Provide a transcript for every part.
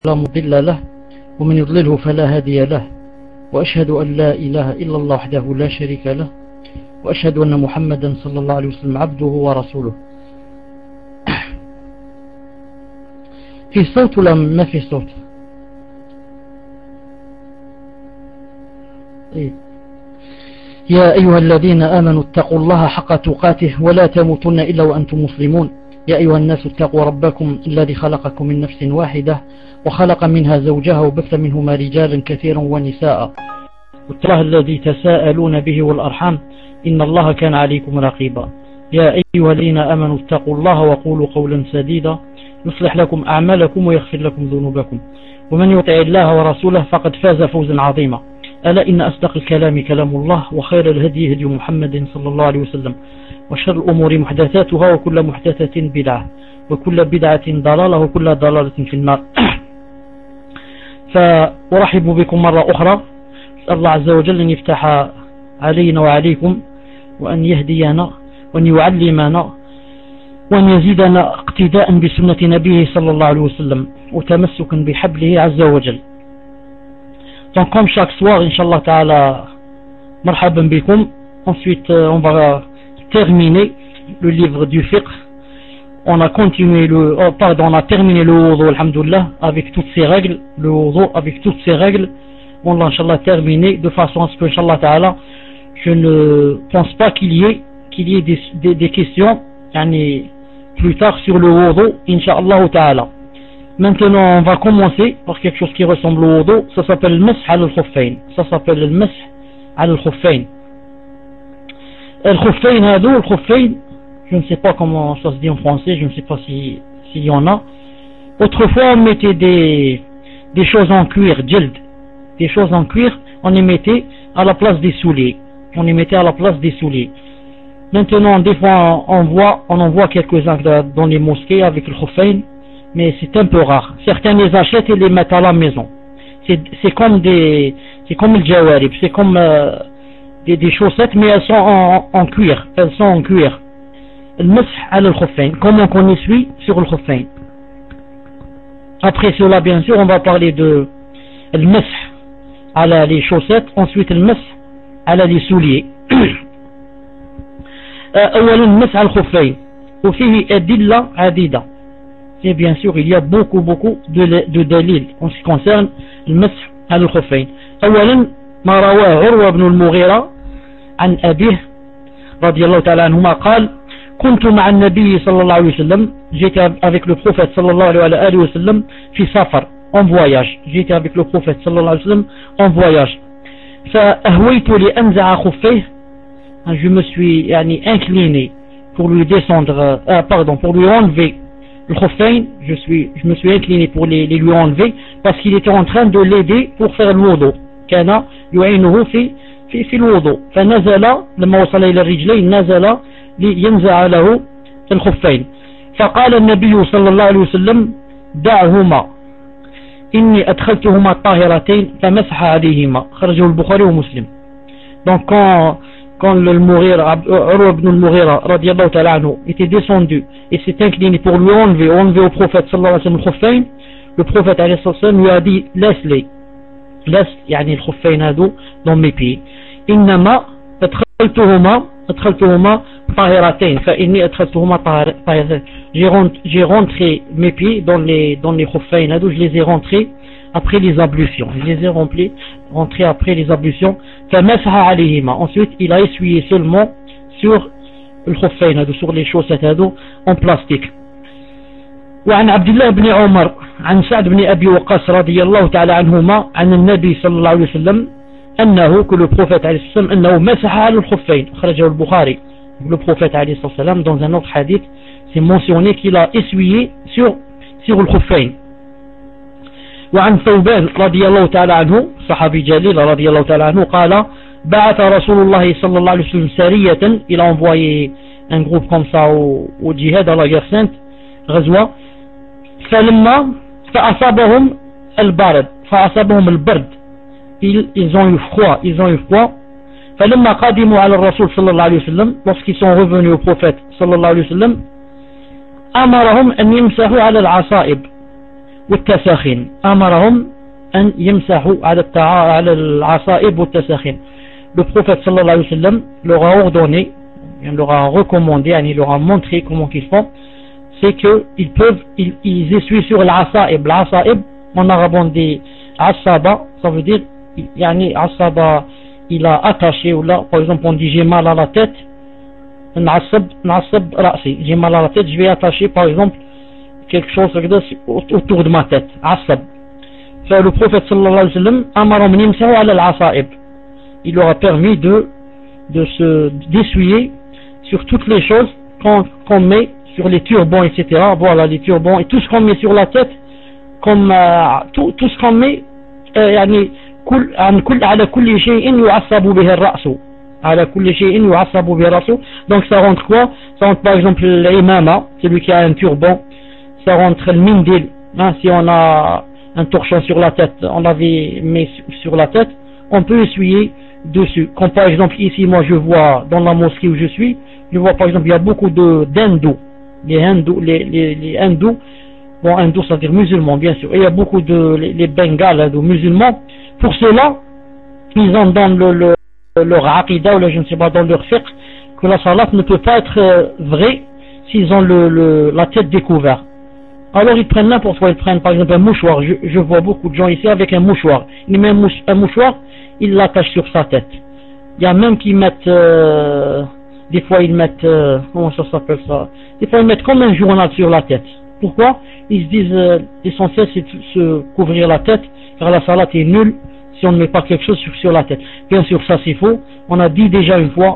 لا مضل له ومن يضلله فلا هادي له وأشهد أن لا إله إلا الله وحده لا شريك له وأشهد أن محمدا صلى الله عليه وسلم عبده ورسوله. في صوت ولا ما في صوت؟ يا أيها الذين آمنوا اتقوا الله حق تقاته ولا تموتن إلا وأنتم مسلمون. يا أيها الناس اتقوا ربكم الذي خلقكم من نفس واحدة وخلق منها زوجها وبث منهما رجالا كثيرا ونساء واتقوا الله الذي تساءلون به والأرحام إن الله كان عليكم رقيبا. يا أيها الذين آمنوا اتقوا الله وقولوا قولا سديدا يصلح لكم أعمالكم ويغفر لكم ذنوبكم ومن يطع الله ورسوله فقد فاز فوزا عظيما. ألا إن أصدق الكلام كلام الله وخير الهدي هدي محمد صلى الله عليه وسلم وشر الأمور محدثاتها وكل محدثة بدعة وكل بدعة ضلالة وكل ضلالة في النار. فأرحب بكم مرة أخرى. أسأل الله عز وجل أن يفتح علينا وعليكم وأن يهدينا وأن يعلمنا وأن يزيدنا اقتداء بسنة نبيه صلى الله عليه وسلم وتمسكا بحبله عز وجل. Donc comme chaque soir, Inch'Allah Ta'ala, marhaban bikum. Ensuite, on va terminer le livre du fiqh. On a terminé le wudu, alhamdoulilah, avec toutes ses règles, le wudu avec toutes ses règles. On l'a Inch'Allah terminé de façon à ce que, Inch'Allah Ta'ala, je ne pense pas qu'il y ait des questions, plus tard sur le wudu, Inch'Allah Ta'ala. Maintenant, on va commencer par quelque chose qui ressemble au wudu. Ça s'appelle le mash al-khuffayn. Ça s'appelle le mash al-khuffayn. Al-khuffayn, je ne sais pas comment ça se dit en français, je ne sais pas s'il y en a. Autrefois, on mettait des choses en cuir, jald. Des choses en cuir, on les mettait à la place des souliers. Maintenant, des fois, on en voit quelques-uns dans les mosquées avec le khuffayn. Mais c'est un peu rare. Certains les achètent et les mettent à la maison. C'est comme le jawarib, c'est comme des chaussettes, mais elles sont en cuir. Le mash al-khuffayn, comment on essuie sur le khuffayn. Après cela, bien sûr, on va parler de le mash à les chaussettes, ensuite le mash à les souliers. أولا المسح على الخفين وفيه أدلة عديدة. Et bien sûr, il y a beaucoup de dalil en ce qui concerne le mash على الخفين. أولا ما رواه عروة بن المغيرة عن أبيه رضي الله تعالى عنهما قال كنت مع النبي صلى الله عليه وسلم. J'étais avec le prophète صلى الله عليه وسلم في سفر, en voyage. J'étais avec le prophète صلى الله عليه وسلم en voyage. فأهويت لأنزع خفيه. Je me suis incliné pour lui descendre, pour lui enlever le khuffayn. Je me suis incliné pour les lui enlever parce qu'il était en train de l'aider pour faire le wudu. كان يعينه في الوضوء. فنزل لما وصل إلى الرجلين نزل لينزع له الخفين. فقال النبي صلى الله عليه وسلم دعهما إني أدخلتهما طاهرتين فمسح عليهما. خرجه البخاري ومسلم. Donc quand le Mughira, Urwa ibn al-Mughira radiyallahu ta'ala anhu était descendu et s'est incliné pour lui enlever au prophète sallallahu alayhi wa sallam le prophète alayhi wa sallam lui a dit laisse le khuffayn hado dans mes pieds. Innama adkhaltuhuma tahiratayn fa inni adkhaltuhuma tahiratayn. J'ai rentré mes pieds dans les khuffayn hado, je les ai rentrés après les ablutions. Rentrés après les ablutions. فمسح عليهما. Ensuite, il a essuyé seulement sur le khuffayn, sur les chaussettes en plastique. وعن عبد الله بن عمر عن سعد بن أبي وقاص رضي الله تعالى عنهما عن النبي صلى الله عليه وسلم أنه que le prophète عليه الصلاة والسلام أنه مسح على الخفين. خرجه البخاري. Le prophète عليه الصلاة والسلام dans un autre hadith c'est mentionné qu'il a essuyé sur le khuffayn. وعن ثوبان رضي الله تعالى عنه صحابي جليل رضي الله تعالى عنه قال بعث رسول الله صلى الله عليه وسلم سرية. Il a envoyé un groupe comme ça au djihad à la guerre sainte, غزوة. فلما فأصابهم البرد. Ils ont eu froid. فلما قدموا على الرسول صلى الله عليه وسلم, lorsqu'ils sont revenus au prophète صلى الله عليه وسلم, أمرهم أن يمسحوا على العصائب والتساخين أمرهم أن يمسحوا على العصائب والتساخين. Le prophète sallallahu alayhi wa sallam leur a ordonné, il leur a recommandé, il leur a montré comment qu'ils font, c'est qu'ils essuient sur l'asa'ib. L'asa'ib, en arabe on dit asaba, ça veut dire, asaba, il a attaché, ou là, par exemple on dit j'ai mal à la tête, n'asab ra'si, j'ai mal à la tête, je vais attacher par exemple quelque chose autour de ma tête, asab. Le prophète sallallahu alayhi wa sallam amaram nimsahu ala al-asa'ib. Il leur a permis d'essuyer sur toutes les choses qu'on met sur les turbans, etc. Voilà, les turbans et tout ce qu'on met sur la tête, comme tout ce qu'on met, على كل شيء يعصب به الرأس. على كل شيء يعصب به الرأس. Donc ça rentre quoi? Ça rentre par exemple l'imama, celui qui a un turban. Ça rentre le mindil, si on a un torchon sur la tête, on l'avait mis sur la tête, on peut essuyer dessus. Comme par exemple ici, moi je vois dans la mosquée où je suis, je vois par exemple il y a beaucoup d'hindous. Les hindous, bon hindous ça veut dire musulmans bien sûr, et il y a beaucoup les bengales hindous musulmans. Pour cela, ils ont dans leur aqidah ou je ne sais pas dans leur fiqh que la salat ne peut pas être vraie s'ils ont la tête découverte. Alors ils prennent n'importe quoi, ils prennent par exemple un mouchoir. Je vois beaucoup de gens ici avec un mouchoir. Ils mettent un mouchoir, ils l'attachent sur sa tête. Il y a même qui mettent, des fois ils mettent, comment ça s'appelle ça? Des fois ils mettent comme un journal sur la tête. Pourquoi? Ils se disent, l'essentiel c'est de se couvrir la tête, car la salat est nulle si on ne met pas quelque chose sur la tête. Bien sûr ça c'est faux. On a dit déjà une fois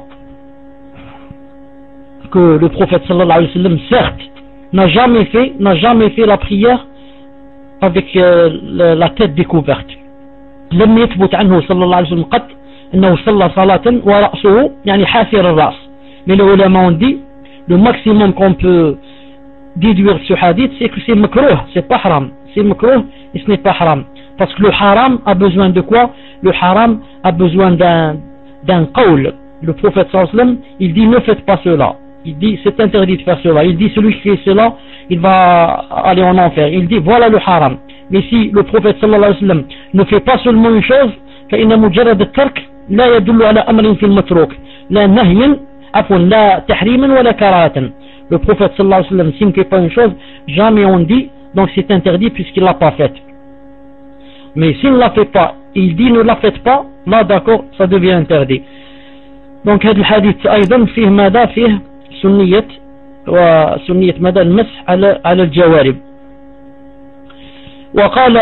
que le prophète sallallahu alayhi wa sallam, certes, n'a jamais fait la prière avec la tête découverte. لم يثبت عنه صلى الله عليه وسلم قط أنه صلى صلاة ورأسه يعني حافر الرأس. Mais les ulama ont dit le maximum qu'on peut déduire de ce hadith c'est que c'est makruh, c'est pas haram, c'est makruh et ce n'est pas haram, parce que le haram a besoin de quoi? Le haram a besoin d'un qawl. Le prophète sallallahu alayhi wa sallam il dit ne faites pas cela. Il dit c'est interdit de faire cela. Il dit celui qui fait cela, il va aller en enfer. Il dit voilà le haram. Mais si le prophète sallallahu alayhi wa sallam ne fait pas seulement une chose, فإن مجرد الترك لا يدل على أمر في المتروك لا نهي عفوا لا تحريما ولا كراهة. Le prophète sallallahu alayhi wa sallam s'il ne fait pas une chose, jamais on dit donc c'est interdit puisqu'il l'a pas faite. Mais s'il ne la fait pas, il dit ne la faites pas, là d'accord, ça devient interdit. Donc هذا الحديث أيضا فيه ماذا فيه سنية وسنية مدى المسح على الجوارب. وقال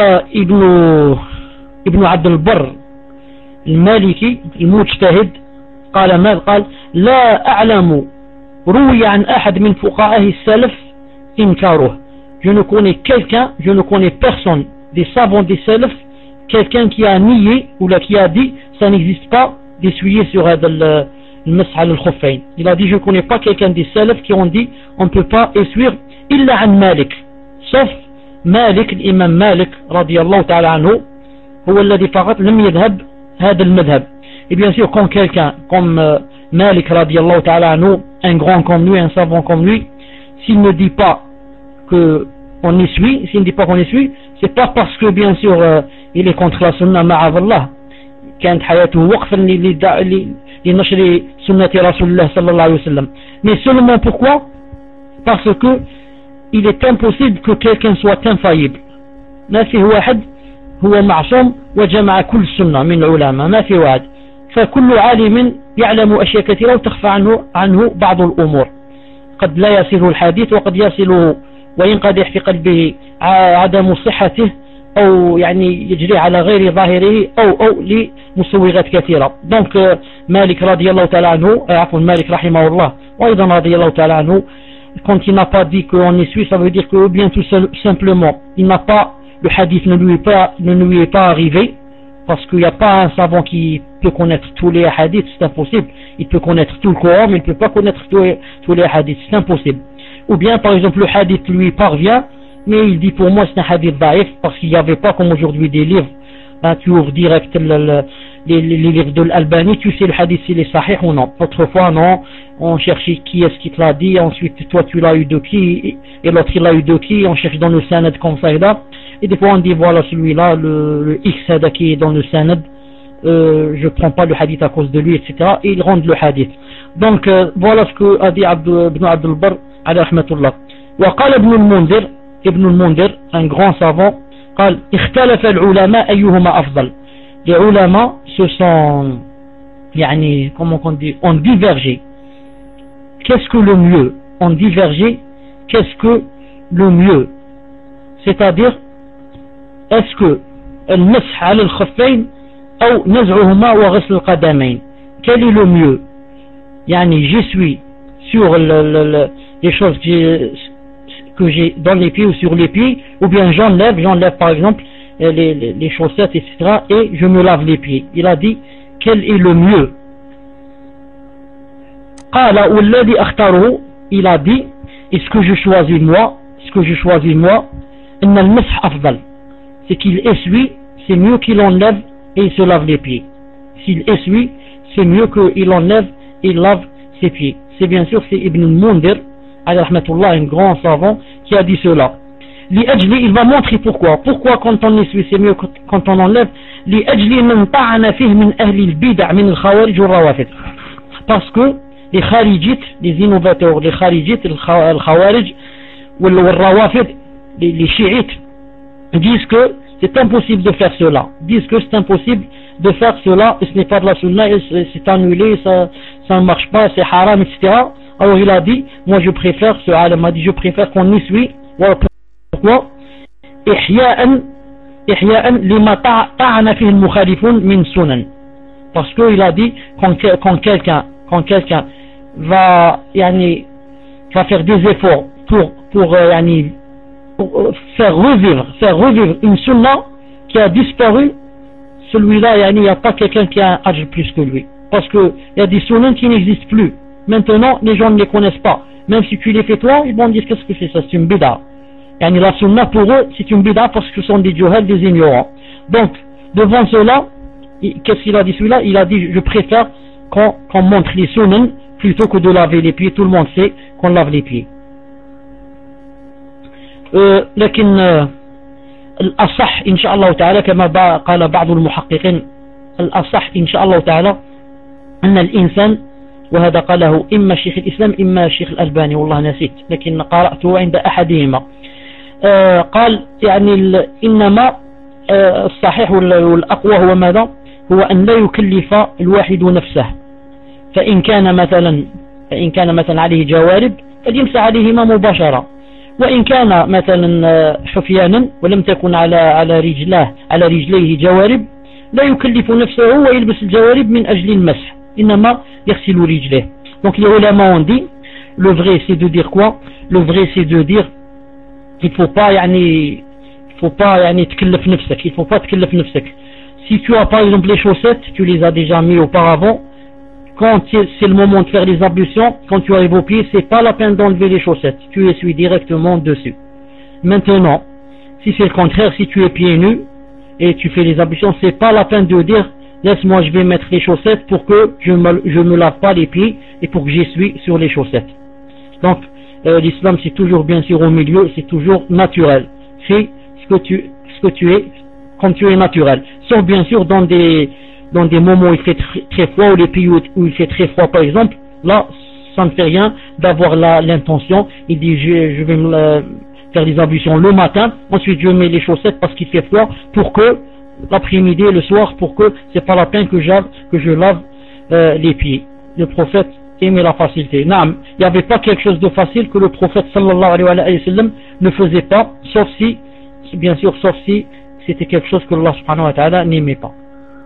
ابن عبد البر المالكي المجتهد قال ماذا؟ قال لا أعلم روي عن أحد من فقهاء السلف إنكاره. Je ne connais personne des savants des salaf, quelqu'un qui a nié ou là qui a dit ça n'existe pas d'essuyer sur le مسح على الخفين. Il a dit je ne connais pas quelqu'un des salaf qui ont dit on ne peut pas essuyer إلا عن مالك, sauf مالك الإمام مالك رضي الله تعالى عنه هو الذي فقط لم يذهب هذا المذهب. Et bien sûr quand quelqu'un comme Malik رضي الله تعالى عنه, un grand comme lui, un savant comme lui, s'il ne dit pas qu'on essuie, s'il ne dit pas qu'on essuie, c'est pas parce que bien sûr il est contre la sunna معاذ الله كانت حياته وقفا لنشر سنة رسول الله صلى الله عليه وسلم, mais seulement pourquoi? Parce que il est impossible que quelqu'un soit infaillible. ما في واحد هو معصوم وجمع كل السنة من العلماء, ما في واحد, فكل عالم يعلم أشياء كثيرة وتخفى عنه بعض الأمور, قد لا يصله الحديث وقد يصله وينقدح في قلبه عدم صحته أو يعني يجري على غير ظاهره أو لمسوغات كثيرة. Donc Malik رضي الله تعالى عنه, عفوا Malik رحمه الله وأيضا رضي الله تعالى عنه, quand il n'a pas dit qu'on essuie, ça veut dire que bien tout simplement il n'a pas, le hadith ne lui est pas arrivé, parce qu'il n'y a pas un savant qui peut connaître tous les hadiths, c'est impossible. Il peut connaître tout le Coran mais il ne peut pas connaître tous les hadiths, c'est impossible. Ou bien par exemple le hadith lui parvient mais il dit pour moi c'est un hadith daïf, parce qu'il n'y avait pas comme aujourd'hui des livres, tu ouvres direct les livres de l'Albani, tu sais le hadith s'il est sahih ou non. Autrefois non, on cherchait qui est-ce qui te l'a dit, ensuite toi tu l'as eu de qui et l'autre il l'a eu de qui, on cherche dans le sanad comme ça et là, et des fois on dit voilà celui-là, le X qui est dans le sanad, je prends pas le hadith à cause de lui, etc. Et ils rendent le hadith. Donc voilà ce que a dit Ibn Abdul Barr alayhi rahmatullah. وقال ابن المنذر, un grand savant, قال اختلف العلماء أيهما أفضل. Les ulama se sont, يعني, comment on dit, ont divergé. Qu'est-ce que le mieux? Ont divergé. Qu'est-ce que le mieux? C'est-à-dire, est-ce que المسح على الخفين أو نزعهما وغسل القدمين? Quel est le mieux? يعني, j'essuie sur les choses que j'ai dans les pieds ou sur les pieds, ou bien j'enlève par exemple les chaussettes, etc. et je me lave les pieds. Il a dit quel est le mieux. قال والذي أختاره, il a dit, et ce que je choisis moi, إن المسح أفضل, c'est qu'il essuie, c'est mieux qu'il enlève et il se lave les pieds. S'il essuie, c'est mieux qu'il enlève et il lave ses pieds. C'est bien sûr, c'est Ibn al-Mundhir alayhi rahmatullah, un grand savant, qui a dit cela. Il va montrer pourquoi quand on essuie c'est mieux quand on enlève. Parce que les kharijites, les innovateurs, les kharijites, les khawarij, les chiites disent que c'est impossible de faire cela, et ce n'est pas de la sunna, c'est annulé, ça ne marche pas, c'est haram, etc. Alors il a dit, moi je préfère, ce alam a dit, je préfère qu'on essuie. Pourquoi? Parce qu'il a dit, quand quelqu'un va faire des efforts pour faire revivre une sunna qui a disparu, celui-là, il n'y a pas quelqu'un qui a un âge plus que lui. Parce qu'il y a des sunnahs qui n'existent plus. Maintenant, les gens ne les connaissent pas. Même si tu les fais toi, ils vont dire qu'est-ce que c'est ça? C'est une bid'a. La sunna pour eux, c'est une bid'a parce que ce sont des juhal, des ignorants. Donc, devant cela, qu'est-ce qu'il a dit celui-là? Il a dit, je préfère qu'on montre les sunnahs plutôt que de laver les pieds. Tout le monde sait qu'on lave les pieds. لكن الأصح إن شاء الله تعالى كما قال بعض المحققين، الأصح إن شاء الله تعالى أن الإنسان، وهذا قاله إما شيخ الإسلام إما شيخ الألباني والله نسيت لكن قرأته عند أحدهما، قال إنما الصحيح والأقوى هو ماذا؟ هو أن لا يكلف الواحد نفسه، فإن كان مثلا عليه جوارب فليمسح عليهما مباشرة، وإن كان مثلا حفيانا ولم تكن على رجليه جوارب لا يكلف نفسه ويلبس الجوارب من أجل المسح، إنما يغسل رجليه. Donc les ulama ont dit, le vrai c'est de dire quoi? Le vrai c'est de dire il faut pas تكلف نفسك, il faut pas تكلف نفسك. Si tu as par exemple les chaussettes, tu les as déjà mis auparavant, quand c'est le moment de faire les ablutions, quand tu arrives au pied, c'est pas la peine d'enlever les chaussettes, tu essuies directement dessus. Maintenant, si c'est le contraire, si tu es pieds nus et tu fais les ablutions, c'est pas la peine de dire laisse-moi je vais mettre les chaussettes pour que je me lave pas les pieds et pour que j'essuie sur les chaussettes. Donc l'islam c'est toujours bien sûr au milieu, c'est toujours naturel. Fais ce que tu es comme tu es naturel. Sauf bien sûr dans des moments où il fait très froid, ou les pays où il fait très froid par exemple, là ça ne fait rien d'avoir l'intention, il dit je vais me faire les ablutions le matin, ensuite je mets les chaussettes parce qu'il fait froid, pour que l'après-midi et le soir, pour que c'est pas la peine que je lave les pieds. Le prophète aimait la facilité. Non, il n'y avait pas quelque chose de facile que le prophète sallallahu alayhi wa sallam ne faisait pas, sauf si c'était quelque chose que Allah subhanahu wa ta'ala n'aimait pas.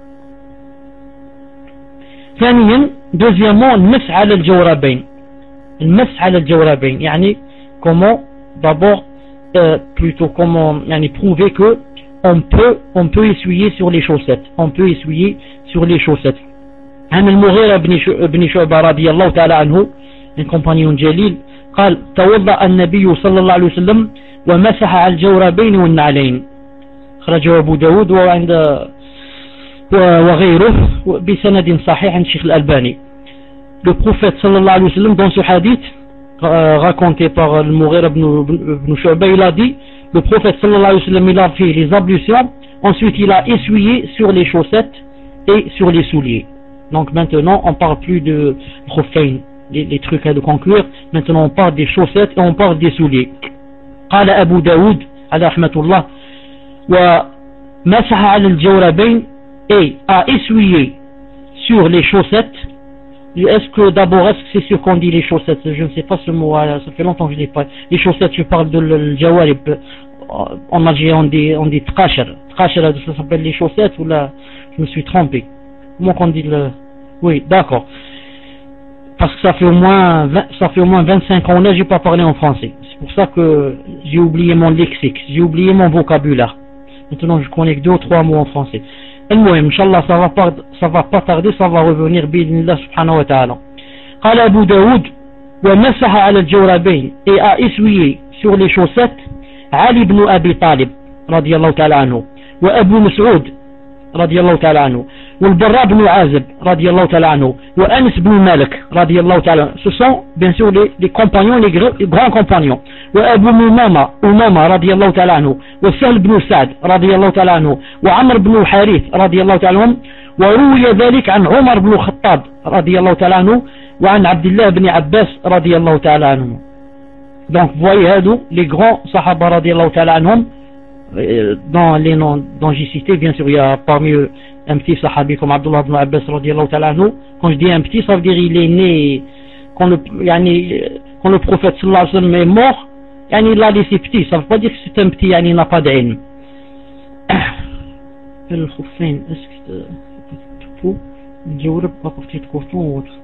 ثانيا, deuxièmement, المسح على الجوربين. المسح على الجوربين يعني comment d'abord plutôt comment prouver que on peut essuyer sur les chaussettes. عن المغيرة بن شعبة رضي الله تعالى عنه, un compagnon جليل, قال توضأ النبي صلى الله عليه وسلم ومسح على الجوربين والنعلين. خرجه أبو داود وغيره بسند صحيح عند الشيخ الألباني. Le prophète sallallahu alayhi wa sallam dans ce hadith raconté par le Mughira ibn Shu'ba, il a dit le prophète sallallahu alayhi wa sallam, il a fait les ablutions, ensuite il a essuyé sur les chaussettes et sur les souliers. Donc maintenant on parle plus de khuffayn, les trucs de conclure, maintenant on parle des chaussettes et on parle des souliers. قال أبو داود على رحمة الله ومسح على الجوربين et a essuyé sur les chaussettes. Est-ce que d'abord, est-ce que c'est sûr qu'on dit les chaussettes? Je ne sais pas ce mot, ça fait longtemps que je ne l'ai pas. Les chaussettes, je parle de l'jawarib. En Algérie, on dit tkashar. Tkashar, ça s'appelle les chaussettes, ou là, je me suis trompé. Comment qu'on dit le... Oui, d'accord. Parce que ça fait au moins 25 ans là, j'ai pas parlé en français. C'est pour ça que j'ai oublié mon lexique, j'ai oublié mon vocabulaire. Maintenant, je connais que 2 ou 3 mots en français. المهم إن شاء الله ça va pas tarder, ça va revenir بإذن الله سبحانه وتعالى. قال أبو داود ومسح على الجوربين et a essuyé sur les chaussettes علي بن أبي طالب رضي الله تعالى عنه وأبو مسعود رضي الله تعالى عنه والبراء بن عازب رضي الله تعالى عنه وأنس بن مالك رضي الله تعالى عنه. Ce sont bien sûr les compagnons, les grands compagnons. وأبو أمامة رضي الله تعالى عنه وسهل بن سعد رضي الله تعالى عنه وعمر بن الحارث رضي الله تعالى عنهم. وروي ذلك عن عمر بن الخطاب رضي الله تعالى عنه وعن عبد الله بن عباس رضي الله تعالى عنه. Donc voyez les grands sahaba رضي الله تعالى عنهم. Dans les noms dont j'ai cité, bien sûr, il y a parmi eux un petit sahabi comme Abdullah ibn Abbas radiyallahu ta'ala anhu. Quand je dis un petit, ça veut dire il est né quand le prophète sallallahu alayhi wa sallam est mort, il a laissé petit. Ça ne veut pas dire que c'est un petit, il n'a pas d'ilm. Le khuffayn, est-ce que c'est tout? الجورب à partir de coton ou autre.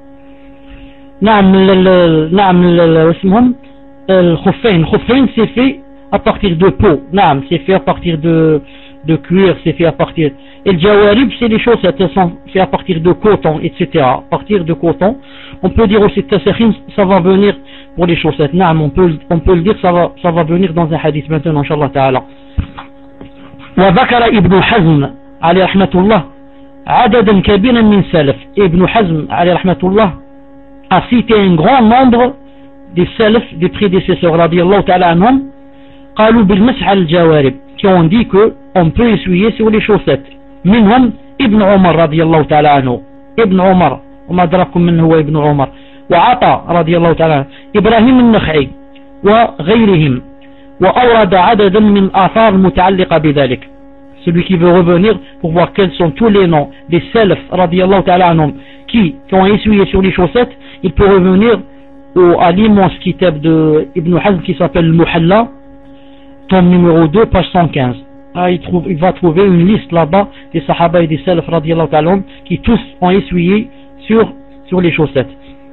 نعم الخفين c'est fait à partir de peau. Naam, c'est fait à partir de cuir, c'est fait à partir. Et le jawarib, c'est les chaussettes, elles sont faites à partir de coton, etc. À partir de coton. On peut dire aussi tasakhin, ça va venir pour les chaussettes. Naam, on peut le dire, ça va venir dans un hadith maintenant, inshallah ta'ala. وذكر ابن حزم عليه رحمة الله عددا كبيرا من سلف. Ibn Hazm عليه رحمة الله a cité un grand nombre des salaf, des prédécesseurs radiyallahu ta'ala anhum, قالوا بالمسح على الجوارب, qui ont dit que on peut essuyer sur les chaussettes. منهم ابن عمر رضي الله تعالى عنه, ابن عمر وما أدراكم من هو ابن عمر, وعطاء رضي الله تعالى عنه, إبراهيم النخعي وغيرهم. وأورد عددا من آثار المتعلقة بذلك. Celui qui veut revenir pour voir quels sont tous les noms des salaf radiyallahu ta'ala anhum qui ont essuyé sur les chaussettes, il peut revenir à l'immense kitab de Ibn Hazm qui s'appelle Muhalla, tome numéro 2, page 115. Il va trouver une liste là-bas des sahaba et des salaf radiyallahu ta'ala anhum qui tous ont essuyé sur les chaussettes.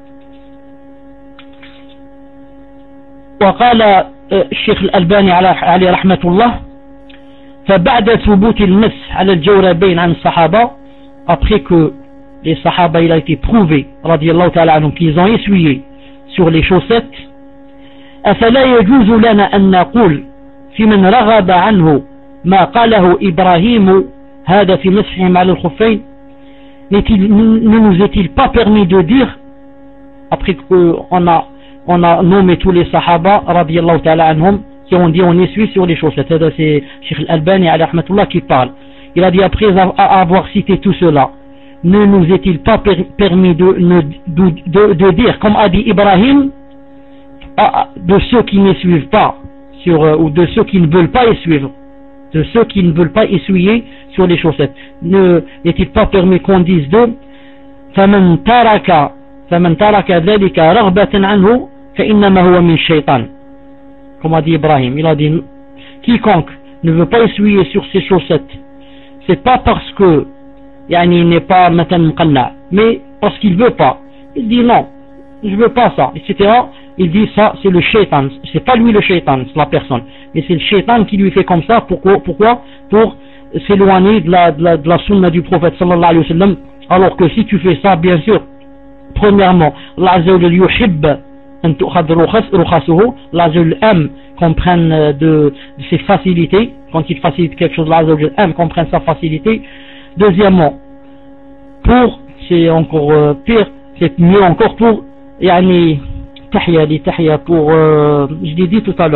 وقال الشيخ الألباني عليه رحمة الله فبعد ثبوت المسح على الجوربين عن الصحابة, après que les sahaba il a été prouvé radiyallahu ta'ala anhum qu'ils ont essuyé sur les chaussettes, أفلا يجوز لنا أن نقول في من رغب عنه ما قاله إبراهيم هذا في مسحهم على الخفين. Ne nous est-il pas permis de dire, après qu'on a nommé tous les sahaba radiyallahu ta'ala anhum qui ont dit on essuie sur les chaussettes? C'est Cheikh Al-Albani alayhi rahmatullah qui parle. Il a dit après avoir cité tout cela, ne nous est-il pas permis de dire, comme a dit Ibrahim, de ceux qui ne suivent pas ou de ceux qui ne veulent pas essuyer, de ceux qui ne veulent pas essuyer sur les chaussettes, ne est-il pas permis qu'on dise d'eux فمن ترك ذلك رغبة عنه فإنما هو من الشيطان, comme a dit Ibrahim. Il a dit quiconque ne veut pas essuyer sur ses chaussettes, c'est pas parce que il n'est pas maintenant muqanna, mais parce qu'il veut pas. Il dit non, je veux pas ça, etc. Il dit ça, c'est le shaitan. C'est pas lui le shaitan, c'est la personne, mais c'est le shaitan qui lui fait comme ça. Pourquoi? Pour s'éloigner de la sunna du prophète sallallahu alayhi wa sallam. Alors que si tu fais ça, bien sûr, premièrement, Allah Azza wa Jalla yuhib an tu'khadh rukhasuhu, Allah Azza wa Jalla aime qu'on prenne de ses facilités. Quand il facilite quelque chose, Allah Azza wa Jalla aime qu'on prenne sa facilité. Deuxièmement, c'est encore pire, c'est mieux encore pour tahya, pour je l'ai dit tout à l'heure,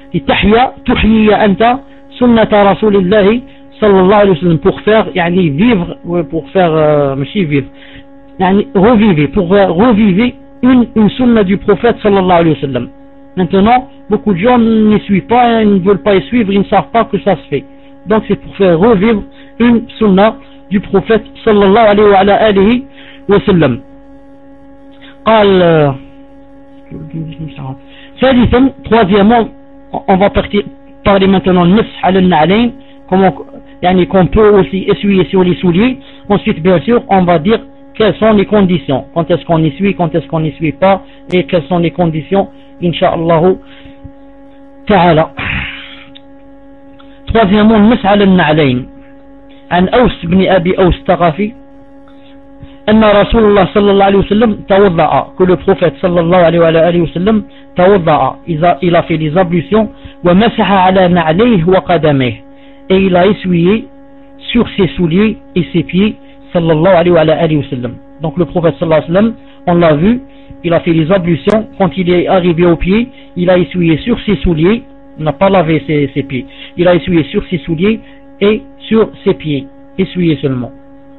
لتحيا تحيي أنت سنة رسول الله صلى الله عليه وسلم, pour faire يعني vivre, pour faire ماشي vivre يعني revivre, pour revivre une sunna du prophète sallallahu alayhi wa sallam. Maintenant, beaucoup de gens ne suivent pas, ils ne veulent pas y suivre, ils ne savent pas que ça se fait. Donc c'est pour faire revivre une sunna du prophète sallallahu alayhi wa sallam. قال ثالثا, troisièmement, on va parler maintenant de مسح على النعلين, comment يعني qu'on peut aussi essuyer sur les souliers. Ensuite bien sûr on va dire quelles sont les conditions, quand est-ce qu'on essuie, quand est-ce qu'on n'essuie pas, et quelles sont les conditions, incha'Allah ta'ala. Troisièmement, المسح على النعلين. عن أوس بن أبي أوس الثقفي أن رسول الله صلى الله عليه وسلم توضأ, que le prophète صلى الله عليه وسلم توضأ, il a fait des ablutions, ومسح على نعليه وقدميه, et il a essuyé sur ses souliers et ses pieds sallallahu alayhi wa sallam. Donc le prophète sallallahu alayhi wa sallam, on l'a vu, il a fait les ablutions, quand il est arrivé aux pieds, il a essuyé sur ses souliers, il n'a pas lavé ses pieds, il a essuyé sur ses souliers et sur ses pieds, essuyé seulement.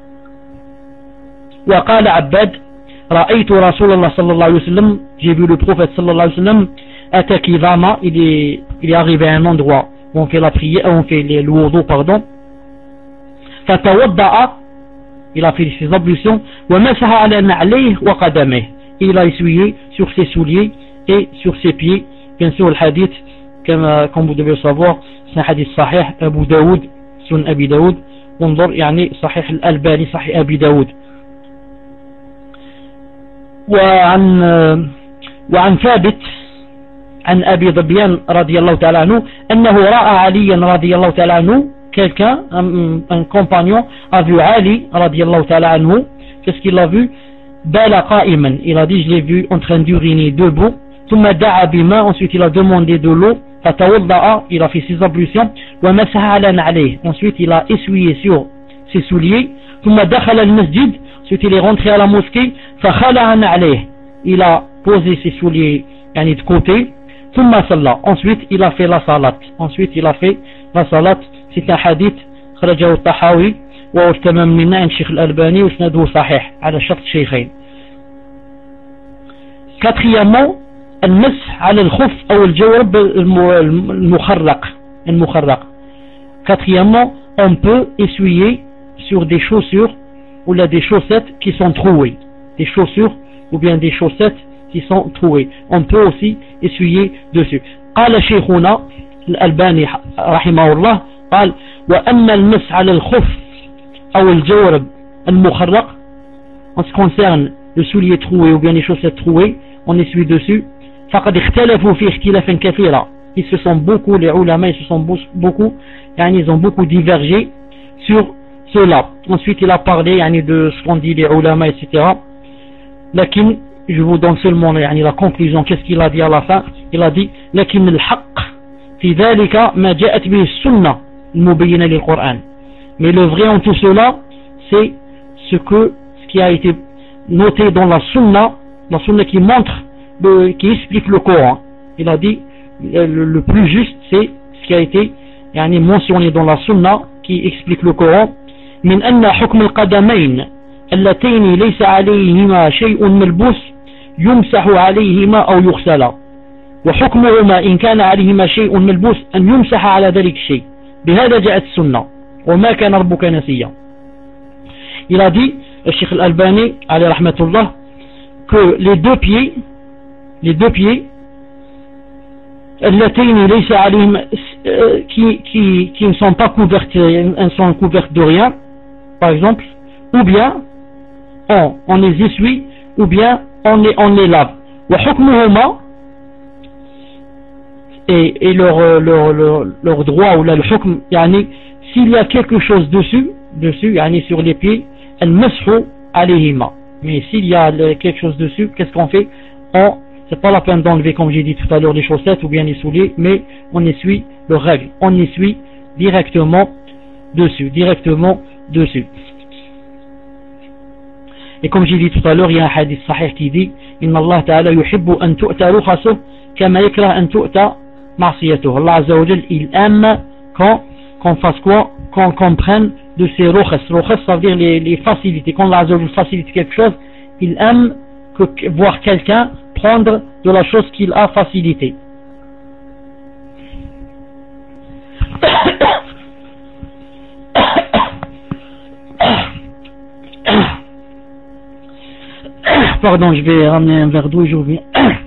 وقال عباد رأيت رسول الله صلى الله عليه وسلم, j'ai vu le prophète صلى الله عليه وسلم, أتى كظاما, il est arrivé à un endroit où on fait la prière, on fait le wudu, pardon, فتوضأ, il a fait ses ablutions, ومسح على نعليه وقدميه, il a essuyé sur ses souliers et sur ses pieds. Bien sûr le hadith, comme vous devez le savoir, c'est un hadith sahih, Abu Daoud, Sunan Abi Daoud, انظر يعني صحيح الألباني صحيح أبي داود. وعن ثابت عن أبي ظبيان رضي الله تعالى عنه أنه رأى عليا رضي الله تعالى عنه, quelqu'un, un compagnon a vu Ali radiallahu ta'ala anhu. Qu'est-ce qu'il a vu? Bala qa'iman, il a dit je l'ai vu en train d'uriner debout. Thumma da'a bima, ensuite il a demandé de l'eau. Fatawadda'a, il a fait ses ablutions. Wa masaha ala na'alayh, ensuite il a essuyé sur ses souliers. Thumma dakhala al-masjid, ensuite il est rentré à la mosquée. Fakhala'a na'alayh, il a posé ses souliers yani de côté. Thumma salla, ensuite il a fait la salat. Ensuite il a fait la salat. C'est un hadith خرجه الطحاوي والتمام منا عن الشيخ الألباني وسنده صحيح على شرط الشيخين. Quatrièmement, المسح على الخف أو الجورب المخرق. Quatrièmement, on peut essuyer sur des chaussures ou là des chaussettes qui sont trouées, des chaussures ou bien des chaussettes qui sont trouées. On peut aussi essuyer dessus. قال شيخنا الألباني رحمه الله قال وأما المسح على الخف أو الجورب المخرق, en ce qui concerne le soulier troué ou bien les chaussettes trouées, on essuie dessus. فقد اختلفوا في اختلافا كثيرا, ils se sont beaucoup, les ulama ils se sont beaucoup, ils ont beaucoup divergé sur cela. Ensuite il a parlé de ce qu'on dit les ulama etc. لكن je vous donne seulement la conclusion. Qu'est-ce qu'il a dit à la fin? Il a dit لكن الحق في ذلك ما جاءت به السنة المبينة للقرآن. Mais le vrai en tout cela, c'est ce qui a été noté dans la sunna qui montre, qui explique le Coran. Il a dit le plus juste, c'est ce qui a été mentionné dans la sunna qui explique le Coran. من أن حكم القدمين اللتين ليس عليهما شيء ملبوس يمسح عليهما أو يغسلا, وحكمهما إن كان عليهما شيء ملبوس أن يمسح على ذلك الشيء. بهذا جاءت السنة وما كان ربك نسيا. Il a dit, le Cheikh Al-Albani alayhi rahmatullah, que les deux pieds اللتين ليس عليهما qui ne sont pas couvertes, elles sont couvertes de rien, par exemple, ou bien on les essuie ou bien on les lave. وحكمهما, et leur droit ou là le hukm, s'il y a quelque chose dessus sur les pieds, al-mashu alayhima. Mais s'il y a quelque chose dessus, qu'est-ce qu'on fait? C'est pas la peine d'enlever, comme j'ai dit tout à l'heure, les chaussettes ou bien les souliers, mais on essuie le règle, on essuie directement dessus. Et comme j'ai dit tout à l'heure, il y a un hadith sahih qui dit Inna Allah ta'ala yuhibbu an tu'ta rukhasuh kama yakrah an tu'ta معصيته. Allah Azza wa Jal, il aime qu'on fasse quoi? Qu'on comprenne de ses rukhs. Rukhs, ça veut dire les facilités. Quand Allah Azza wa Jal facilite quelque chose, il aime voir quelqu'un prendre de la chose qu'il a facilité. Pardon, je vais ramener un verre d'eau et je reviens.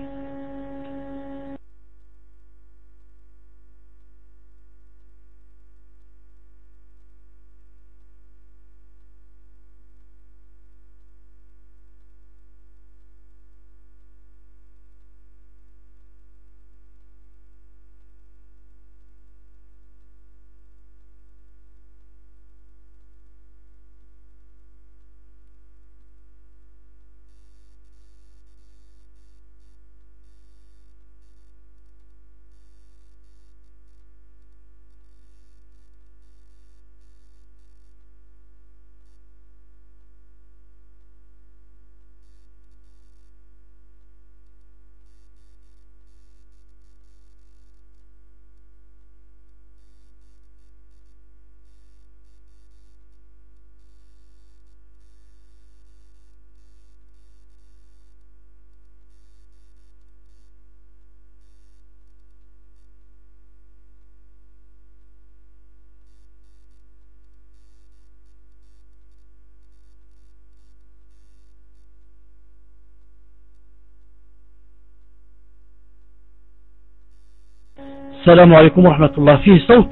السلام عليكم ورحمة الله. فيه صوت.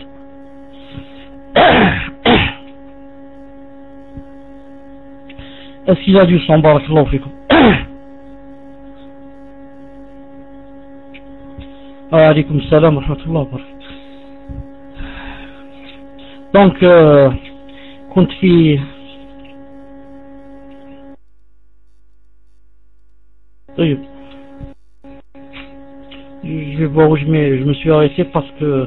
Est-ce qu'il y a du son? Barakallahu fikum. Alaykoum salam wa rahmatullah wa barakatuh. Donc كنت في طيب. Je vais voir où je me suis arrêté parce que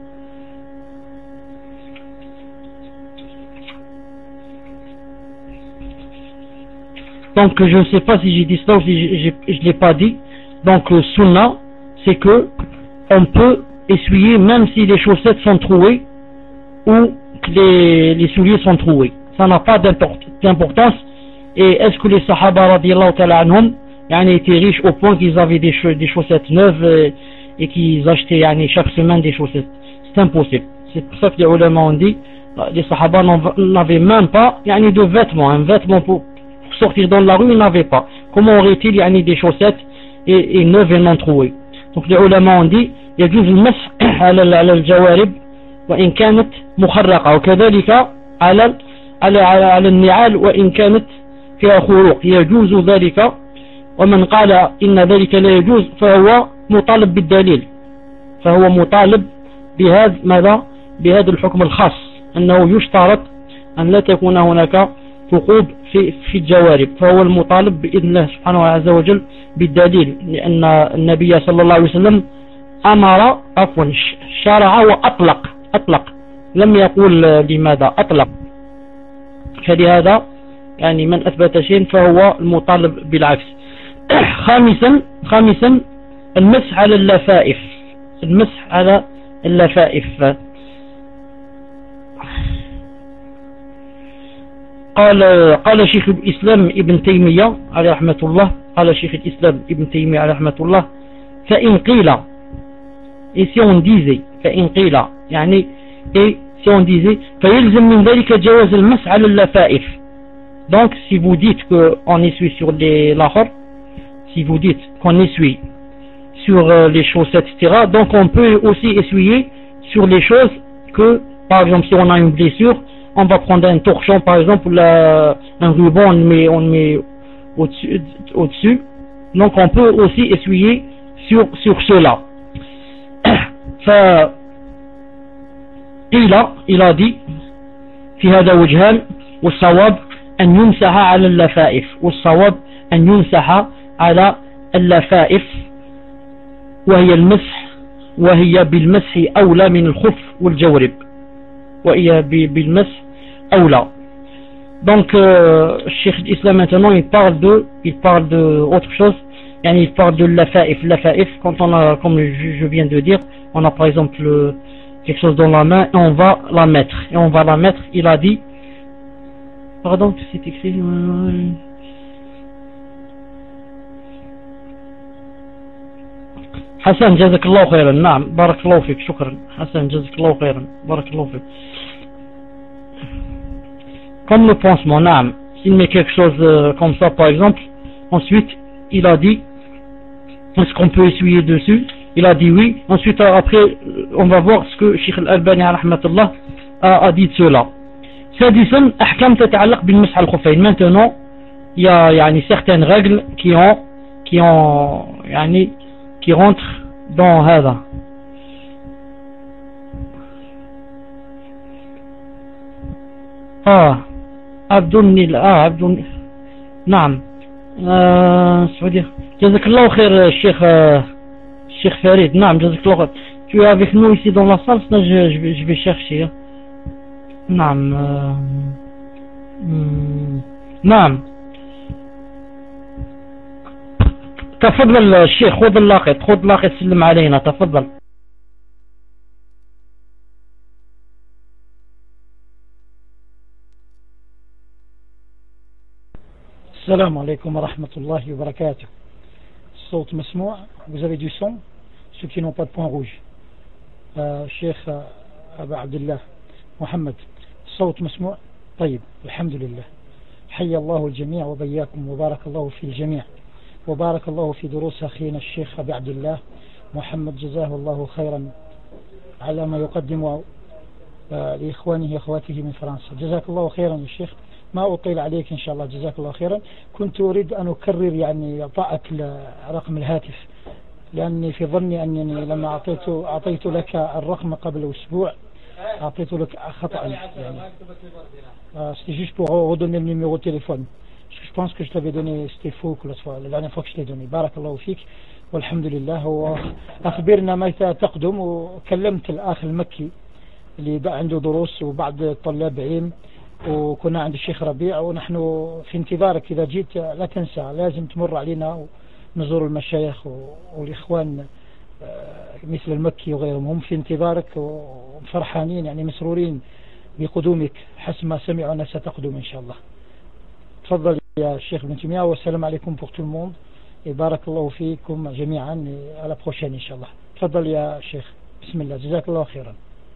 donc je ne sais pas si j'ai dit cela ou si je l'ai pas dit. Donc sunnah, c'est que on peut essuyer même si les chaussettes sont trouées ou que les souliers sont troués. Ça n'a pas d'importance. Et est-ce que les sahaba radiyallahu ta'ala anhum étaient riches au point qu'ils avaient des chaussettes neuves et qu'ils achetaient chaque semaine des chaussettes? C'est impossible. C'est pour ça que les ulama ont dit les sahaba n'avaient même pas de vêtements. Un vêtement pour sortir dans la rue, ils n'avaient pas. Comment aurait-il des chaussettes et neuves et non trouées? Donc les ulama ont dit يجوز المسح على الجوارب وإن كانت مخرقة وكذلك على النعال وإن كانت فيها خروق يجوز ذلك. ومن قال إن ذلك لا يجوز فهو مطالب بالدليل، فهو مطالب بهذا الحكم الخاص، أنه يشترط أن لا تكون هناك ثقوب في الجوارب، فهو المطالب بإذن الله سبحانه عز وجل بالدليل، لأن النبي صلى الله عليه وسلم أمر شرع وأطلق لم يقول لماذا أطلق. فلهذا من أثبت شيء فهو المطالب بالعكس. خامسا المسح على اللفائف. المسح على اللفائف. قال شيخ الإسلام ابن تيمية عليه رحمة الله، قال شيخ الإسلام ابن تيمية عليه رحمة الله فإن قيل، et si on disait فإن قيل et si on disait فيلزم من ذلك جواز المسح على اللفائف. Donc si vous dites qu'on essuie sur les lahor, si vous dites qu'on essuie sur les chaussettes, etc., donc on peut aussi essuyer sur les choses que, par exemple, si on a une blessure, on va prendre un torchon, par exemple, un ruban, on le met au-dessus. Donc on peut aussi essuyer sur cela. il a dit في هذا وجهان والصواب أن يمسح على اللفائف، والصواب أن يمسح على اللفائف وهي بالمسح أولى من الخف والجورب، وهي بالمسح أولى. Donc Cheikh l'Islam maintenant il parle de autre chose, il parle de l'affaif. L'affaif, quand on a, comme je viens de dire, on a par exemple quelque chose dans la main et on va la mettre. Il a dit, pardon, c'est écrit. Hassan, jazakallahu khairan. Naam, barakallahu fik, shukran. Hassan, jazakallahu khairan. Barakallahu fik. Comme le pansement, naam. S'il met quelque chose comme ça, par exemple, ensuite, il a dit, est-ce qu'on peut essuyer dessus? Il a dit oui. Ensuite, après, on va voir ce que Cheikh Al-Albani rahmatullah a dit de cela. سادسا أحكام تتعلق بالمسح على الخفين. Maintenant, il y a يعني certaines règles qui rentrent dans هذا. عبد نعم. سعودية. جزاك الله خير الشيخ Farid. نعم جزاك الله خير. Tu es avec nous ici dans la salle, sinon je vais chercher. نعم. نعم. تفضل الشيخ، خذ اللاقط سلم علينا، تفضل. السلام عليكم ورحمة الله وبركاته. الصوت مسموع؟ Vous avez du son? Ceux qui n'ont pas de point rouge. الشيخ أبا عبد الله محمد، الصوت مسموع؟ طيب، الحمد لله. حي الله الجميع وبياكم، وبارك الله في الجميع، وبارك الله في دروس أخينا الشيخ أبي عبد الله محمد، جزاه الله خيرا على ما يقدم لإخوانه وأخواته من فرنسا. جزاك الله خيرا يا شيخ، ما أطيل عليك إن شاء الله، جزاك الله خيرا. كنت أريد أن أكرر يعني إعطائك رقم الهاتف، لأني في ظني أنني لما أعطيت لك الرقم قبل أسبوع أعطيت لك خطأ يعني. C'était juste pour redonner le numéro de téléphone. Parce que je pense que je t'avais donné, c'était faux la dernière fois que je t'ai donné. بارك الله فيك والحمد لله. وأخبرنا متى تقدم. وكلمت الأخ المكي اللي عنده دروس وبعض الطلاب علم، وكنا عند الشيخ ربيع، ونحن في انتظارك. إذا جيت لا تنسى، لازم تمر علينا ونزور المشايخ والإخوان مثل المكي وغيرهم، هم في انتظارك وفرحانين يعني مسرورين بقدومك حسب ما سمعوا أنها ستقدم إن شاء الله. تفضل يا الشيخ ابن تيمية، والسلام عليكم pour tout le monde et بارك الله فيكم جميعا. à la prochaine إن شاء الله. تفضل يا شيخ، بسم الله، جزاك الله خيرا.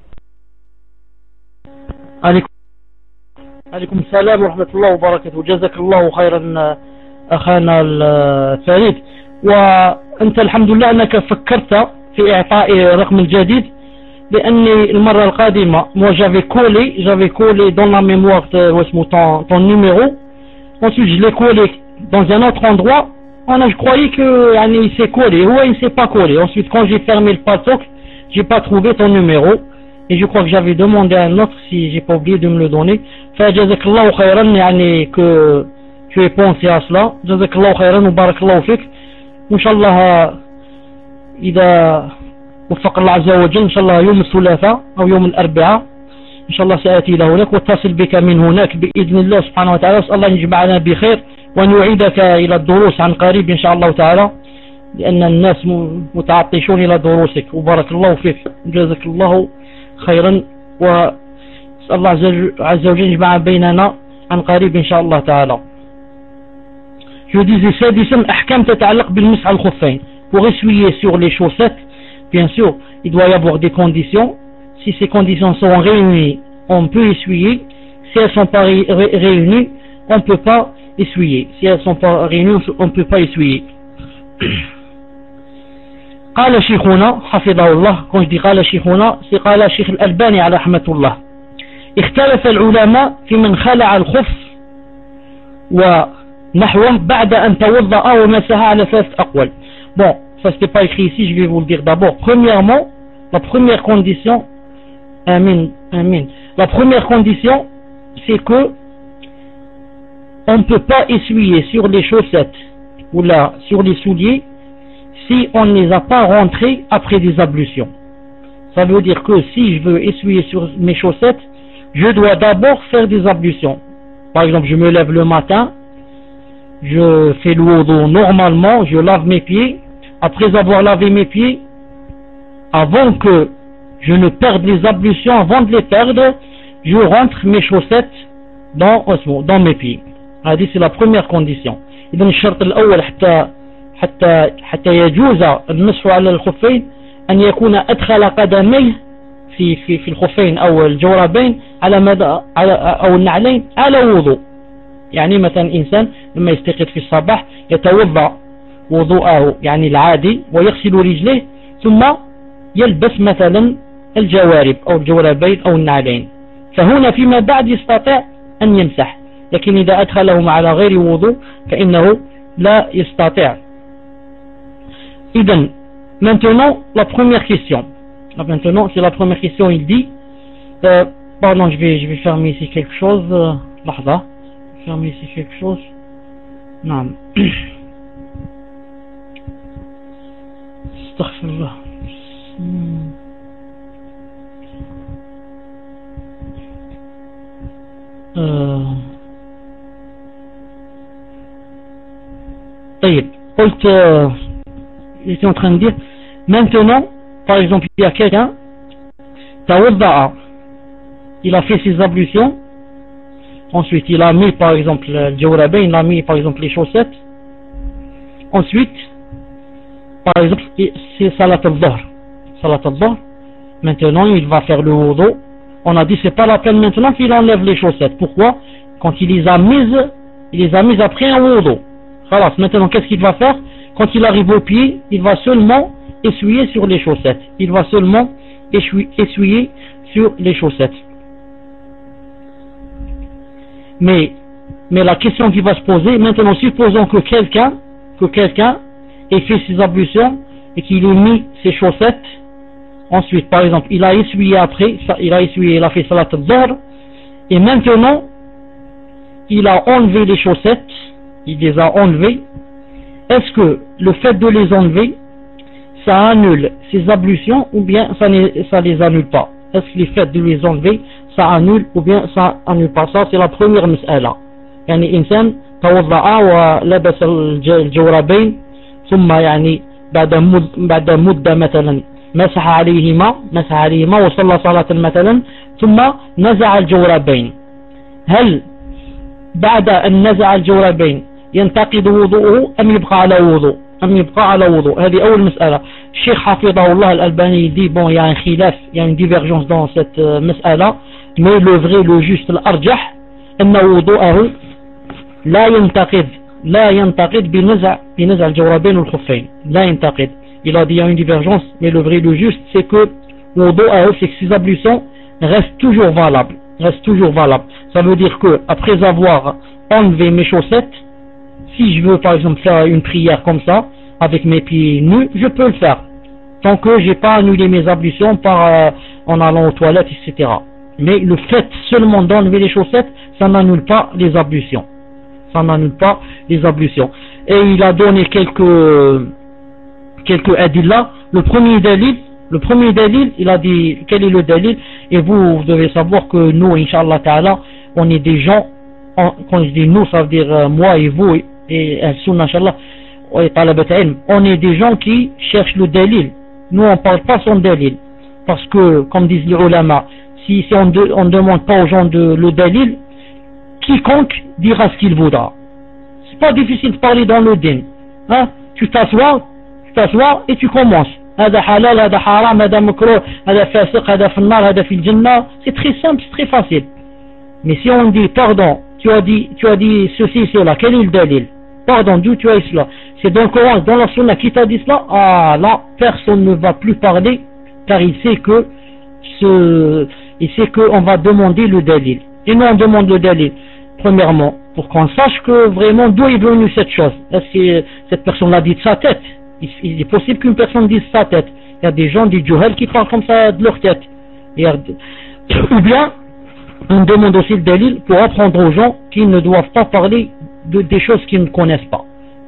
عليكم السلام ورحمة الله وبركاته. جزاك الله خيرا أخانا الفريد. وأنت الحمد لله أنك فكرت في إعطاء رقم الجديد، لأني المرة القادمة moi j'avais collé dans la mémoire ton numéro. Ensuite je l'ai collé dans un autre endroit. Je croyais que il s'est collé. Ouais, il s'est pas collé. Ensuite quand j'ai fermé le padlock, j'ai pas trouvé ton numéro. Et je crois que j'avais demandé à un autre, si j'ai pas oublié de me le donner. Jazakallahu khayran que tu aies pensé à cela. Jazakallahu khayran wa barakallahu fik. Inch'Allah إذا وفق الله عز وجل إن شاء الله يوم الثلاثاء أو يوم الأربعاء إن شاء الله سآتي إلى هناك واتصل بك من هناك بإذن الله سبحانه وتعالى. أسأل الله أن يجمعنا بخير وأن يعيدك إلى الدروس عن قريب إن شاء الله تعالى، لأن الناس متعطشون إلى دروسك. وبارك الله فيك، جزاك الله خيرا، وأسأل الله عز وجل يجمع بيننا عن قريب إن شاء الله تعالى. Je disais سادسا أحكام تتعلق بالمسح على الخفين. Pour essuyer sur les chaussettes, bien sûr, il doit y avoir des conditions. Si ces conditions sont réunies, on peut essuyer. Si elles ne sont pas réunies, on ne peut pas essuyer. Si elles ne sont pas réunies, on ne peut pas essuyer. قال شيخنا حفظه الله. Quand je dis قال شيخنا, c'est قال الشيخ الألباني على رحمة الله. اختلف العلماء في من خلع الخف ونحوه بعد أن توضأ ومسح على ثلاث أقوال. Bon, ça c'était pas écrit ici, je vais vous le dire d'abord. Premièrement, la première condition, la première condition, c'est que on ne peut pas essuyer sur les chaussettes ou là sur les souliers si on ne les a pas rentrés après des ablutions. Ça veut dire que si je veux essuyer sur mes chaussettes, je dois d'abord faire des ablutions. Par exemple, je me lève le matin, je fais le wudu normalement, je lave mes pieds. Après avoir lavé mes pieds, avant que je ne perde les ablutions, avant de les perdre, je rentre mes chaussettes dans mes pieds. C'est la première condition. إذن الشرط الأول حتى يجوز المسح على الخفين أن يكون أدخل قدميه في الخفين أو الجوربين على مدى أو النعلين على وضوء. يعني مثلا إنسان لما يستيقظ في الصباح يتوضأ وضوءه يعني العادي ويغسل رجليه ثم يلبس مثلا الجوارب أو الجوربين أو النعلين، فهنا فيما بعد يستطيع أن يمسح. لكن إذا أدخلهما على غير وضوء فإنه لا يستطيع. إذن maintenant la première question. Maintenant c'est la première question. Il dit pardon, je vais fermer ici quelque chose. لحظة, fermer ici quelque chose. Non. استغفر الله. طيب, j'étais en train de dire maintenant, par exemple, il y a quelqu'un tawadda'a, il a fait ses ablutions, ensuite il a mis par exemple le jawrabain, il a mis par exemple les chaussettes, ensuite par exemple c'est salat al-dhuhr, maintenant il va faire le wudu. On a dit c'est pas la peine maintenant qu'il enlève les chaussettes. Pourquoi? Quand il les a mises après un wudu. Alors maintenant qu'est-ce qu'il va faire? Quand il arrive au pied, il va seulement essuyer sur les chaussettes. Il va seulement essuyer sur les chaussettes. Mais la question qui va se poser maintenant, supposons que quelqu'un ait fait ses ablutions et qu'il ait mis ses chaussettes. Ensuite, par exemple, il a essuyé après, il a fait salat al-dhuhr, et maintenant, il a enlevé les chaussettes, il les a enlevées. Est-ce que le fait de les enlever, ça annule ses ablutions ou bien ça les annule pas? Est-ce que le fait de les enlever, ça annule ou bien ça annule pas? Ça, c'est la première مسألة. يعني إنسان توضأ ولبس الجوربين ثم يعني بعد مدة مثلا مسح عليهما وصلى صلاة مثلا ثم نزع الجوربين. هل بعد أن نزع الجوربين ينتقد وضوءه أم يبقى على وضوء؟ هذه أول مسألة. الشيخ حفظه الله الألباني dit bon, il y a un khilaf, il y a une divergence dans cette مسألة, mais le vrai, le juste, الأرجح أن وضوءه لا ينتقد بنزع الجوربين والخفين. لا ينتقد. Il a dit il y a une divergence, mais le vrai, le juste, c'est que c'est que ces ablutions restent toujours valables. Ça veut dire que après avoir enlevé mes chaussettes, si je veux par exemple faire une prière comme ça, avec mes pieds nus, je peux le faire. Tant que j'ai pas annulé mes ablutions en allant aux toilettes, etc. Mais le fait seulement d'enlever les chaussettes, ça n'annule pas les ablutions. Et il a donné quelques adillah. Le premier dalil, il a dit quel est le dalil, et vous devez savoir que nous, Inch'Allah Ta'ala, on est des gens, quand je dis nous, ça veut dire moi et vous et Al-Sunnah, Inch'Allah, on est des gens qui cherchent le dalil. Nous on parle pas sans dalil, parce que comme disent les ulama, si on ne demande pas aux gens le dalil, quiconque dira ce qu'il voudra. C'est pas difficile de parler dans le din, hein? Tu t'assois et tu commences. هذا حلال, هذا حرام, هذا مكروه, هذا فاسق, هذا في النار, هذا في الجنة. C'est très simple, c'est très facile. Mais si on dit pardon, tu as dit ceci, cela, quel est le dalil? Pardon, d'où tu as cela? C'est dans le Coran, dans la Sunna qui t'a dit cela? Ah là, personne ne va plus parler, car il sait qu'on va demander le dalil. Et nous on demande le dalil. Premièrement, pour qu'on sache que vraiment d'où est venue cette chose. Est-ce que cette personne l'a dit de sa tête? Il est possible qu'une personne dise sa tête. Il y a des gens, des juhal qui parlent comme ça de leur tête. Ou bien, on demande aussi le dalil pour apprendre aux gens qui ne doivent pas parler des choses qu'ils ne connaissent pas.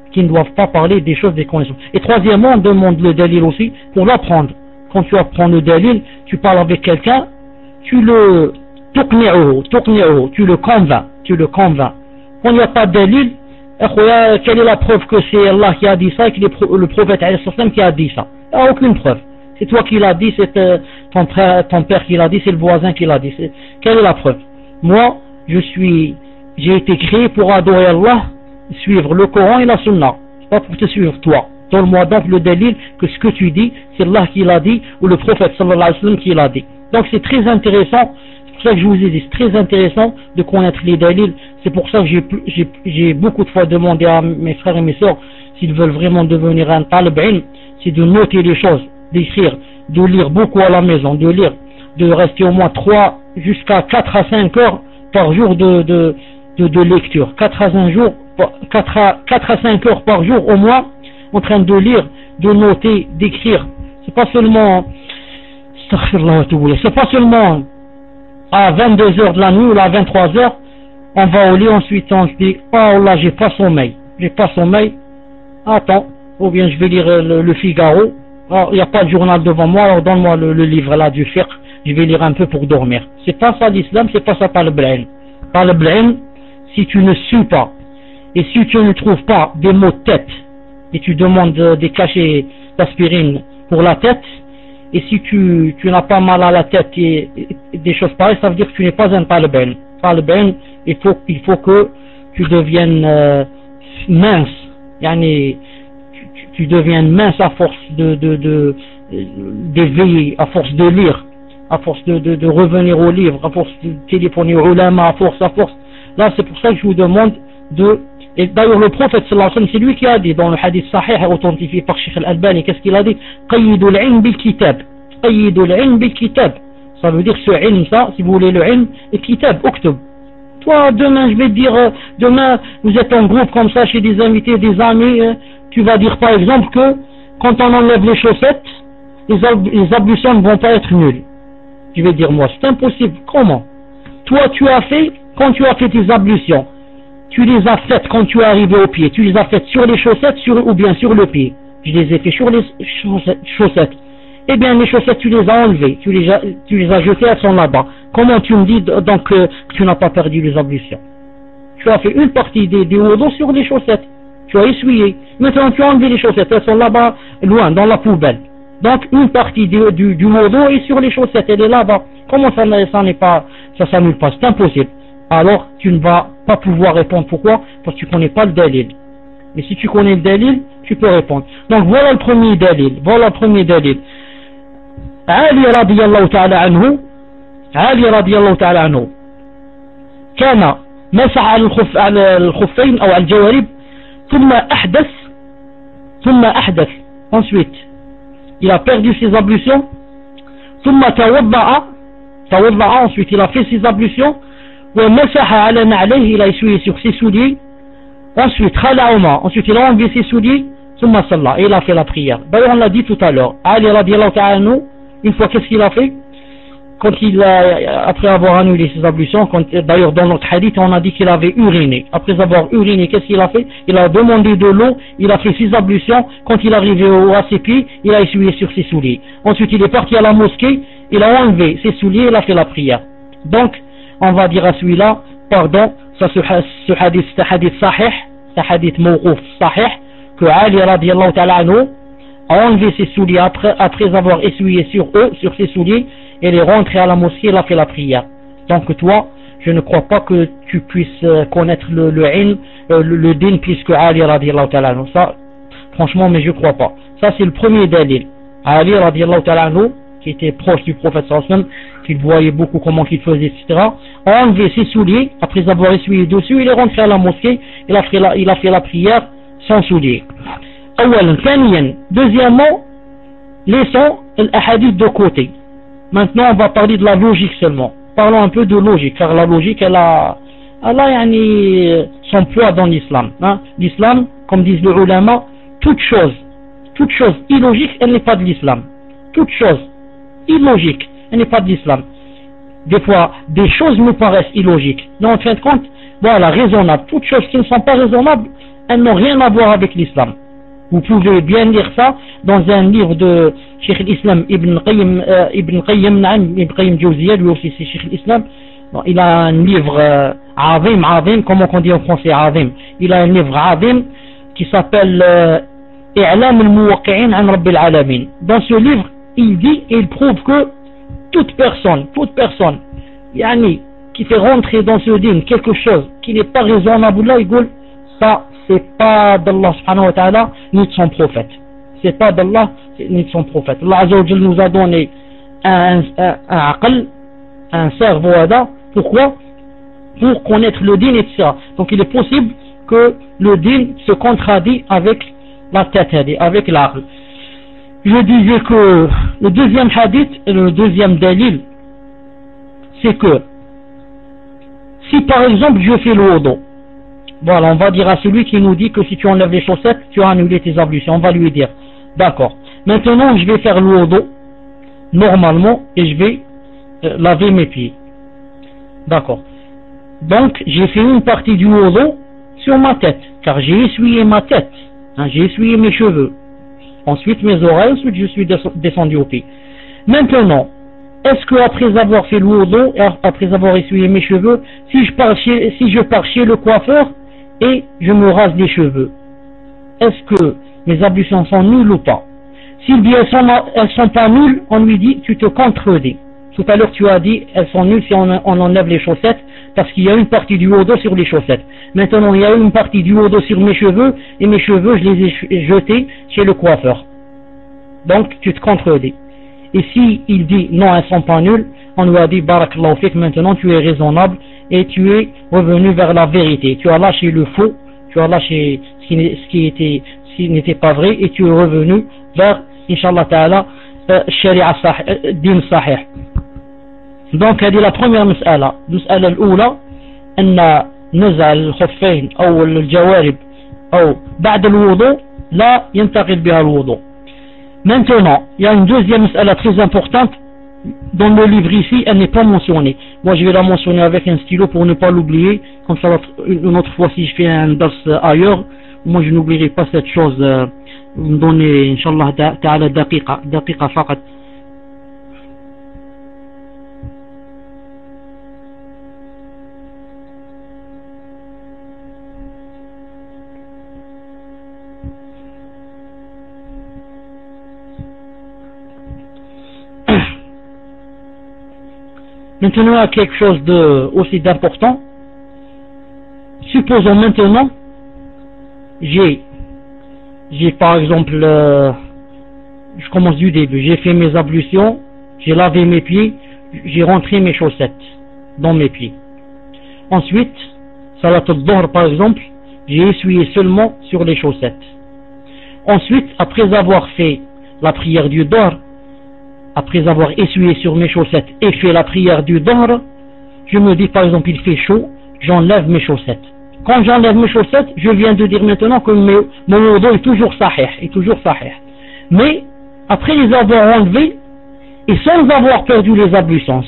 Et troisièmement, on demande le dalil aussi pour l'apprendre. Quand tu apprends le dalil, tu parles avec quelqu'un, tu le convaincs. Quand il n'y a pas de dalil, quelle est la preuve que c'est Allah qui a dit ça et que le prophète qui a dit ça? Il n'y a aucune preuve. C'est toi qui l'as dit, c'est ton père qui l'a dit, c'est le voisin qui l'a dit. Quelle est la preuve? Moi, j'ai été créé pour adorer Allah, suivre le Coran et la Sunna. C'est pas pour te suivre toi. Donne-moi donc le dalil que ce que tu dis, c'est Allah qui l'a dit ou le prophète sallallahu alayhi wa sallam qui l'a dit. Donc c'est très intéressant, c'est pour ça que je vous ai dit, c'est très intéressant de connaître les dalils. C'est pour ça que j'ai beaucoup de fois demandé à mes frères et mes sœurs s'ils veulent vraiment devenir un talib ilm, c'est de noter les choses, d'écrire, de lire beaucoup à la maison, de rester au moins 3 jusqu'à 4 à 5 heures par jour de lecture. 4 à 5 heures par jour au moins en train de lire, de noter, d'écrire. C'est pas seulement à 22 heures de la nuit ou à 23 heures on va au lit, ensuite on se dit oh là j'ai pas sommeil, attends, ou bien je vais lire le Figaro, il n'y a pas de journal devant moi, alors donne-moi le livre là du fiqh, je vais lire un peu pour dormir. C'est pas ça l'islam, c'est pas ça talib ilm. Talib ilm, si tu ne suis pas et si tu ne trouves pas des maux de tête et tu demandes des cachets d'aspirine pour la tête, et si tu n'as pas mal à la tête et des choses pareilles, ça veut dire que tu n'es pas un talib ilm. Talib ilm, il faut que tu deviennes mince, yani, tu deviennes mince à force d'éveiller, à force de lire, à force de revenir au livre, à force de téléphoner aux ulama, à force. Là, c'est pour ça que je vous demande et d'ailleurs le prophète sallallahu alayhi wa sallam, c'est lui qui a dit dans le hadith sahih authentifié par Sheikh Al-Albani, qu'est-ce qu'il a dit? Qayyidul ilm bil kitab. Qayyidul ilm bil kitab. Ça veut dire ce ilm, ça, si vous voulez le ilm, et kitab, uktub. Toi, demain, je vais te dire, demain, vous êtes en groupe comme ça, chez des invités, des amis, tu vas dire par exemple que quand on enlève les chaussettes, les ablutions ne vont pas être nulles. Je vais dire moi, c'est impossible. Comment? Toi, quand tu as fait tes ablutions, tu les as faites quand tu es arrivé au pied, tu les as faites sur les chaussettes ou bien sur le pied. Je les ai fait sur les chaussettes. Eh bien, les chaussettes, tu les as enlevées, tu les as jetées, elles sont là-bas. Comment tu me dis donc que tu n'as pas perdu les ablutions? Tu as fait une partie des wudu sur les chaussettes. Tu as essuyé. Maintenant, tu as enlevé les chaussettes, elles sont là-bas, loin, dans la poubelle. Donc, une partie du wudu est sur les chaussettes, elle est là-bas. Comment ça s'annule pas? C'est impossible. Alors tu ne vas pas pouvoir répondre. Pourquoi? Parce que tu ne connais pas le dalil. Mais si tu connais le dalil, tu peux répondre. Donc voilà le premier dalil. Ali radiyallahu ta'ala anhu كان مسح على الخفين أو على الجوارب ثم أحدث ensuite il a perdu ses ablutions ثم توضأ ensuite il a fait ses ablutions ومسح على نعليه, il a essuyé sur ses souliers, ensuite خلعهما, ensuite il a enlevé ses souliers, ثم صلى, et il a fait la prière. D'ailleurs on l'a dit tout à l'heure, Ali radiyallahu ta'ala anhu, une fois qu'est-ce qu'il a fait? Quand après avoir annulé ses ablutions, d'ailleurs dans notre hadith on a dit qu'il avait uriné. Après avoir uriné, qu'est-ce qu'il a fait? Il a demandé de l'eau, il a fait ses ablutions, quand il est arrivé à ses pieds, il a essuyé sur ses souliers. Ensuite il est parti à la mosquée, il a enlevé ses souliers, il a fait la prière. Donc on va dire à celui-là, pardon, ça ce hadith, c'est un hadith sahih, c'est un hadith mawqouf sahih, que Ali radiyallahu ta'ala anhu a enlevé ses souliers après avoir essuyé sur ses souliers, et il est rentré à la mosquée, il a fait la prière. Donc toi, je ne crois pas que tu puisses connaître le ilm, le din plus que Ali radiyallahu ta'ala anhu. Ça, franchement, mais je ne crois pas. Ça c'est le premier dalil. Ali radiyallahu ta'ala anhu, qui était proche du prophète sallallahu alayhi wa sallam, qu'il voyait beaucoup comment qu'il faisait, etc., a enlevé ses souliers, après avoir essuyé dessus, il est rentré à la mosquée, il a fait la prière sans souliers. Deuxièmement, laissons l'ahadith de côté. Maintenant, on va parler de la logique seulement. Parlons un peu de logique, car la logique, elle a son poids dans l'islam. Hein? L'islam, comme disent les ulama, toute chose illogique, elle n'est pas de l'islam. Toute chose illogique, elle n'est pas de l'islam. Des fois, des choses nous paraissent illogiques. Mais en fin de compte, voilà, raisonnables. Toutes choses qui ne sont pas raisonnables, elles n'ont rien à voir avec l'islam. Vous pouvez bien lire ça dans un livre de Cheikh al-Islam Ibn Qayyim Jawziyya, lui aussi c'est Cheikh al-Islam. Il a un livre Azim, comment on dit en français Azim. Il a un livre Azim qui s'appelle I'lam al-Muwaqqi'in an Rabbil Alamin. Dans ce livre, il dit et il prouve que toute personne yani, qui fait rentrer dans ce din quelque chose qui n'est pas raisonnable, là il dit ça c'est pas d'Allah subhanahu wa ta'ala ni de son prophète, c'est pas d'Allah ni de son prophète. Allah azza wa jalla nous a donné un aql, un cerveau. Pourquoi? Pour connaître le din, etc. Donc il est possible que le din se contradit avec la tête, avec l'aql. Je disais que le deuxième hadith et le deuxième dalil, c'est que si par exemple je fais le wudu, voilà, on va dire à celui qui nous dit que si tu enlèves les chaussettes, tu as annulé tes ablutions, on va lui dire d'accord, maintenant je vais faire le wudu normalement et je vais laver mes pieds, d'accord. Donc j'ai fait une partie du wudu sur ma tête, car j'ai essuyé ma tête, hein, j'ai essuyé mes cheveux, ensuite mes oreilles, ensuite je suis descendu au pied. Maintenant, est-ce que après avoir fait le wudu, après avoir essuyé mes cheveux, si je pars chez le coiffeur et je me rase les cheveux, est-ce que mes ablutions sont nulles ou pas? Si elles sont pas nulles, on lui dit tu te contredis. Tout à l'heure tu as dit elles sont nulles si on enlève les chaussettes, parce qu'il y a une partie du wudu sur les chaussettes. Maintenant il y a une partie du wudu sur mes cheveux, et mes cheveux je les ai jetés chez le coiffeur. Donc tu te contredis. Et si il dit non, elles sont pas nulles, on lui a dit barakallahu fik, maintenant tu es raisonnable et tu es revenu vers la vérité. Tu as lâché le faux, tu as lâché ce qui n'était pas vrai, et tu es revenu vers, inshallah ta'ala, sharia din sahih. Donc هذه la première مسألة. المسألة الأولى أن نزع الخفين أو الجوارب أو بعد الوضوء لا ينتقد بها الوضوء. Maintenant, il y a une deuxième مسألة très importante dans le livre ici, elle n'est pas mentionnée. Moi je vais la mentionner avec un stylo pour ne pas l'oublier, comme ça une autre fois si je fais un dars ailleurs, moi je n'oublierai pas cette chose. Vous me donnez inshallah ta'ala daqiqa faqat. Maintenant, il y a quelque chose aussi d'important. Supposons maintenant, j'ai par exemple, je commence du début, j'ai fait mes ablutions, j'ai lavé mes pieds, j'ai rentré mes chaussettes dans mes pieds. Ensuite, salat al-dhuhr par exemple, j'ai essuyé seulement sur les chaussettes. Ensuite, après avoir fait la prière du dhuhr, après avoir essuyé sur mes chaussettes et fait la prière du dhuhr, je me dis par exemple il fait chaud, j'enlève mes chaussettes. Quand j'enlève mes chaussettes, je viens de dire maintenant que mon wudu est toujours sahih, mais après les avoir enlevés et sans avoir perdu les ablutions,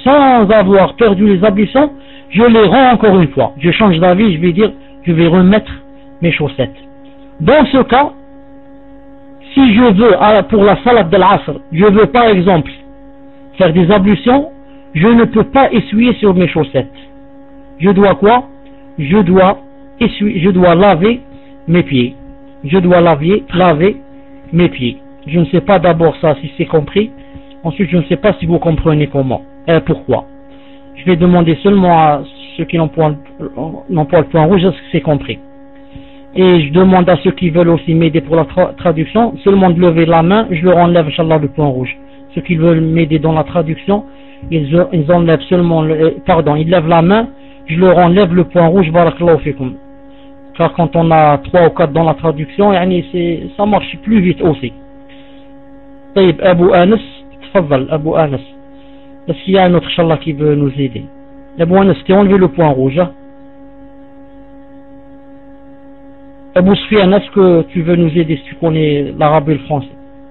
je les rends encore une fois. Je change d'avis, je vais dire je vais remettre mes chaussettes. Dans ce cas, si je veux, pour la salat de l'asr, je veux par exemple faire des ablutions, je ne peux pas essuyer sur mes chaussettes. Je dois quoi? Je dois laver mes pieds. Je dois laver mes pieds. Je ne sais pas d'abord ça si c'est compris. Ensuite, je ne sais pas si vous comprenez comment. Pourquoi? Je vais demander seulement à ceux qui n'ont pas le point rouge est-ce que c'est compris. Et je demande à ceux qui veulent aussi m'aider pour la traduction, seulement de lever la main, je leur enlève, inchallah, le point rouge. Ceux qui veulent m'aider dans la traduction, ils enlèvent seulement, ils lèvent la main, je leur enlève le point rouge, barakallahu fikum. Car quand on a 3 ou 4 dans la traduction, ça marche plus vite aussi. طيب, Abu Anas, tfaddal, Abu Anas. Est-ce qu'il y a un autre, inchallah, qui veut nous aider? Abu Anas, t'es enlevé le point rouge, hein? Abu Sufyan, est-ce que tu veux nous aider si tu connais l'arabe et le français?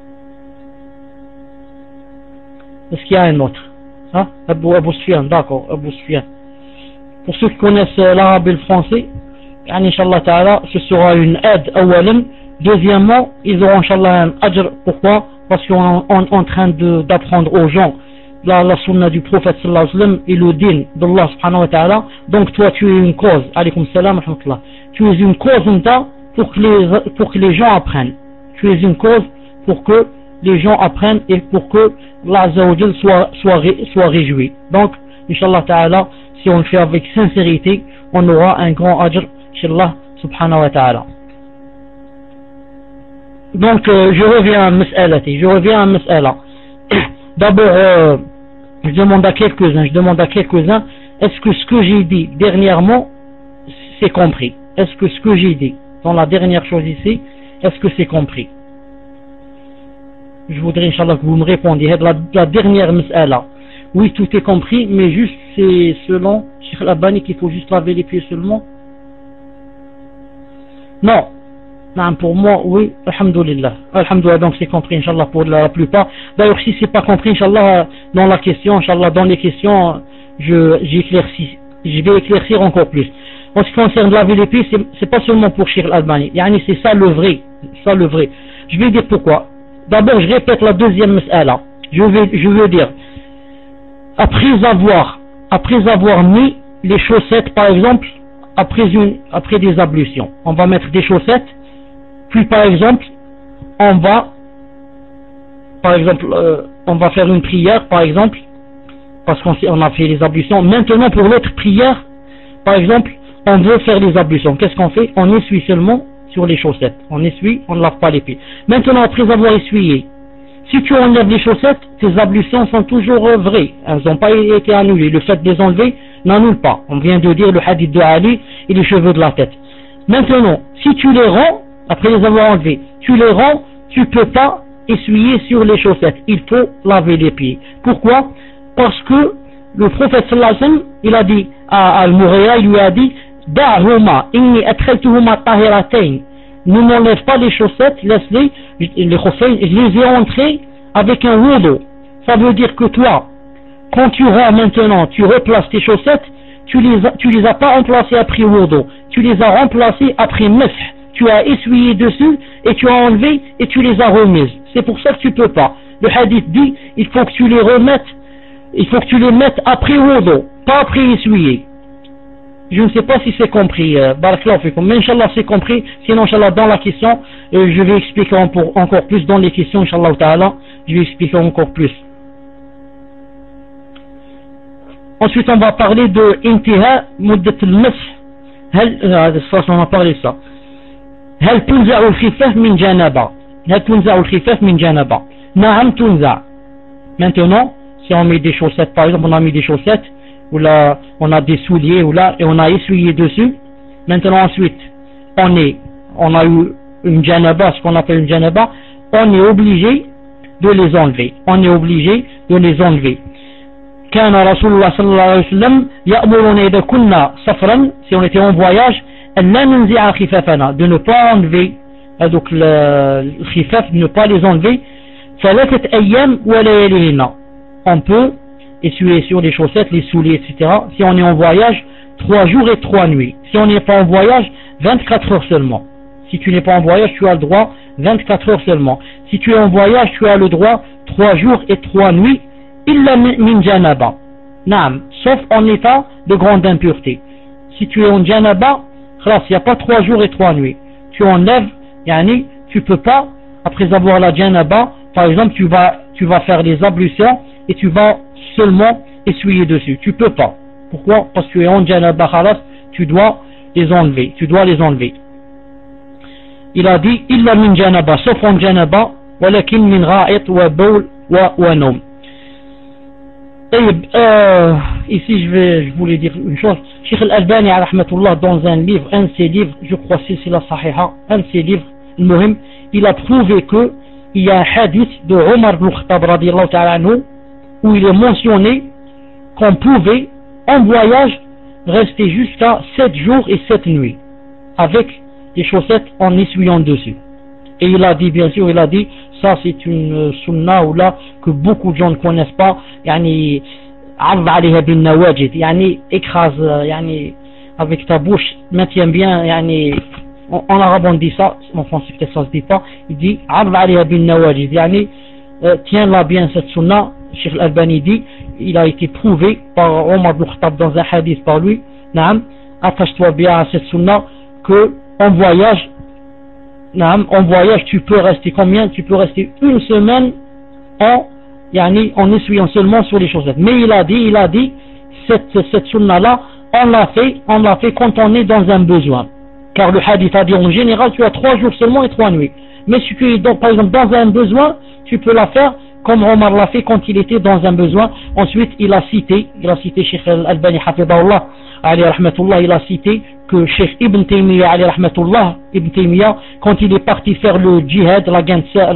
Est-ce qu'il y a un autre? Hein? Abu Sufyan, d'accord, Abu Sufyan. Pour ceux qui connaissent l'arabe et le français, Inch'Allah ta'ala, ce sera une aide awalan. Deuxièmement, ils auront Inch'Allah un ajr. Pourquoi? Parce qu'on est en train d'apprendre aux gens la sunna du prophète sallallahu alayhi wa sallam et le din d'Allah subhanahu wa ta'ala. Donc toi tu es une cause, alaykoum salam wa rahmatullah, tu es une cause pour que les gens apprennent. Tu es une cause pour que les gens apprennent et pour que Allah Azza wa Jal soit réjoui. Donc, Inch'Allah Ta'ala, si on le fait avec sincérité, on aura un grand ajr chez Allah Subhanahu wa Ta'ala. Donc, je reviens à Mas'ala. D'abord, je demande à quelques-uns, est-ce que ce que j'ai dit dernièrement, c'est compris? Est-ce que ce que j'ai dit dans la dernière chose ici, est-ce que c'est compris? Je voudrais, Inch'Allah, que vous me répondiez. La dernière mas'ala, oui, tout est compris, mais juste, c'est selon Cheikh Al-Albani qu'il faut juste laver les pieds seulement? Non. Non, pour moi, oui, alhamdulillah. Alhamdulillah, donc c'est compris, Inch'Allah, pour la plupart. D'ailleurs, si c'est pas compris, Inch'Allah, dans la question, Inch'Allah, dans les questions, je vais éclaircir encore plus. En ce qui concerne laver les pieds, c'est pas seulement pour Cheikh Al-Albani. Yani, c'est ça le vrai. Je vais dire pourquoi. D'abord, je répète la deuxième mas'ala. Je veux dire, après avoir mis les chaussettes, par exemple, après des ablutions, on va mettre des chaussettes, puis par exemple, on va faire une prière, par exemple, parce qu'on a fait les ablutions. Maintenant, pour l'autre prière, par exemple, on veut faire les ablutions. Qu'est-ce qu'on fait? On essuie seulement sur les chaussettes. On ne lave pas les pieds. Maintenant, après avoir essuyé, si tu enlèves les chaussettes, tes ablutions sont toujours vraies. Elles n'ont pas été annulées. Le fait de les enlever n'annule pas. On vient de dire le hadith de Ali et les cheveux de la tête. Maintenant, si tu les rends, après les avoir enlevés, tu les rends, tu peux pas essuyer sur les chaussettes. Il faut laver les pieds. Pourquoi? Parce que le prophète sallallahu alayhi wa sallam, il a dit à Al-Mughira, il lui a dit, Da'huma, inni adkhaltuhuma tahiratayn. Ne m'enlève pas les chaussettes, laisse-les, les khuffayn, je les ai entrés avec un wudu. Ça veut dire que toi, quand tu rends maintenant, tu replaces tes chaussettes, tu les as pas remplacées après wudu, tu les as remplacées après mash. Tu as essuyé dessus et tu as enlevé et tu les as remises. C'est pour ça que tu peux pas. Le hadith dit, il faut que tu les mettes après wudu, pas après essuyer. Je ne sais pas si c'est compris, barakallahu fikum, mais Inch'Allah c'est compris. Sinon Inch'Allah dans la question, je vais expliquer encore plus dans les questions, Inch'Allah ta'ala, je vais expliquer encore plus. Ensuite on va parler de intiha muddat al-mash. On va parler de ça. هل تنزع الخفاف من جنابة؟ نعم تنزع. Maintenant, si on met des chaussettes, par exemple on a mis des chaussettes, ou là on a des souliers, ou là et on a essuyé dessus. Maintenant ensuite, on a eu une janaba, ce qu'on appelle une janaba, on est obligé de les enlever. كان رسول الله صلى الله عليه وسلم يأمرنا إذا كنا سفرا, si on était en voyage, أن ننزع خفافنا, de ne pas enlever, donc le khifaf, de ne pas les enlever, ثلاثة أيام ولياليهن. On peut essuyer sur les chaussettes, les souliers, etc. Si on est en voyage, 3 jours et 3 nuits. Si on n'est pas en voyage, 24 heures seulement. Si tu n'es pas en voyage, tu as le droit 24 heures seulement. Si tu es en voyage, tu as le droit 3 jours et 3 nuits. Illa min janaba. Naam, sauf en état de grande impureté. Si tu es en janaba, il n'y a pas 3 jours et 3 nuits. Tu enlèves, yani, tu peux pas, après avoir la janaba, par exemple, tu vas faire les ablutions et tu vas seulement essuyer dessus. Tu peux pas. Pourquoi? Parce que tu es en janaba, khalas, tu dois les enlever. Il a dit, illa min janaba, sauf en janaba, walakin min ra'it wa bawl wa nom. Ici je voulais dire une chose. Cheikh Al-Albani rahmatullah, dans un livre, un de ses livres, je crois que c'est la Sahiha, un de ses livres, Al-Muhim, il a prouvé que il y a un hadith de Omar ibn Khattab radiyallahu ta'ala anhu, où il est mentionné qu'on pouvait en voyage rester jusqu'à 7 jours et 7 nuits avec les chaussettes en essuyant dessus. Et il a dit, bien sûr, ça c'est une sunna ou là que beaucoup de gens ne connaissent pas, yani عض عليها بالنواجذ, yani écrase, yani avec ta bouche, maintiens bien, yani en arabe on dit ça, en français peut-être ça se dit pas, il dit عض عليها بالنواجذ, yani tiens-la bien cette sunna. Cheikh Al-Albani dit, il a été prouvé par Omar ibn Khattab dans un hadith par lui, naam, attache-toi bien à cette sunna, que en voyage en voyage, tu peux rester combien? Tu peux rester une semaine en essuyant seulement sur les chaussettes. Mais il a dit, cette sunna-là, on l'a fait quand on est dans un besoin. Car le hadith a dit en général, tu as 3 jours seulement et 3 nuits. Mais si tu es par exemple dans un besoin, tu peux la faire comme Omar l'a fait quand il était dans un besoin. Ensuite, il a cité Cheikh Al-Albani Hafidahullah, alayhi rahmatullah, il a cité que Cheikh Ibn Taymiyyah, alayhi rahmatullah, Ibn Taymiyyah, quand il est parti faire le djihad, la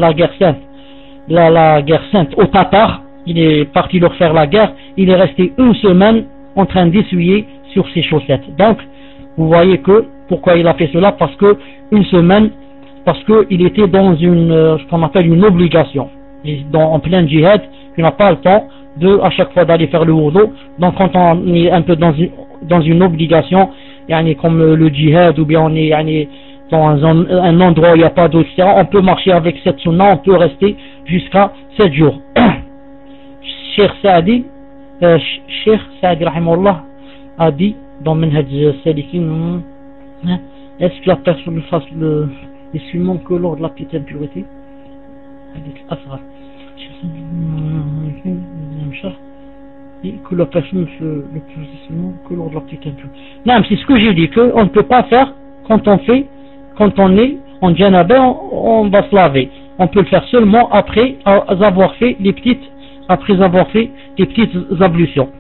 guerre sainte aux Tatars, il est parti leur faire la guerre, il est resté une semaine en train d'essuyer sur ses chaussettes. Donc, vous voyez que, pourquoi il a fait cela? Parce que une semaine, parce qu'il était dans ce qu'on appelle une obligation. En plein djihad, tu n'as pas le temps à chaque fois d'aller faire le wudu. Donc quand on est un peu dans une obligation, comme le djihad, ou bien on est dans un endroit où il n'y a pas d'eau, etc., on peut marcher avec cette sunna, on peut rester jusqu'à 7 jours. Cheikh Saadi rahimahullah a dit dans Minhaj Salikin, est-ce que la personne fasse l'essuiement que lors de la petite impurité? Et que la personne fait le plus essuiement que lors de la petite impurité. Non, c'est ce que j'ai dit, qu'on ne peut pas faire quand on est en janaba, on va se laver. On peut le faire seulement après avoir fait les petites ablutions.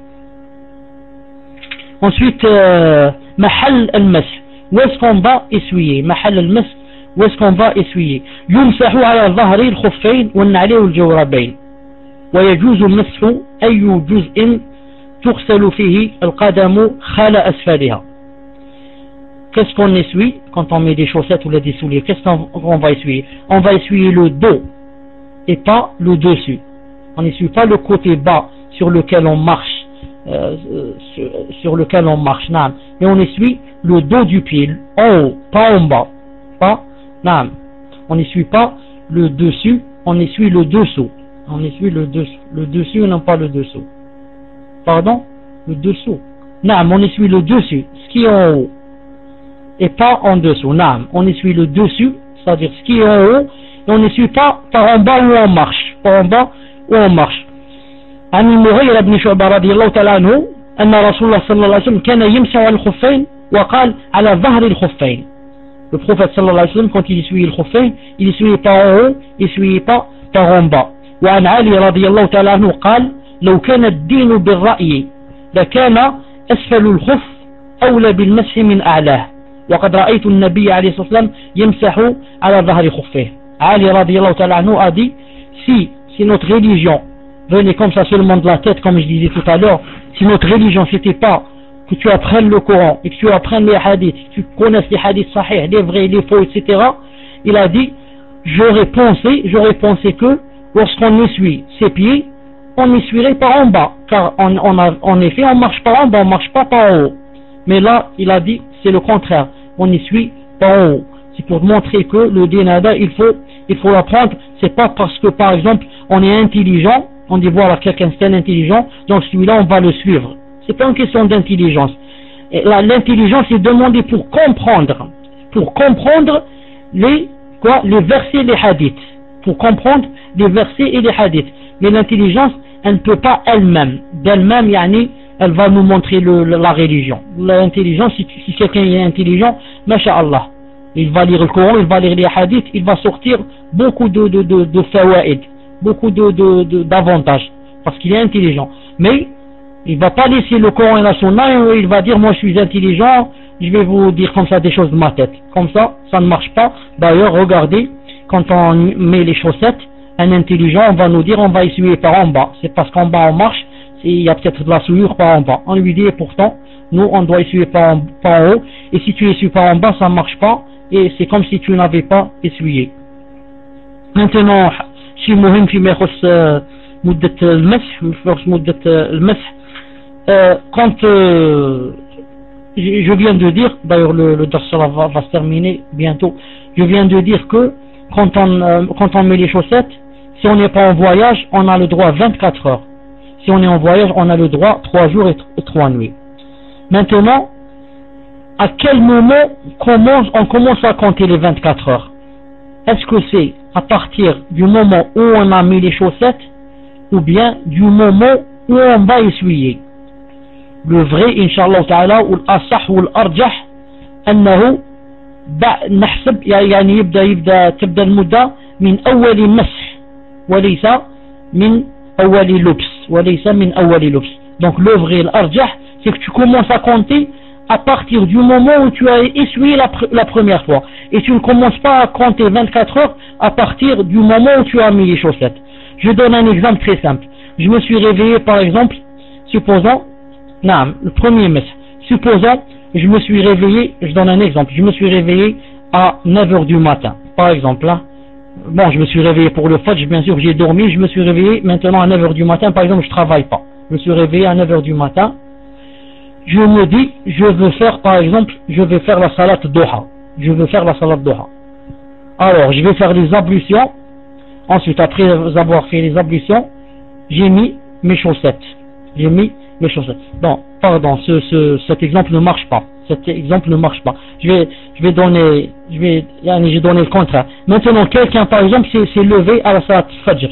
Ensuite, mahal al-mas, où est-ce qu'on va essuyer? Mahal al-mas, où est-ce qu'on va essuyer? يمسح على ظهر الخفين والنعلين والجوربين ويجوز مسح أي جزء تغسل فيه القدم خال أسفلها. Qu'est-ce qu'on essuie quand on met des chaussettes ou des souliers? Qu'est-ce qu'on va essuyer? On va essuyer le dos et pas le dessus. On n'essuie pas le côté bas sur lequel on marche, mais on essuie le dos du pied, en haut, pas en bas. On n'essuie pas le dessus, on essuie le dessous. On essuie le dessus et non pas le dessous. Pardon? Le dessous. On essuie le dessus, ce qui est en haut, et pas en dessous. On essuie le dessus, c'est-à-dire ce qui est en haut, et on n'essuie pas par en bas où on marche. Par en bas où on marche. عن المغيرة بن شعبة رضي الله تعالى عنه أن رسول الله صلى الله عليه وسلم كان يمسح على الخفين وقال على ظهر الخفين. Le prophète sallallahu alayhi wa sallam, quand il essuyait le khuffayn, il essuyait pas en haut, il essuyait pas par en bas. وعن علي رضي الله تعالى عنه قال لو كان الدين بالرأي لكان أسفل الخف أولى بالمسح من أعلاه وقد رأيت النبي عليه الصلاة والسلام يمسح على ظهر خفيه. Ali radiyallahu ta'ala anhu a dit, si notre religion venait comme ça seulement de la tête, comme je disais tout à l'heure, si notre religion c'était pas que tu apprennes le Coran et que tu apprennes les hadiths, tu connaisses les hadiths sahih, les vrais, les faux, etc. Il a dit, j'aurais pensé que lorsqu'on essuie ses pieds, on essuierait par en bas, car en effet on marche par en bas, on marche pas par en haut. Mais là, il a dit, c'est le contraire, on essuie par en haut. C'est pour montrer que le dinada, il faut l'apprendre. C'est pas parce que par exemple on est intelligent, on dit voilà quelqu'un c'est intelligent, donc celui-là on va le suivre. C'est pas une question d'intelligence. L'intelligence c'est demander pour comprendre les versets et les hadiths, pour comprendre les versets et les hadiths. Mais l'intelligence, elle ne peut pas d'elle-même, elle va nous montrer la religion. L'intelligence, si quelqu'un est intelligent, masha'Allah, il va lire le Coran, il va lire les hadiths, il va sortir beaucoup de fawaïd, beaucoup d'avantages, parce qu'il est intelligent. Mais il ne va pas laisser le Coran et la Sunna et il va dire moi je suis intelligent, je vais vous dire comme ça des choses de ma tête. Comme ça ne marche pas. D'ailleurs, regardez, quand on met les chaussettes, un intelligent, on va nous dire on va essuyer par en bas. C'est parce qu'en bas on marche, il y a peut-être de la souillure par en bas. On lui dit pourtant, nous on doit essuyer par en haut. Et si tu essuies par en bas, ça ne marche pas. Et c'est comme si tu n'avais pas essuyé. Maintenant, شيء مهم فيما يخص مدة المسح مدة المسح. Quand je viens de dire, d'ailleurs le dars va se terminer bientôt, je viens de dire que quand on met les chaussettes, si on n'est pas en voyage, on a le droit 24 heures. Si on est en voyage, on a le droit 3 jours et 3 nuits. Maintenant, à quel moment on commence à compter les 24 heures? est-ce que c'est à partir du moment où on a mis les chaussettes ou bien du moment où on va essuyer? Le vrai, Inch'Allah Ta'ala, ou l'asah ou l'arjah, أنه نحسب يعني تبدأ المدة من أول مسح وليس من أول لبس. Donc le vrai, l'arjah, c'est que tu commences à compter à partir du moment où tu as essuyé la première fois. Et tu ne commences pas à compter 24 heures à partir du moment où tu as mis les chaussettes. Je donne un exemple très simple. Je me suis réveillé par exemple, supposons, le premier mesh, supposons, je me suis réveillé, je donne un exemple, je me suis réveillé à 9h du matin, par exemple, là. Bon, je me suis réveillé pour le Fajr, bien sûr, j'ai dormi, je me suis réveillé maintenant à 9h du matin, par exemple, je travaille pas. Je me suis réveillé à 9h du matin, je me dis, je veux faire, par exemple, je vais faire la salat Doha. Alors, je vais faire les ablutions, ensuite, après avoir fait les ablutions, j'ai mis mes chaussettes. Non, pardon, cet exemple ne marche pas. J'ai donné le contraire. Maintenant, quelqu'un, par exemple, s'est levé à la salat al-Fajr.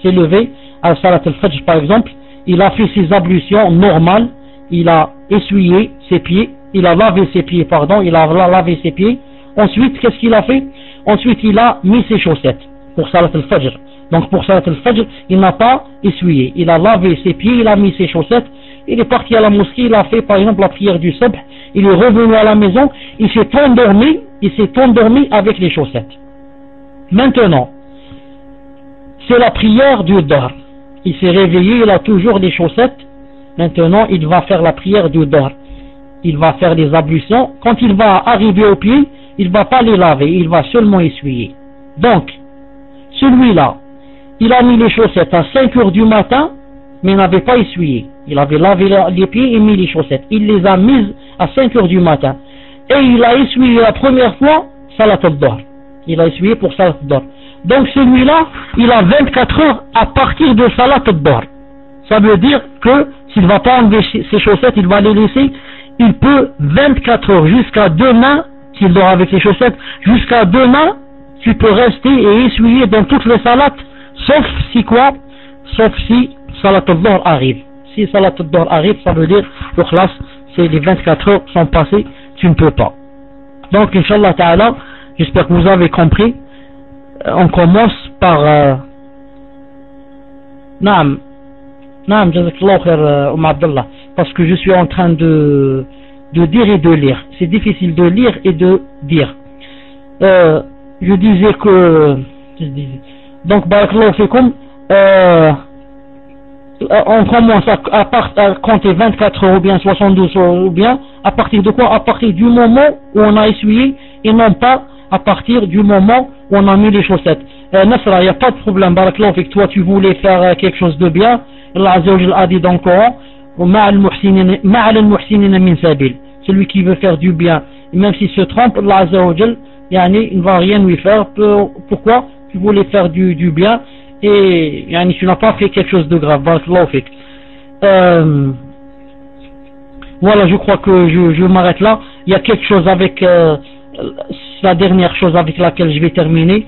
Par exemple, il a fait ses ablutions normales, il a essuyé ses pieds, il a lavé ses pieds. Ensuite, qu'est-ce qu'il a fait? Ensuite, il a mis ses chaussettes pour salat al-Fajr. Donc, pour salat al-Fajr, il n'a pas essuyé. Il a lavé ses pieds, il a mis ses chaussettes. Il est parti à la mosquée, il a fait par exemple la prière du Subh, il est revenu à la maison, il s'est endormi avec les chaussettes. Maintenant, c'est la prière du Dahr. Il s'est réveillé, il a toujours les chaussettes. Maintenant, il va faire la prière du Dahr. Il va faire les ablutions. Quand il va arriver au pied, il ne va pas les laver, il va seulement essuyer. Donc, celui-là, il a mis les chaussettes à 5h du matin, mais il n'avait pas essuyé. Il avait lavé les pieds et mis les chaussettes. Il les a mises à 5h du matin. Et il a essuyé la première fois salat al-Dahr. Il a essuyé pour salat al-Dahr. Donc celui-là, il a 24 heures à partir de salat al-Dahr. Ça veut dire que s'il ne va pas enlever ses chaussettes, il va les laisser. Il peut 24 heures jusqu'à demain, s'il dort avec les chaussettes, jusqu'à demain, tu peux rester et essuyer dans toutes les salats, sauf si salat al-Dahr arrive. Si salat al-Dahr arrive, ça veut dire le khlas, c'est les 24 heures sont passées, tu ne peux pas. Donc, Inch'Allah Ta'ala, j'espère que vous avez compris. On commence par Naam, Jazakallah khair, Abdullah, parce que je suis en train de dire et de lire. C'est difficile de lire et de dire. Je disais que... Donc, Barakallahu fikum, on commence à compter 24 heures ou bien 72 heures ou bien à partir de quoi? À partir du moment où on a essuyé et non pas à partir du moment où on a mis les chaussettes. Nasra, il n'y a pas de problème, Barakallahu fik, toi tu voulais faire quelque chose de bien, Allah Azza wa Jalla a dit dans le Coran, celui qui veut faire du bien, et même s'il se trompe, Allah Azza wa Jalla, il ne va rien lui faire. Pourquoi? Tu voulais faire du bien et tu n'as pas fait quelque chose de grave. Barakallahu fik. Voilà, je crois que je m'arrête là. Il y a quelque chose avec la dernière chose avec laquelle je vais terminer.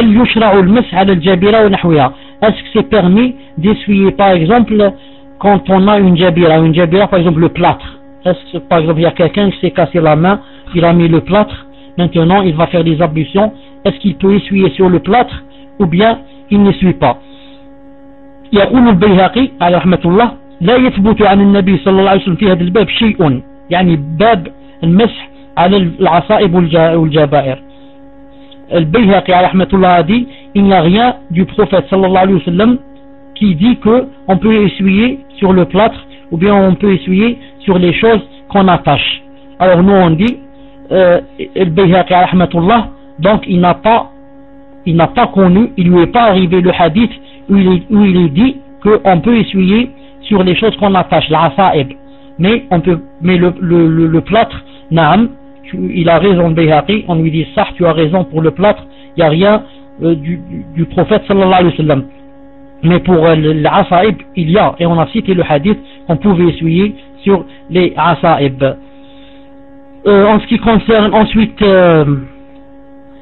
Est-ce que c'est permis d'essuyer par exemple quand on a une jabira par exemple le plâtre? Est-ce que par exemple il y a quelqu'un qui s'est cassé la main, il a mis le plâtre, maintenant il va faire des ablutions, est-ce qu'il peut essuyer sur le plâtre ou bien il n'essuie pas? يقول البيهقي على رحمة الله لا يثبت عن النبي صلى الله عليه وسلم في هذا الباب شيء، يعني باب المسح على العصائب والجبائر. البيهقي على رحمة الله a dit il n'y a rien du prophète sallallahu alayhi wa sallam qui dit que on peut essuyer sur le plâtre ou bien on peut essuyer sur les choses qu'on attache. Alors nous on dit البيهقي على رحمة الله, donc il n'a pas connu, il lui est pas arrivé le hadith où il est dit qu'on peut essuyer sur les choses qu'on attache, l'asa'ib, mais le plâtre, naam, il a raison le Bayhaqi, on lui dit ça, tu as raison pour le plâtre, il n'y a rien du prophète sallallahu alayhi wa sallam, mais pour l'asa'ib il y a, et on a cité le hadith qu'on pouvait essuyer sur les asa'ib. En ce qui concerne ensuite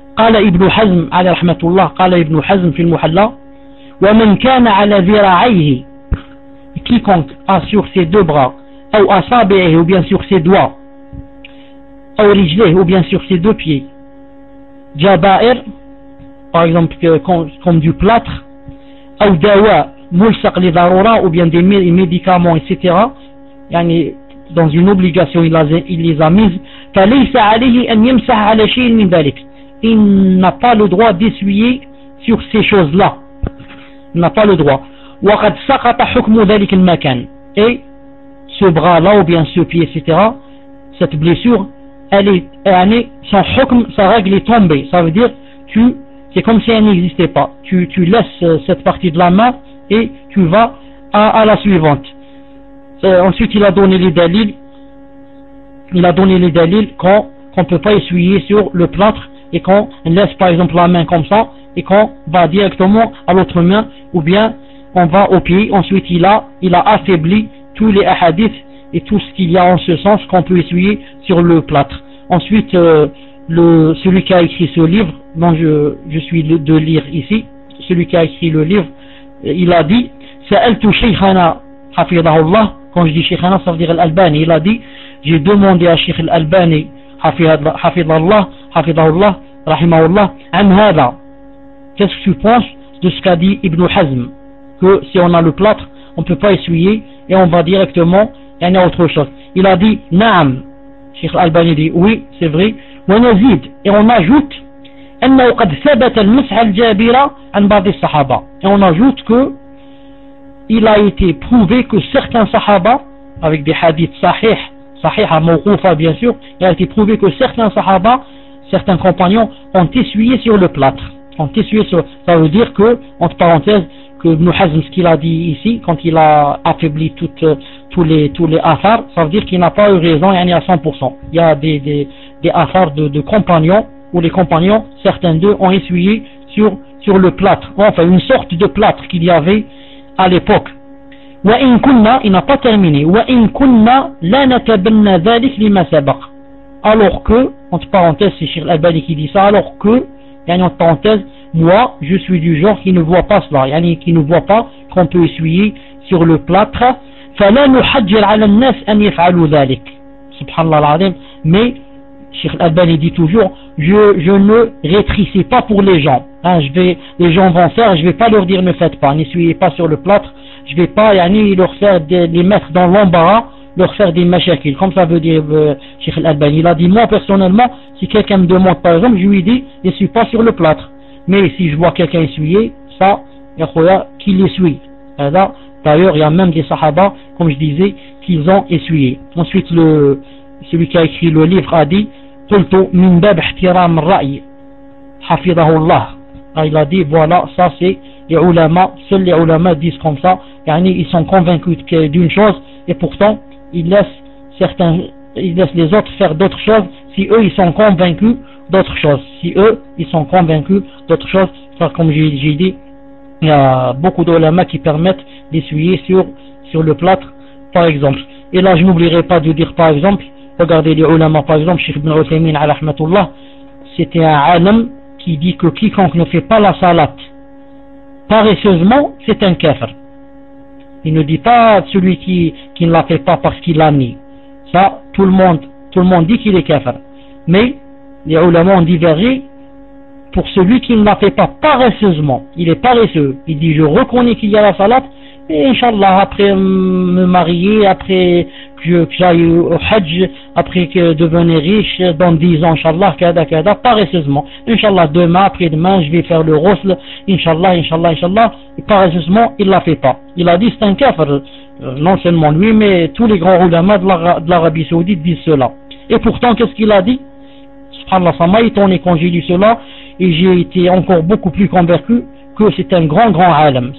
قال ابن حزم على رحمة الله قال ابن حزم في المحلى ومن كان على ذراعيه quiconque a sur ses deux bras ou أصابعه ou bien sur ses doigts ou رجليه ou bien sur ses deux pieds جبائر par exemple comme du plâtre ou dawa ملصق لضرورة ou bien des médicaments etc يعني dans une obligation il les a mises فليس عليه أن يمسح على شيء من ذلك il n'a pas le droit d'essuyer sur ces choses là il n'a pas le droit وقد سقط حكم ذلك المكان et ce bras là ou bien ce pied etc cette blessure elle est son hukm sa règle est tombée ça veut dire c'est comme si elle n'existait pas tu laisses cette partie de la main et tu vas à la suivante ensuite il a donné les dalils qu'on ne peut pas essuyer sur le plâtre et qu'on laisse par exemple la main comme ça et qu'on va directement à l'autre main ou bien on va au pied. Ensuite il a affaibli tous les hadiths et tout ce qu'il y a en ce sens qu'on peut essuyer sur le plâtre. Ensuite celui qui a écrit ce livre dont je suis de lire ici, celui qui a écrit le livre, il a dit Sa'altu Shaykhana hafidahullah, quand je dis Shaykhana ça veut dire Al-Albani, il a dit j'ai demandé à Shaykh Al-Albani hafidahullah rahimahullah an hada, qu'est-ce que tu penses de ce qu'a dit Ibn Hazm, que si on a le plâtre on ne peut pas essuyer et on va directement à autre chose. Il a dit Naam, Shaykh Al-Albani dit oui c'est vrai, ونزيد et on ajoute أنه قد ثبت المسح الجابرة عن بعض الصحابة et on ajoute que il a été prouvé que certains sahaba avec des hadiths sahih mawqoufa bien sûr, il a été prouvé que certains sahaba, certains compagnons ont essuyé sur le plâtre, ça veut dire que entre parenthèses que Ibn Hazm ce qu'il a dit ici quand il a affaibli tous les athars, ça veut dire qu'il n'a pas eu raison à 100%. Il y a des athars de compagnons où les compagnons, certains d'eux ont essuyé sur le plâtre, enfin une sorte de plâtre qu'il y avait à l'époque. وإن كنا, il n'a pas terminé, وإن كنا لا نتبنى ذلك لما سبق, alors que, entre parenthèses c'est Cheikh Al-Albani qui dit ça, alors que, entre parenthèses, moi je suis du genre qui ne voit pas cela, qui ne voit pas qu'on peut essuyer sur le plâtre. فلا نحجر على الناس أن يفعلوا ذلك, subhanallah al-azim. Mais Cheikh Al-Albani dit toujours je ne rétrécis pas pour les gens, les gens vont faire, je vais pas leur dire ne faites pas, n'essuyez pas sur le plâtre, je vais pas leur faire les mettre dans l'embarras, leur faire des mashakil, comme ça veut dire Cheikh Al-Albani. Il a dit moi personnellement si quelqu'un me demande par exemple je lui dis essuie pas sur le plâtre, mais si je vois quelqu'un essuyer ça qu'il essuie. D'ailleurs il y a même des sahaba comme je disais qu'ils ont essuyé. Ensuite celui qui a écrit le livre a dit قلت من باب احترام الرأي حفظه الله, il a dit voilà ça c'est les ulama, seuls les ulama disent comme ça, ils sont convaincus d'une chose et pourtant ils laissent les autres faire d'autres choses si eux ils sont convaincus d'autres choses, car comme j'ai dit il y a beaucoup d'ulama qui permettent d'essuyer sur le plâtre par exemple. Et là je n'oublierai pas de dire par exemple, regardez les ulama par exemple, Cheikh Ibn Uthaymin ala rahmatullah, c'était un alim qui dit que quiconque ne fait pas la salat paresseusement c'est un kafir. Il ne dit pas celui qui ne la fait pas parce qu'il l'a mis, ça tout le monde dit qu'il est kafir, mais les ulama ont divergé pour celui qui ne la fait pas paresseusement. Il est paresseux, il dit je reconnais qu'il y a la salat et Inch'Allah après me marier, après que j'aille au Hajj, après que devenir riche dans 10 ans Inch'Allah kada paresseusement, Inch'Allah demain, après-demain je vais faire le ghusl, Inch'Allah, et paresseusement il la fait pas. Il a dit c'est un kafir, non seulement lui mais tous les grands ulama de l'Arabie Saoudite disent cela. Et pourtant qu'est-ce qu'il a dit? Subhanallah, ça m'a étonné quand j'ai lu cela et j'ai été encore beaucoup plus convaincu que c'est un grand alim,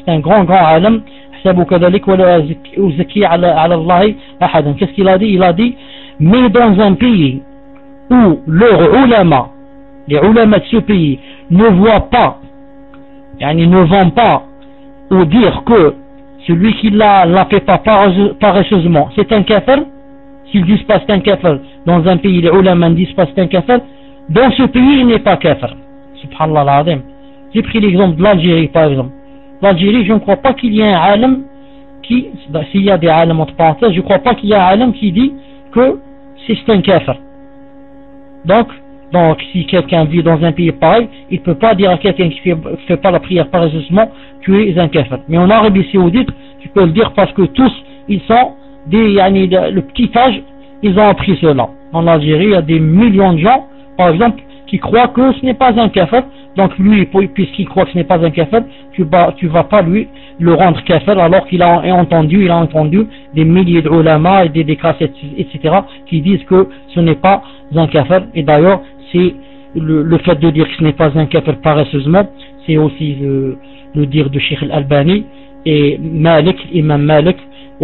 qu'est-ce qu'il a dit? Il a dit mais dans un pays où les ulama de ce pays ne voient pas, ne vont pas ou dire que celui qui la fait pas paresseusement c'est un kafir, s'ils disent pas c'est un kafir, dans un pays les ulama ne disent pas c'est un kafir, dans ce pays il n'est pas kafir. Subhanallah al-Azim. J'ai pris l'exemple de l'Algérie par exemple. L'Algérie, je ne crois pas qu'il y ait un alim qui, s'il y a des alims entre parenthèses, je ne crois pas qu'il y ait un alim qui dit que c'est un kafir. Donc si quelqu'un vit dans un pays pareil, il ne peut pas dire à quelqu'un qui ne fait pas la prière paresseusement, tu es un kafir. Mais en Arabie Saoudite, tu peux le dire parce que tous, ils sont le petit âge, ils ont appris cela. En Algérie, il y a des millions de gens, par exemple, qui croient que ce n'est pas un kafir. Donc lui, puisqu'il croit que ce n'est pas un kafir, tu vas pas lui le rendre kafir alors qu'il a entendu des milliers de ulama et des cassettes, etc., qui disent que ce n'est pas un kafir. Et d'ailleurs, c'est le fait de dire que ce n'est pas un kafir paresseusement, c'est aussi le dire de Cheikh Al-Albani et Malik, Imam Malik,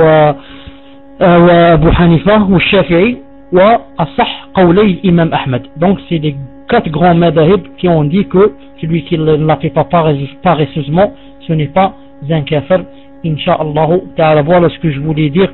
وأبو حنيفة والشافعي وأصح قولي الإمام أحمد. Donc c'est les 4 grands madahib qui ont dit que celui qui ne l'a fait pas paresseusement, ce n'est pas un kafir. Inch'Allah ta'ala, voilà ce que je voulais dire.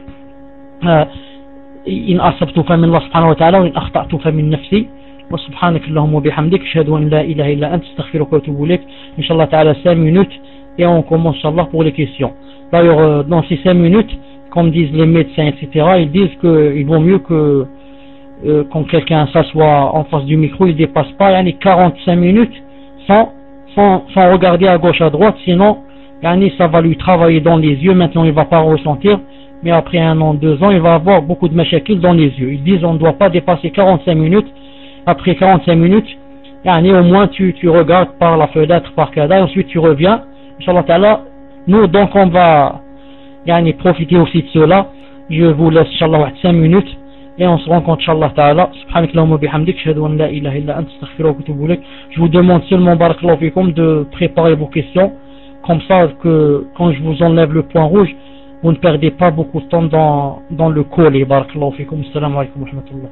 إن أصبت فمن الله سبحانه وتعالى وإن أخطأت فمن نفسي وسبحانك اللهم وبحمدك أشهد أن لا إله إلا أنت أستغفرك وأتوب إليك. Inch'Allah ta'ala 5 minutes et on commence Inch'Allah pour les questions. D'ailleurs dans ces 5 minutes, comme disent les médecins, etc., ils disent qu'il vaut mieux que quand quelqu'un s'assoit en face du micro, il ne dépasse pas 45 minutes sans regarder à gauche à droite, sinon ça va lui travailler dans les yeux. Maintenant il ne va pas ressentir, mais après 1 an, 2 ans, il va avoir beaucoup de mashakil dans les yeux. Ils disent on ne doit pas dépasser 45 minutes. Après 45 minutes, au moins tu regardes par la fenêtre, par cada, et ensuite tu reviens. Inch'Allah ta'ala, nous donc on va profiter aussi de cela. Je vous laisse Inch'Allah 5 minutes et on se rencontre Inch'Allah ta'ala. Subhanakallahumma bihamdik, ashhadu an la ilaha illa anta astaghfiruka wa atubu ilayk. Je vous demande seulement, barakallahu fikum, de préparer vos questions, comme ça que quand je vous enlève le point rouge, vous ne perdez pas beaucoup de temps dans le call. Barakallahu fikum. Assalamu alaikum wa rahmatullah.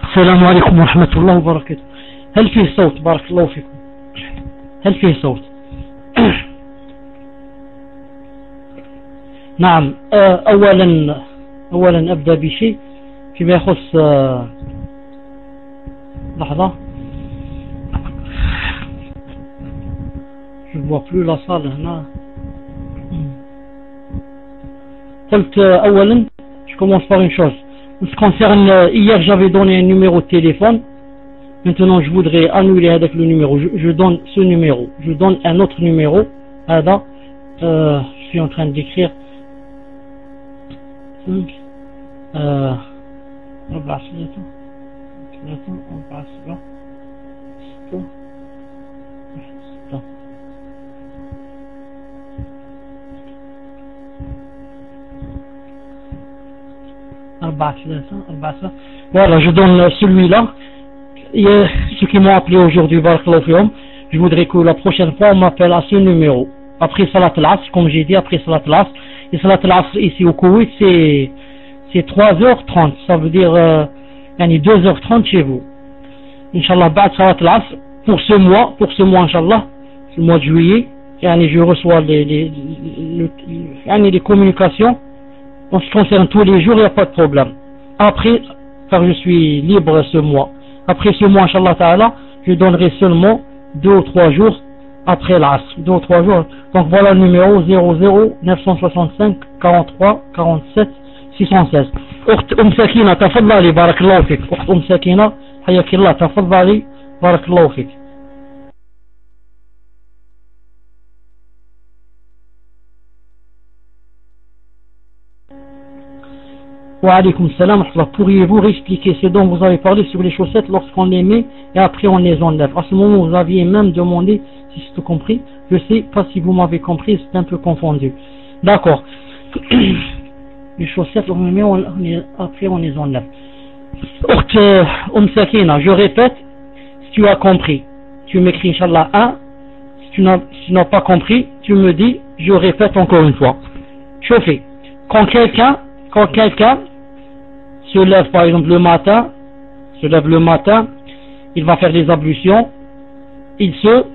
السلام عليكم ورحمة الله وبركاته. هل فيه صوت؟ بارك الله فيكم. هل فيه صوت؟ نعم. أولا أبدأ بشيء فيما يخص لحظة. Je ne vois plus la salle هنا. قلت أولا je commence par une chose. En ce qui concerne hier j'avais donné un numéro de téléphone. Maintenant je voudrais annuler avec le numéro. Je donne ce numéro. Je donne un autre numéro. هذا je suis en train d'écrire 5 4 Voilà, je donne celui-là. Et ceux qui m'ont appelé aujourd'hui, je voudrais que la prochaine fois on m'appelle à ce numéro. Après Salat al-Asr, comme j'ai dit, après Salat al-Asr. Et Salat al-Asr ici au Koweït, c'est 3h30. Ça veut dire 2h30 chez vous. Inch'Allah, ba'd Salat al-Asr, pour ce mois, Inch'Allah, le mois de juillet, je reçois les communications. En ce qui concerne tous les jours, il n'y a pas de problème. Après, car je suis libre ce mois. Après ce mois, Inch'Allah Ta'ala, je donnerai seulement 2 ou 3 jours après l'Asr. 2 ou 3 jours. Donc voilà le numéro 00 965 43 47 616. أخت سكينة تفضلي بارك الله فيك. أخت سكينة حياك الله تفضلي بارك الله فيك. Wa alaykoum salam. Pourriez-vous réexpliquer ce dont vous avez parlé sur les chaussettes lorsqu'on les met et après on les enlève? À ce moment vous aviez même demandé si c'est tout compris. Je sais pas si vous m'avez compris, c'est un peu confondu. D'accord. Les chaussettes on les met, après on les enlève. Sakina, je répète, si tu as compris, tu m'écris Inch'Allah 1. Si tu n'as pas compris, tu me dis, je répète encore une fois. Chauffez. Quand quelqu'un se lève par exemple le matin, il va faire des ablutions, il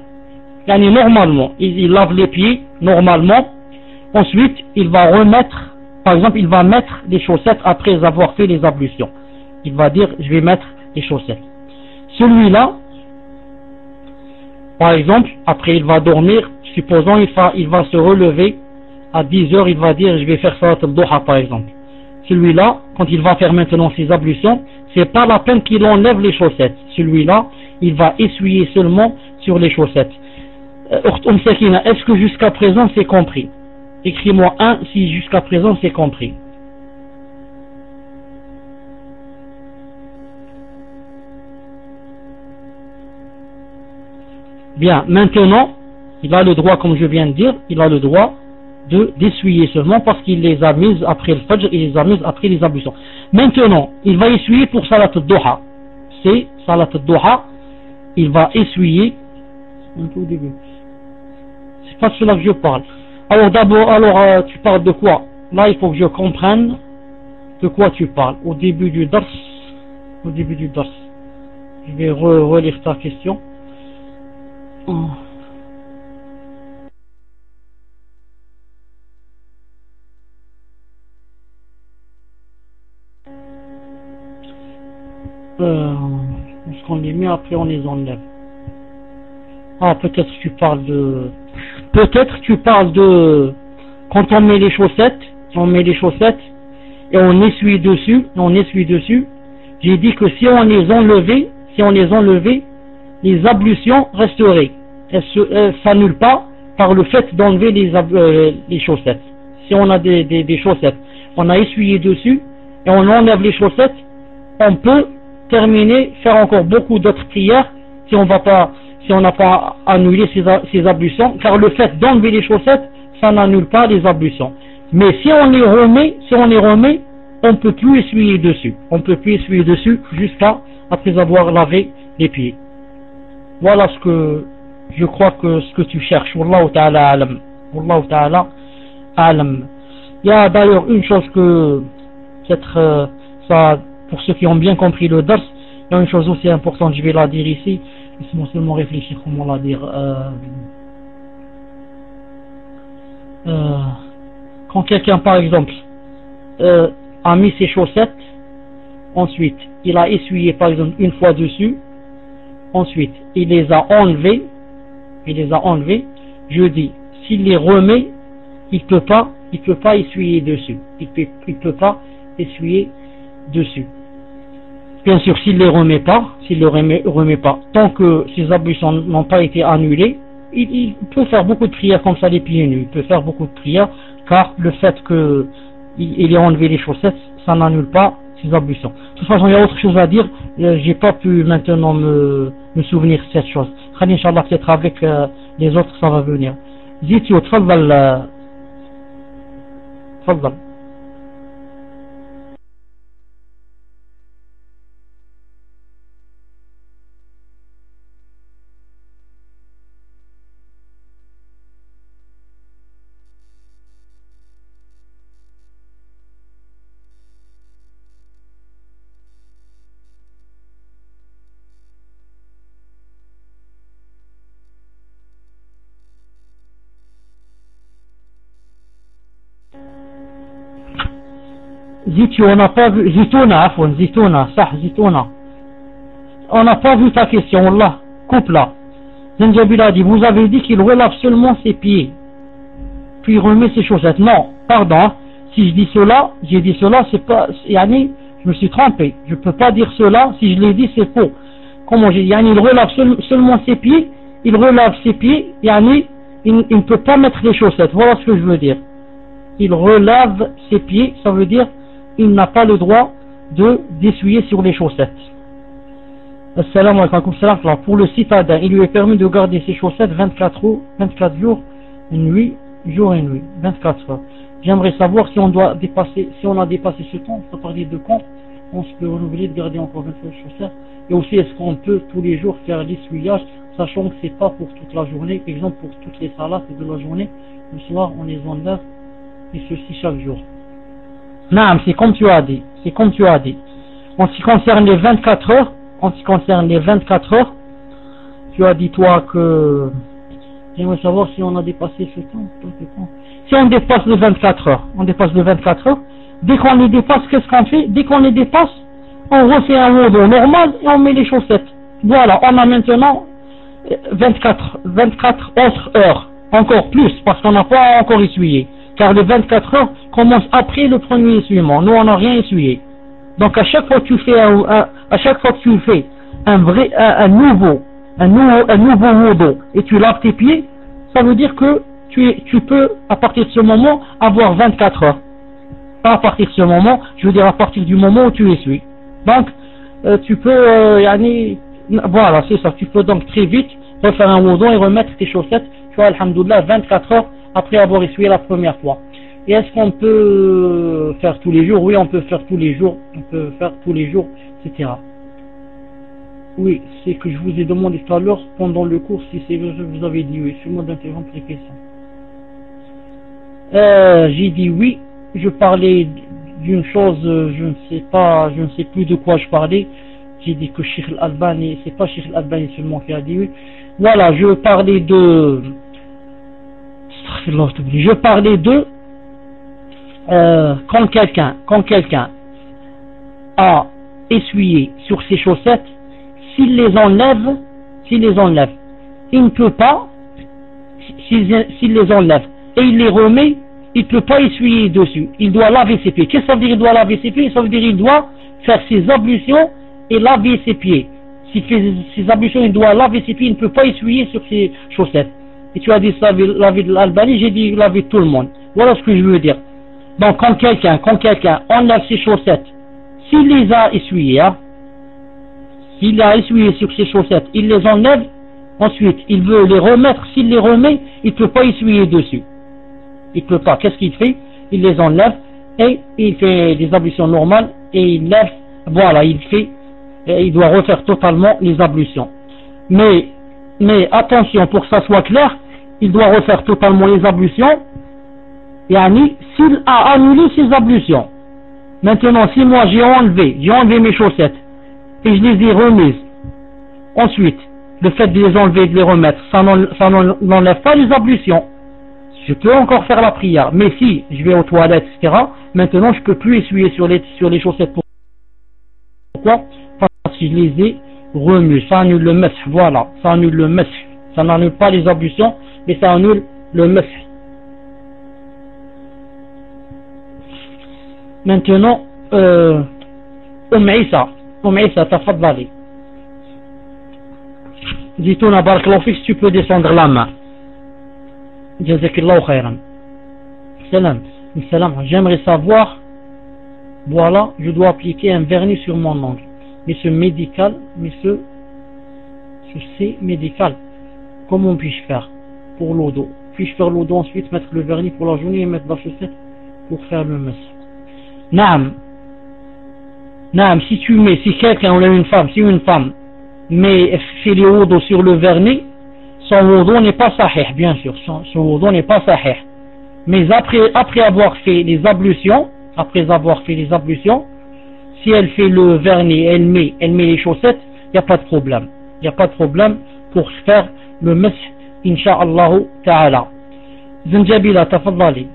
lave les pieds normalement, ensuite il va remettre, par exemple il va mettre les chaussettes après avoir fait les ablutions, il va dire je vais mettre les chaussettes. Celui-là, par exemple, après il va dormir, supposons il va se relever à 10h, il va dire je vais faire salat al-duha par exemple. Celui-là, quand il va faire maintenant ses ablutions, c'est pas la peine qu'il enlève les chaussettes. Celui-là, il va essuyer seulement sur les chaussettes. Sakina, est-ce que jusqu'à présent c'est compris? Écris-moi 1 si jusqu'à présent c'est compris. Bien, maintenant, il a le droit, comme je viens de dire, il a le droit d'essuyer seulement parce qu'il les a mises après le Fajr, il les a mises après les ablutions. Maintenant, il va essuyer pour Salat al-Duha. C'est Salat al-Duha, il va essuyer. C'est pas de cela que je parle. Alors d'abord, tu parles de quoi? Là, il faut que je comprenne de quoi tu parles. Au début du dars. Je vais relire ta question. Lorsqu'on les met, après on les enlève. Peut-être tu parles de quand on met les chaussettes et on essuie dessus, j'ai dit que si on les enlevait, les ablutions resteraient. Elles s'annulent pas par le fait d'enlever les chaussettes. Si on a des chaussettes, on a essuyé dessus et on enlève les chaussettes, on peut terminer, faire encore beaucoup d'autres prières si on n'a pas annulé ces ablutions, car le fait d'enlever les chaussettes, ça n'annule pas les ablutions. Mais si on les remet, on peut plus essuyer dessus. Jusqu'à après avoir lavé les pieds. Voilà ce que je crois que ce que tu cherches. Wallahu ta'ala alam. Il y a d'ailleurs une chose que peut-être ça, pour ceux qui ont bien compris le dars, Il y a une chose aussi importante, je vais la dire ici, laisse-moi seulement réfléchir comment la dire. Quand quelqu'un par exemple a mis ses chaussettes, ensuite il a essuyé par exemple une fois dessus, ensuite il les a enlevées, je dis s'il les remet, il peut pas essuyer dessus, il peut pas essuyer dessus. Bien sûr, s'il les remet pas, tant que ces ablutions n'ont pas été annulées, il peut faire beaucoup de prières comme ça les pieds nus, il peut faire beaucoup de prières, car le fait qu'il ait enlevé les chaussettes, ça n'annule pas ses ablutions. De toute façon, il y a autre chose à dire, j'ai pas pu maintenant me souvenir de cette chose. Inch'Allah, peut-être avec les autres, ça va venir. Zitio, tfaddal. Zitio, on n'a pas vu, Zitouna, on n'a pas vu ta question, Allah, coupe-la. Zanjabil a dit, vous avez dit qu'il relave seulement ses pieds, puis remet ses chaussettes. Non, pardon, si je dis cela, c'est pas, yani, je me suis trompé, je peux pas dire cela, si je l'ai dit, c'est faux. Comment j'ai dit, yani, il relave seulement ses pieds, yani, il ne peut pas mettre les chaussettes, voilà ce que je veux dire. Il relave ses pieds, ça veut dire, il n'a pas le droit d'essuyer sur les chaussettes. Assalamu alaykum. Pour le citadin, il lui est permis de garder ses chaussettes 24 jours, une nuit, jour et nuit, 24 heures. J'aimerais savoir si on a dépassé ce temps, à partir de quand on se peut renouveler de garder encore 24 chaussettes. Et aussi, est-ce qu'on peut tous les jours faire l'essuyage, sachant que c'est pas pour toute la journée, par exemple pour toutes les salades de la journée, le soir on les enlève, et ceci chaque jour. Non, c'est comme tu as dit. En ce qui concerne les 24 heures, tu as dit toi que j'aimerais savoir si on a dépassé ce temps. Si on dépasse les 24 heures, dès qu'on les dépasse, qu'est-ce qu'on fait? Dès qu'on les dépasse, on refait un wudu normal et on met les chaussettes. Voilà, on a maintenant 24 autres heures, encore plus, parce qu'on n'a pas encore essuyé. Car les 24 heures commencent après le premier essuyement. Nous, on n'a rien essuyé. Donc, à chaque fois que tu fais un nouveau wudu et tu laves tes pieds, ça veut dire que tu peux, à partir de ce moment, avoir 24 heures. Pas à partir de ce moment, je veux dire à partir du moment où tu essuies. Donc, tu peux, voilà, c'est ça. Tu peux donc très vite refaire un wudu et remettre tes chaussettes, tu vois, alhamdoulilah, 24 heures après avoir essuyé la première fois. Et est-ce qu'on peut faire tous les jours? Oui, on peut faire tous les jours, etc. Oui, c'est que je vous ai demandé tout à l'heure pendant le cours si c'est vrai que vous avez dit oui. C'est moi d'interrompre les questions. J'ai dit oui, je parlais d'une chose, je ne sais plus de quoi je parlais. J'ai dit que Cheikh Al-Albani, c'est pas Cheikh Al-Albani seulement qui a dit oui. Voilà, je parlais de quand quelqu'un a essuyé sur ses chaussettes, s'il les enlève, il ne peut pas, s'il les enlève et il les remet, il ne peut pas essuyer dessus, il doit laver ses pieds. Qu'est-ce que ça veut dire il doit laver ses pieds? Ça veut dire il doit faire ses ablutions et laver ses pieds. S'il fait ses ablutions, il doit laver ses pieds, il ne peut pas essuyer sur ses chaussettes. Et tu as dit ça, laver de l'Albanie, j'ai dit laver tout le monde. Voilà ce que je veux dire. Donc quand quelqu'un enlève ses chaussettes, s'il les a essuyées, s'il a essuyé sur ses chaussettes, il les enlève, ensuite il veut les remettre, s'il les remet, il ne peut pas essuyer dessus. Il ne peut pas. Qu'est-ce qu'il fait? Il les enlève et il fait des ablutions normales et il lève, voilà, il doit refaire totalement les ablutions. Mais attention, pour que ça soit clair, il doit refaire totalement les ablutions, et s'il a annulé ses ablutions. Maintenant, si moi j'ai enlevé mes chaussettes, et je les ai remises. Ensuite, le fait de les enlever et de les remettre, ça n'enlève pas les ablutions. Je peux encore faire la prière, mais si je vais aux toilettes, etc., maintenant je peux plus essuyer sur les chaussettes. Pourquoi? Parce que je les ai remues. Ça annule le masih, voilà, ça annule le masih. Ça n'annule pas les ablutions, mais ça annule le masih. Maintenant, Isa, tafadali. Dis-toi, barakallahu fik, si tu peux descendre la main. Jazakillahu khairan. Salam. J'aimerais savoir, voilà, je dois appliquer un vernis sur mon ongle. Mais ce c'est médical. Comment puis-je faire pour l'eau d'eau? Puis-je faire l'eau d'eau ensuite, mettre le vernis pour la journée et mettre la chaussette pour faire le masih? Naam, si quelqu'un ou une femme met fait les wudu sur le vernis, son wudu n'est pas sahih, bien sûr, son wudu n'est pas sahih. Mais après avoir fait les ablutions, si elle fait le vernis, elle met les chaussettes, il n'y a pas de problème. Il n'y a pas de problème pour faire le masih, insha'Allah ta'ala. Zanjabila, tafadali.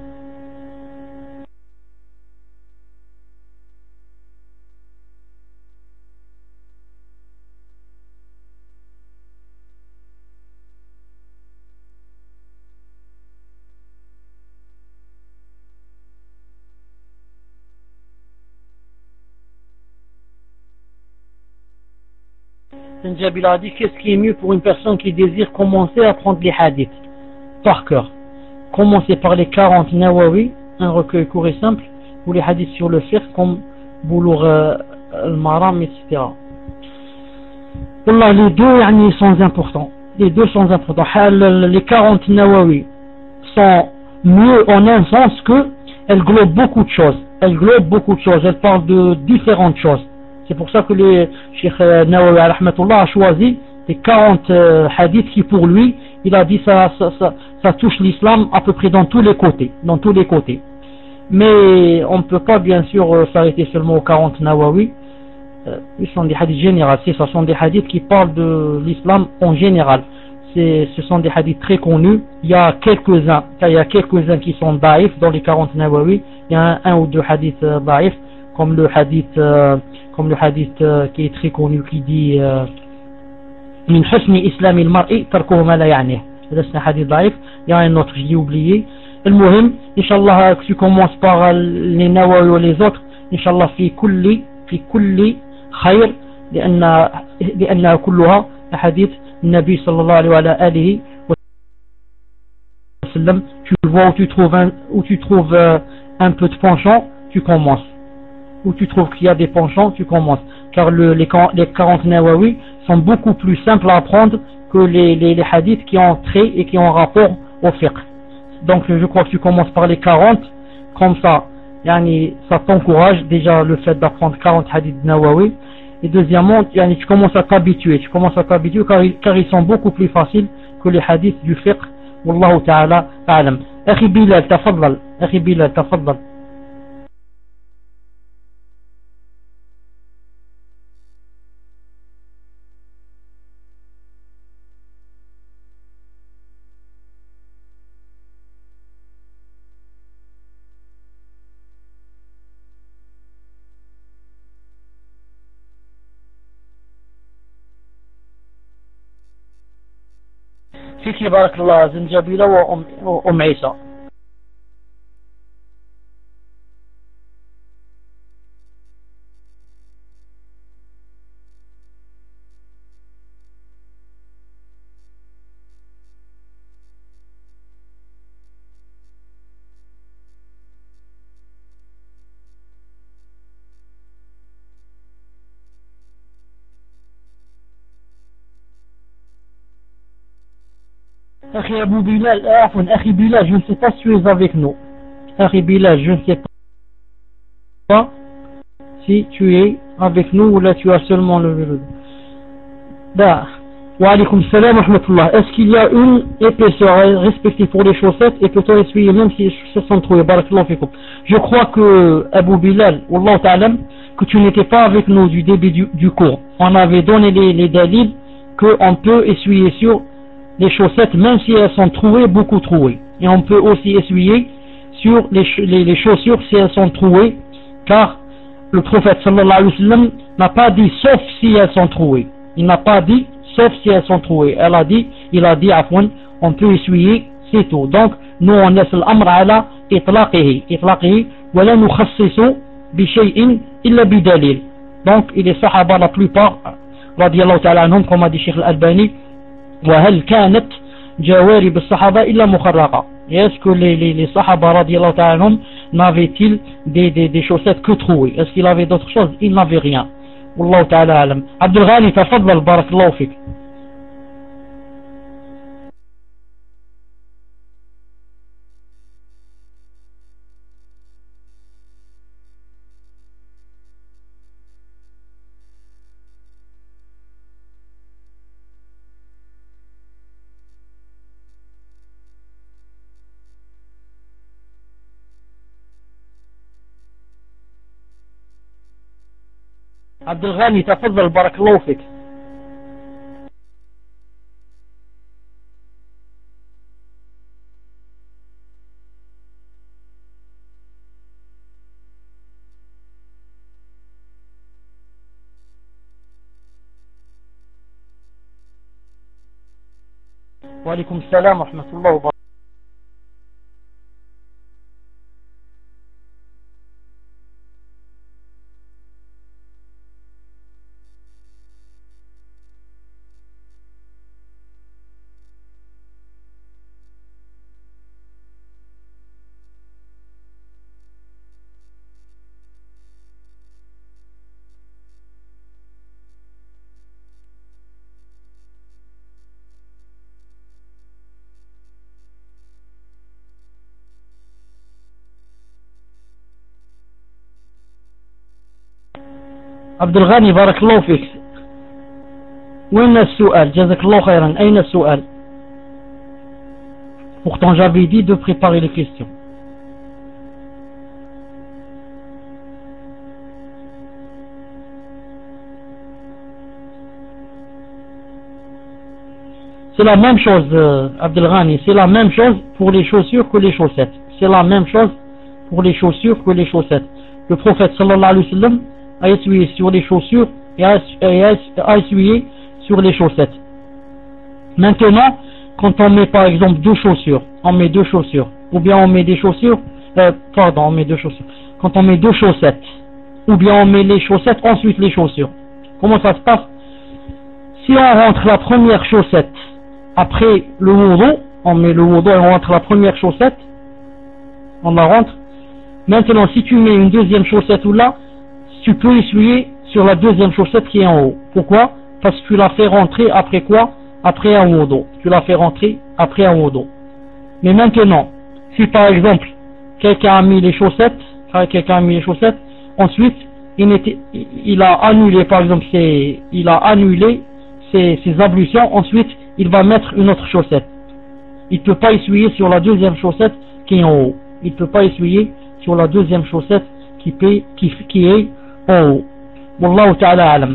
Jabir a dit qu'est-ce qui est mieux pour une personne qui désire commencer à prendre les hadiths par cœur. Commencer par les 40 Nawawi, un recueil court et simple, ou les hadiths sur le fiqh comme Boulough al-Maram, etc. Wallah, les deux sont importants. Les 40 Nawawi sont mieux en un sens que elles globent beaucoup de choses. Elles parlent de différentes choses. C'est pour ça que le Cheikh Nawawi a choisi les 40 hadiths qui pour lui, il a dit ça touche l'islam à peu près dans tous les côtés. Mais on ne peut pas bien sûr s'arrêter seulement aux 40 Nawawi. Ils sont des hadiths généraux, ce sont des hadiths qui parlent de l'islam en général. Ce sont des hadiths très connus. Il y a quelques-uns qui sont daïfs dans les 40 Nawawi. Il y a un ou deux hadiths daïfs, comme le hadith qui est très connu qui dit min husni islami al-mar'i tarkuhu ma la ya'nih. C'est un hadith daïf. Il y a un autre, je l'ai oublié. Le muhim, Inch'Allah, que tu commences par les Nawawi ou les autres, Inch'Allah, في كل خير لأنها كلها أحاديث النبي صلى الله عليه وعلى آله وسلم. Tu vois où tu trouves un peu de penchant, tu commences. Où tu trouves qu'il y a des penchants, tu commences. Car les 40 Nawawi sont beaucoup plus simples à apprendre que les hadiths qui ont trait et qui ont rapport au fiqh. Donc je crois que tu commences par les 40, comme ça, ça t'encourage déjà le fait d'apprendre 40 hadiths Nawawi. Et deuxièmement, tu commences à t'habituer, car ils sont beaucoup plus faciles que les hadiths du fiqh. Wallahu ta'ala a'lam. Akhi Bilal, tafaddal. فيك بارك الله زنجبيلة وأم عيسى. Akhi Abou Bilal, Akhi Bilal, je ne sais pas si tu es avec nous. Akhi Bilal, je ne sais pas si tu es avec nous ou là tu as seulement le... Wa alaykoum salam wa rahmatullah. Est-ce qu'il y a une épaisseur respectée pour les chaussettes et peut-on essuyer même si elles sont trouées? Barakallahu fikoum. Je crois que Abou Bilal, Wallahu ta'alam, que tu n'étais pas avec nous du début du cours. On avait donné les dalils qu'on peut essuyer sur les chaussettes même si elles sont trouées, beaucoup trouées. Et on peut aussi essuyer sur les chaussures si elles sont trouées, car le prophète sallallahu alayhi wa sallam n'a pas dit sauf si elles sont trouées. Il n'a pas dit sauf si elles sont trouées. Il a dit afwan, on peut essuyer, c'est tout. Donc nous on laisse l'amr ala itlaqihi wa la nukhassisu bi shay'in illa bi dalil. Donc et les sahaba la plupart radiyallahu ta'ala anhum, comme a dit Cheikh Al-Albani, wa hal kanat jawarib as-sahaba illa mukharraqa. Est-ce que les sahaba radiyallahu ta'ala anhum n'avaient-ils des chaussettes que trouées? Est-ce qu'il avait d'autres choses? Il n'avait rien. Wallahu ta'ala alam. Abdul Ghani, tafaddal, barakallahu fik. عبد الغني تفضل بارك الله فيك. وعليكم السلام ورحمة الله وبركاته. عبد الغني بارك الله فيك. وين السؤال؟ جزاك الله خيرا. أين السؤال؟ Pourtant j'avais dit de préparer les questions. C'est la même chose, Abdel Ghani, c'est la même chose pour les chaussures que les chaussettes. C'est la même chose pour les chaussures que les chaussettes. Le prophète sallallahu alayhi wa sallam a essuyé sur les chaussures et a essuyé sur les chaussettes. Maintenant, quand on met par exemple deux chaussures, on met deux chaussures, ou bien on met des chaussures, on met deux chaussures. Quand on met deux chaussettes, ou bien on met les chaussettes, ensuite les chaussures. Comment ça se passe? Si on rentre la première chaussette après le wudu, on met le wudu et on rentre la première chaussette, on la rentre. Maintenant, si tu mets une deuxième chaussette ou là, tu peux essuyer sur la deuxième chaussette qui est en haut. Pourquoi? Parce que tu l'as fait rentrer après quoi? Après un wudu. Tu l'as fait rentrer après un wudu. Mais maintenant, si par exemple, quelqu'un a mis les chaussettes, ensuite, il a annulé, par exemple, il a annulé ses ablutions, ensuite, il va mettre une autre chaussette. Il ne peut pas essuyer sur la deuxième chaussette qui est en haut. Il ne peut pas essuyer sur la deuxième chaussette qui est en haut. Wallahu ta'ala alam.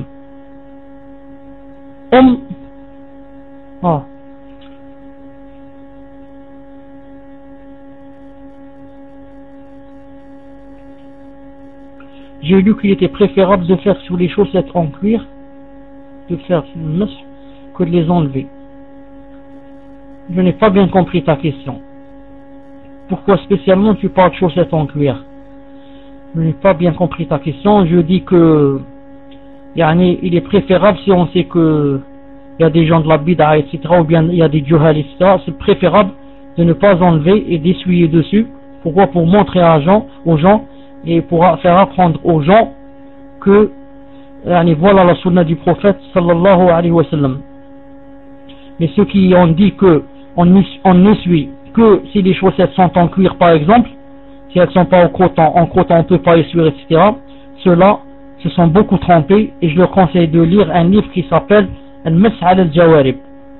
J'ai lu qu'il était préférable de faire sur les chaussettes en cuir, de faire une masque, que de les enlever. Je n'ai pas bien compris ta question. Pourquoi spécialement tu parles de chaussettes en cuir? Je n'ai pas bien compris ta question. Je dis que il est préférable, si on sait que il y a des gens de la bid'a, etc., ou bien il y a des juhal, etc., c'est préférable de ne pas enlever et d'essuyer dessus. Pourquoi? Pour montrer aux gens et pour faire apprendre aux gens que voilà la sunna du prophète sallallahu alayhi wa sallam. Mais ceux qui ont dit que on n'essuie que si les chaussettes sont en cuir par exemple, si elles ne sont pas en coton on ne peut pas essuyer, etc., ceux-là se sont beaucoup trompés et je leur conseille de lire un livre qui s'appelle Al-Mas'h ala al-Jawarib,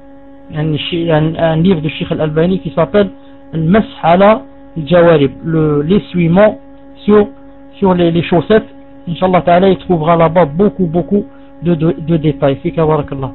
un livre de Cheikh Al-Albani qui s'appelle Al-Mas'h ala al-Jawarib, l'essuiement sur les chaussettes, Inch'Allah ta'ala, il trouvera là-bas beaucoup de détails. Fika barakallah.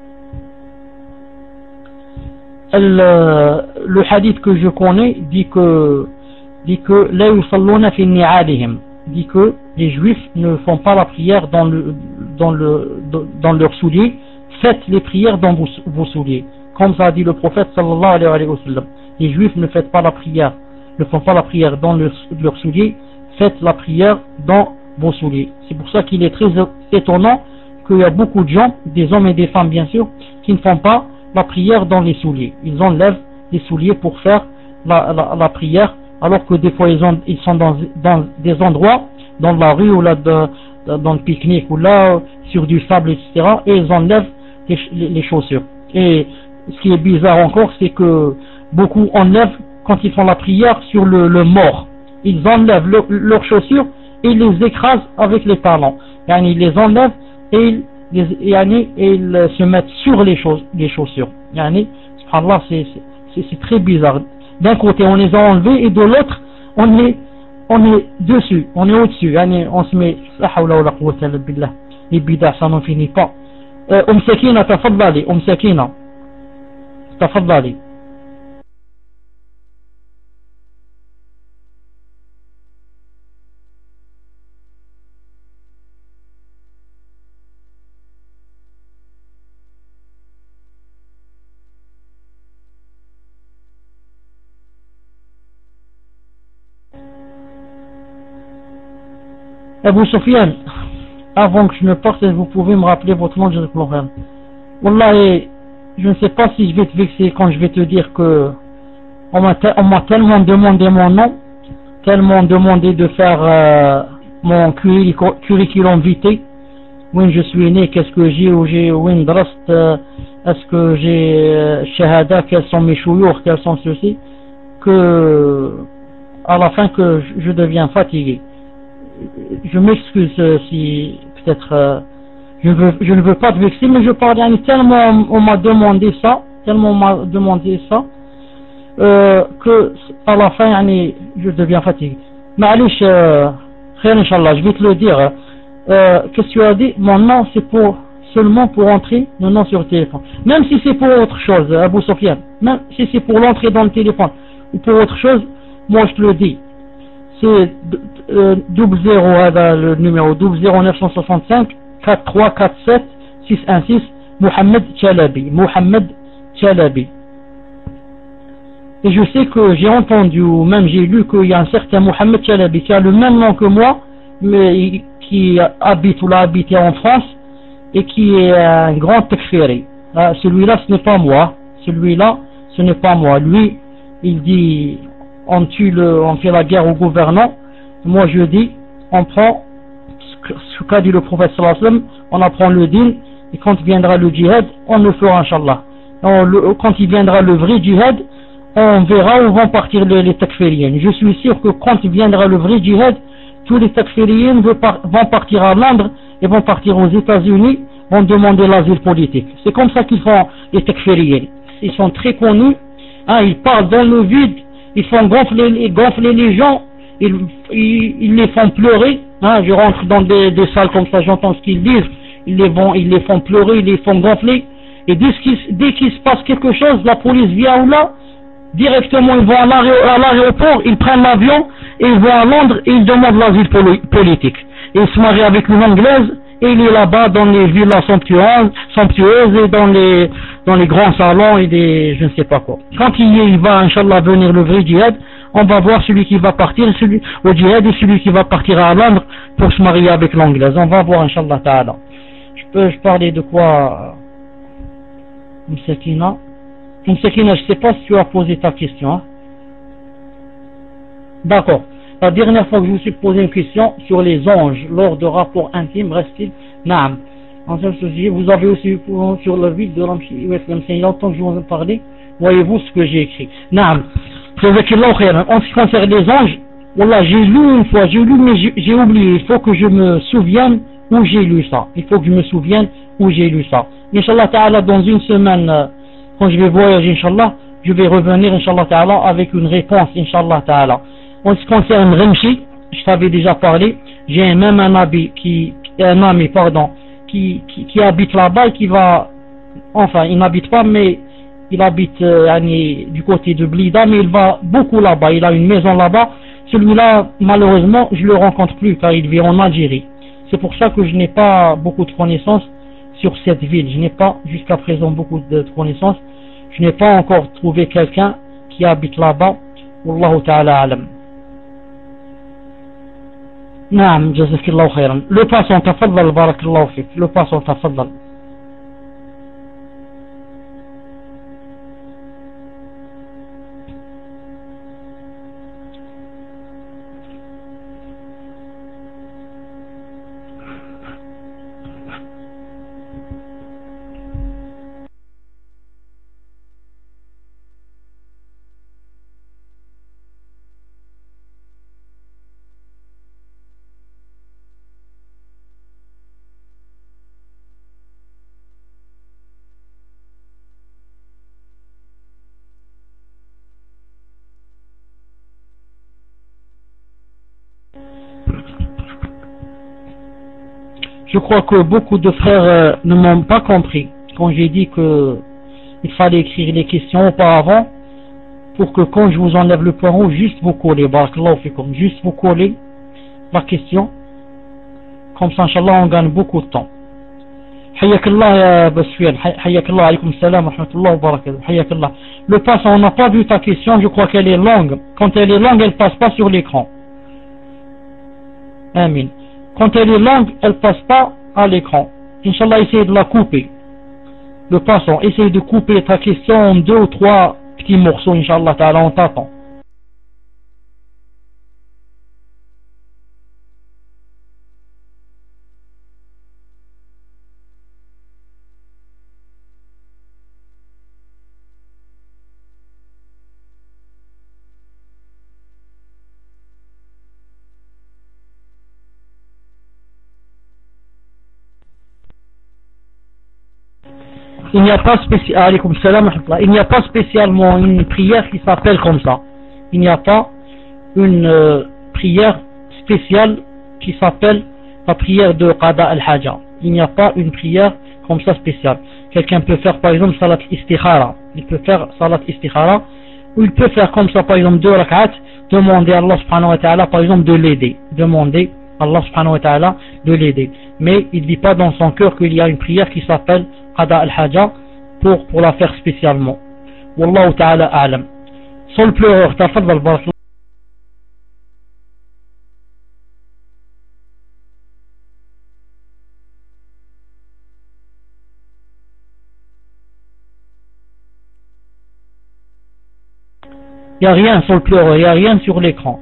Le hadith que je connais dit que la yusalluna fi ni'alihim, dit que les juifs ne font pas la prière dans leurs souliers. Faites les prières dans vos souliers, comme ça a dit le prophète sallallahu alayhi wa sallam. Les juifs ne font pas la prière dans leurs souliers. Faites la prière dans vos souliers. C'est pour ça qu'il est très étonnant qu'il y a beaucoup de gens, des hommes et des femmes bien sûr, qui ne font pas la prière dans les souliers. Ils enlèvent les souliers pour faire la prière, alors que des fois ils sont dans des endroits, dans la rue ou là dans le pique-nique ou là sur du sable, etc. et ils enlèvent les chaussures. Et ce qui est bizarre encore, c'est que beaucoup enlèvent quand ils font la prière sur le mort. Ils enlèvent leurs chaussures et ils les écrasent avec les talons. Ils les enlèvent et ils se mettent sur les chaussures. Subhanallah, c'est très bizarre. D'un côté on les a enlevés et de l'autre on est dessus, on est au-dessus. On se met la hawla wa la quwwata illa billah. Les bid'ah, ça n'en finit pas. Sakina, tafaddali. Sakina, tafaddali. Abu Sufyan, avant que je ne parte, vous pouvez me rappeler votre nom, Jazakallah. Wallah, je ne sais pas si je vais te vexer quand je vais te dire que on m'a tellement demandé mon nom, tellement demandé de faire mon curriculum vitae, où je suis né, qu'est-ce que j'ai, où drast, est-ce que j'ai shahada, quels sont mes chouyours, quels sont ceux-ci, que à la fin que je deviens fatigué. Je m'excuse si peut-être je ne veux pas te vexer, mais je parle tellement on m'a demandé ça que à la fin je deviens fatigué. Ma'alish, Inch'Allah, je vais te le dire. Qu'est-ce que tu as dit? Mon nom c'est seulement pour entrer le nom sur le téléphone. Même si c'est pour autre chose, Abu Sufyan, même si c'est pour l'entrée dans le téléphone ou pour autre chose, moi je te le dis. C'est 00, le numéro 00965 4347 616 Mohamed Chalabi. Et je sais que j'ai entendu ou même j'ai lu qu'il y a un certain Mohamed Chalabi qui a le même nom que moi, mais qui habite ou l'a habité en France et qui est un grand takfiri. Celui-là ce n'est pas moi. Lui il dit on fait la guerre au gouvernant. Moi je dis on prend ce qu'a dit le prophète sallallahu alayhi wa sallam, on apprend le din, et quand viendra le djihad on le fera Inch'Allah. Quand il viendra le vrai djihad, on verra où vont partir les takfiriens. Je suis sûr que quand viendra le vrai djihad, tous les takfiriens vont partir à Londres et vont partir aux États-Unis, vont demander l'asile politique. C'est comme ça qu'ils font les takfiriens. Ils sont très connus, ils parlent dans le vide, ils font gonfler les gens, ils les font pleurer. Je rentre dans des salles comme ça, j'entends ce qu'ils disent, ils les font pleurer, ils les font gonfler, et dès qu'il se passe quelque chose, la police vient ou là, directement ils vont à l'aéroport, ils prennent l'avion et ils vont à Londres et ils demandent l'asile politique. Et ils se marient avec une anglaise et il est là-bas dans les villas somptueuses et dans les grands salons et je ne sais pas quoi. Quand il va Inch'Allah venir le vrai djihad, on va voir celui qui va partir au djihad et celui qui va partir à Londres pour se marier avec l'anglaise. On va voir Inch'Allah ta'ala. Je parlais de quoi? Msakina, je ne sais pas si tu as posé ta question. D'accord. La dernière fois que je vous suis posé une question sur les anges lors de rapports intimes, reste-t-il? Naam. En ce sujet, vous avez aussi sur le vide de Ramchi Weslam, c'est longtemps que je vous en parlais. Voyez-vous ce que j'ai écrit. Naam. En ce qui concerne les anges, voilà, j'ai lu une fois, mais j'ai oublié. Il faut que je me souvienne où j'ai lu ça. Inch'Allah ta'ala, dans une semaine, quand je vais voyager, Inch'Allah, je vais revenir, Inch'Allah ta'ala, avec une réponse, Inch'Allah ta'ala. En ce qui concerne Ramchi, je t'avais déjà parlé. j'ai même un ami qui habite là-bas et qui va, enfin il n'habite pas mais il habite du côté de Blida, mais il va beaucoup là-bas, il a une maison là-bas. Celui-là malheureusement je le rencontre plus car il vit en Algérie. C'est pour ça que je n'ai pas beaucoup de connaissances sur cette ville, je n'ai pas jusqu'à présent beaucoup de connaissances, je n'ai pas encore trouvé quelqu'un qui habite là-bas. Wallahu ta'ala alam. Naam, jazakallahu khairan. Le passant, tafaddal, barakallahu fik. Le passant, tafaddal. Je crois que beaucoup de frères ne m'ont pas compris quand j'ai dit que il fallait écrire les questions auparavant pour que quand je vous enlève le point rouge, juste vous collez, barakallahu fikum, juste vous collez la question, comme ça inchallah on gagne beaucoup de temps. Hayyakallah ya Basfiel, hayyakallah, alaykum salam wa rahmatullah wa barakatuh, hayyakallah. Le passant, on n'a pas vu ta question, je crois qu'elle est longue. Quand elle est longue, elle passe pas sur l'écran. Amin. Quand elle est longue, elle passe pas à l'écran. Inch'Allah, essayez de la couper. Le passant, essayez de couper ta question en 2 ou 3 petits morceaux, Inch'Allah, ta'ala, on t'attend. Il n'y a pas il n'y a pas spécialement une prière qui s'appelle comme ça. Il n'y a pas une prière spéciale qui s'appelle la prière de Qada al-Haja. Il n'y a pas une prière comme ça spéciale. Quelqu'un peut faire par exemple salat istikhara. Il peut faire salat istikhara, ou il peut faire comme ça par exemple 2 rak'at, demander à Allah subhanahu wa ta'ala par exemple de l'aider. Demander à Allah subhanahu wa ta'ala de l'aider. Mais il ne dit pas dans son cœur qu'il y a une prière qui s'appelle Qada al-Haja pour la faire spécialement. Wallahu ta'ala a'lam. Sans le pleureur, tafaddal barakallahu. Il n'y a rien sur le pleureur, il n'y a rien sur l'écran.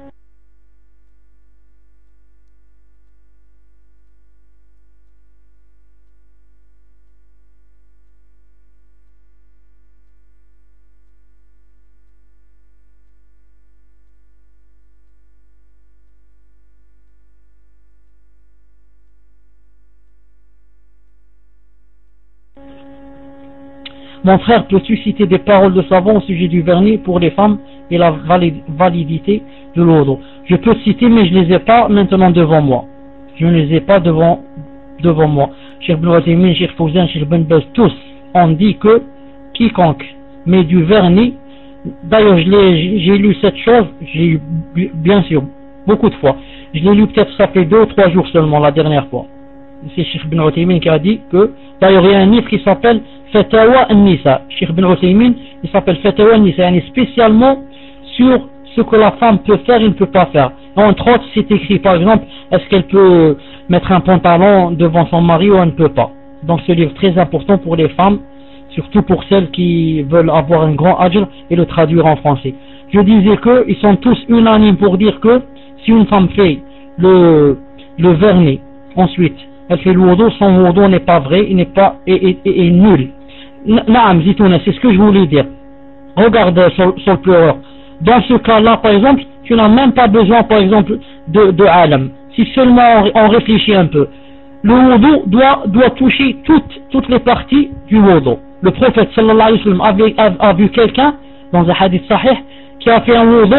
Mon frère, peux-tu citer des paroles de savants au sujet du vernis pour les femmes et la validité de l'ordre? Je peux citer, mais je ne les ai pas maintenant devant moi. Je ne les ai pas devant moi. Cheikh Ibn Uthaymin, Cheikh Fawzan, Cheikh Ben Baz, tous ont dit que quiconque met du vernis, d'ailleurs j'ai lu cette chose, j'ai lu bien sûr beaucoup de fois. Je l'ai lu peut-être ça fait 2 ou 3 jours seulement la dernière fois. C'est Cheikh Ibn Uthaymin qui a dit que, d'ailleurs il y a un livre qui s'appelle Fatawa an-Nisa. Cheikh Ibn Uthaymin, il s'appelle Fatawa an-Nisa, spécialement sur ce que la femme peut faire et ne peut pas faire. Entre autres, c'est écrit par exemple, est-ce qu'elle peut mettre un pantalon devant son mari ou elle ne peut pas. Donc ce livre très important pour les femmes, surtout pour celles qui veulent avoir un grand ajr et le traduire en français. Je disais qu'ils sont tous unanimes pour dire que si une femme fait le vernis, ensuite elle fait le wudu, son wudu n'est pas vrai, il n'est pas est nul. Naam, Zitouna, c'est ce que je voulais dire. Regarde sur le pleureur. Dans ce cas-là, par exemple, tu n'as même pas besoin, par exemple, de alam. Si seulement on réfléchit un peu. Le wudu doit toucher toutes les parties du wudu. Le prophète sallallahu alayhi wa sallam a vu quelqu'un, dans un hadith sahih, qui a fait un wudu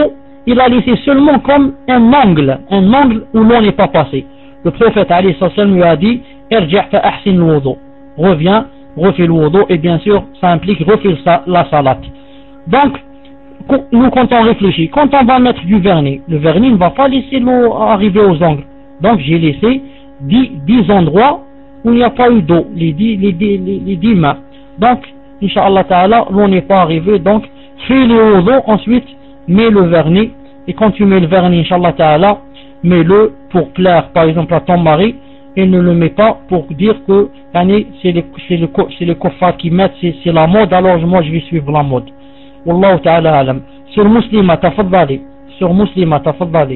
il a laissé seulement comme un angle où l'on n'est pas passé. Le prophète alayhi sallam lui a dit irji' fa ahsin al-wudu, reviens, refais le wudu, et bien sûr ça implique refais la salat. Donc nous, quand on réfléchit, quand on va mettre du vernis, le vernis ne va pas laisser l'eau arriver aux angles. Donc j'ai laissé 10 endroits où il n'y a pas eu d'eau, les 10 mains. Donc Inch'Allah Ta'ala, l'on n'est pas arrivé. Donc fais le wudu, ensuite mets le vernis, et quand tu mets le vernis, Inch'Allah Ta'ala, mets-le pour plaire par exemple à ton mari, et ne le mets pas pour dire que c'est le kuffar qui mettent, c'est la mode, alors moi je vais suivre la mode. Wallahu Ta'ala alam. Sur Muslima, tafaddali. Sur Muslima, tafaddali.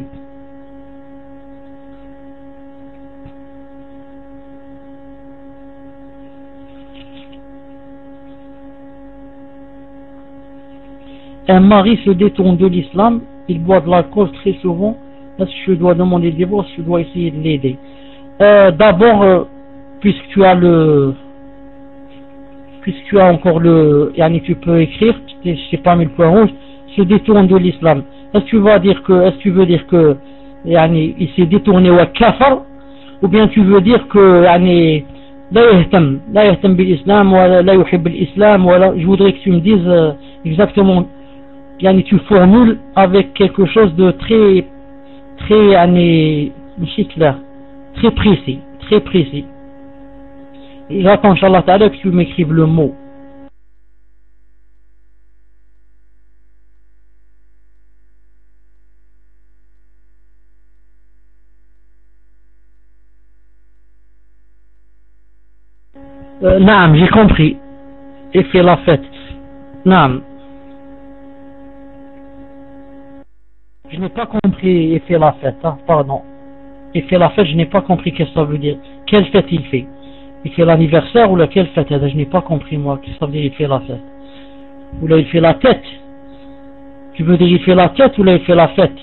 Un mari se détourne de l'islam, il boit de l'alcool très souvent. Est-ce que je dois demander le divorce? Je dois essayer de l'aider. D'abord, puisque tu as encore tu peux écrire, c'est pas mis le point rouge, se détourne de l'islam. Est-ce que tu veux dire que il s'est détourné au kafar, ou bien tu veux dire que la yahtam bil islam, ou la yuhib l'islam, je voudrais que tu me dises exactement, tu formules avec quelque chose de très clair, très précis. J'attends Inch'Allah Ta'ala que tu m'écrives le mot. Naam, j'ai compris. Et fait la fête. Naam. Je n'ai pas compris et fait la fête. Pardon. Et fait la fête, je n'ai pas compris qu'est-ce que ça veut dire. Quelle fête il fait? Il fait l'anniversaire ou laquelle fête? Je n'ai pas compris moi. Qu'est-ce que ça veut dire il fait la fête? Ou là il fait la tête? Tu veux dire il fait la tête ou là il fait la fête?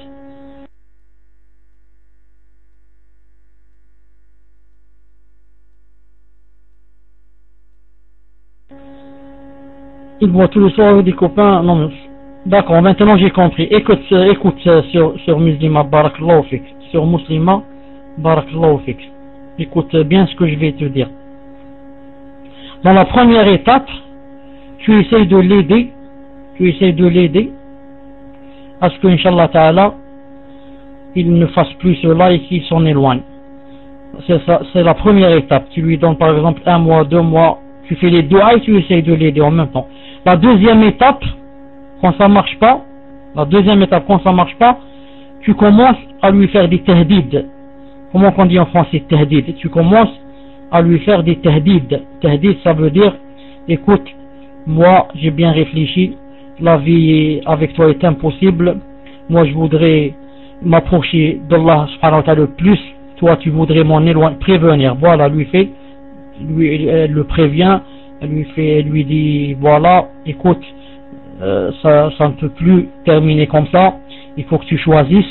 Il boit tous les soirs avec des copains. Non, d'accord, maintenant j'ai compris. Écoute sur Muslima, barakallahu fik. Sur Muslima, barakallahu fik. Écoute bien ce que je vais te dire. Dans la première étape, tu essayes de l'aider à ce que, Inch'Allah Ta'ala, il ne fasse plus cela et qu'il s'en éloigne. C'est la première étape. Tu lui donnes par exemple 1 mois, 2 mois, tu fais les doigts et tu essayes de l'aider en même temps. La deuxième étape, quand ça marche pas, tu commences à lui faire des tahdid. Comment on dit en français tahdid? Tu commences à lui faire des tahdid. Tahdid, ça veut dire, écoute, moi j'ai bien réfléchi, la vie avec toi est impossible, moi je voudrais m'approcher d'Allah subhanahu wa ta'ala le plus, toi tu voudrais m'en éloigner, prévenir. Voilà, elle le prévient, elle lui dit, voilà, écoute, ça ne peut plus terminer comme ça, il faut que tu choisisses,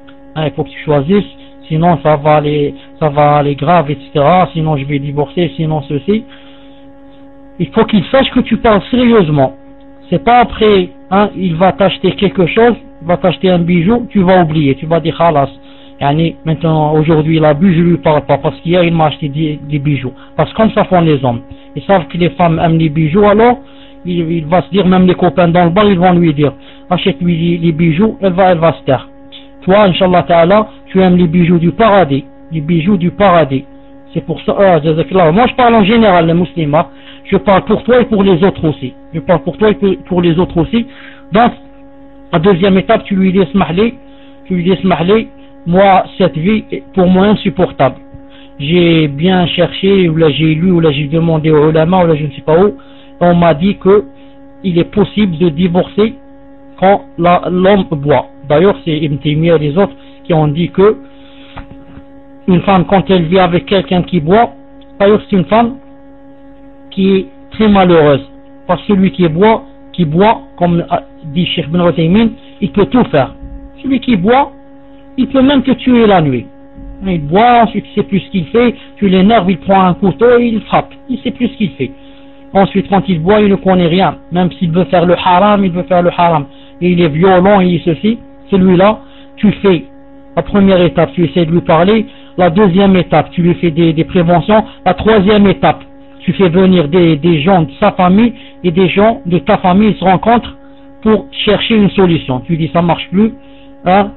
sinon ça va aller grave, etc. Sinon je vais divorcer, sinon ceci. Il faut qu'il sache que tu parles sérieusement. C'est pas après, il va t'acheter quelque chose, il va t'acheter un bijou, tu vas oublier, tu vas dire khalas. Maintenant, aujourd'hui il a bu, je lui parle pas, parce qu'hier il m'a acheté des bijoux. Parce que comme ça font les hommes. Ils savent que les femmes aiment les bijoux, alors il va se dire, même les copains dans le bar, ils vont lui dire, achète-lui les bijoux, elle va se taire. Toi, Inch'Allah Ta'ala, tu aimes les bijoux du paradis. C'est pour ça, moi je parle en général, les musulmans, je parle pour toi et pour les autres aussi. Donc, la deuxième étape, tu lui laisses mahler, moi, cette vie est pour moi insupportable. J'ai bien cherché, ou là j'ai lu, ou là j'ai demandé aux ulama, ou là je ne sais pas où, on m'a dit que il est possible de divorcer quand l'homme boit. D'ailleurs, c'est Ibn Taymiyyah et les autres qui ont dit que une femme, quand elle vit avec quelqu'un qui boit, d'ailleurs c'est une femme qui est très malheureuse. Parce que celui qui boit, comme dit Cheikh Ben Uthaymin, il peut tout faire. Celui qui boit, il peut même te tuer la nuit. Il boit, ensuite il sait plus ce qu'il fait, tu l'énerves, il prend un couteau et il frappe. Il sait plus ce qu'il fait. Ensuite, quand il boit, il ne connaît rien. Même s'il veut faire le haram, Et il est violent, et ceci. celui-là, tu fais la première étape, tu essaies de lui parler. La deuxième étape, tu lui fais des préventions. La troisième étape, tu fais venir des gens de sa famille et des gens de ta famille, ils se rencontrent pour chercher une solution. Tu dis ça marche plus, hein?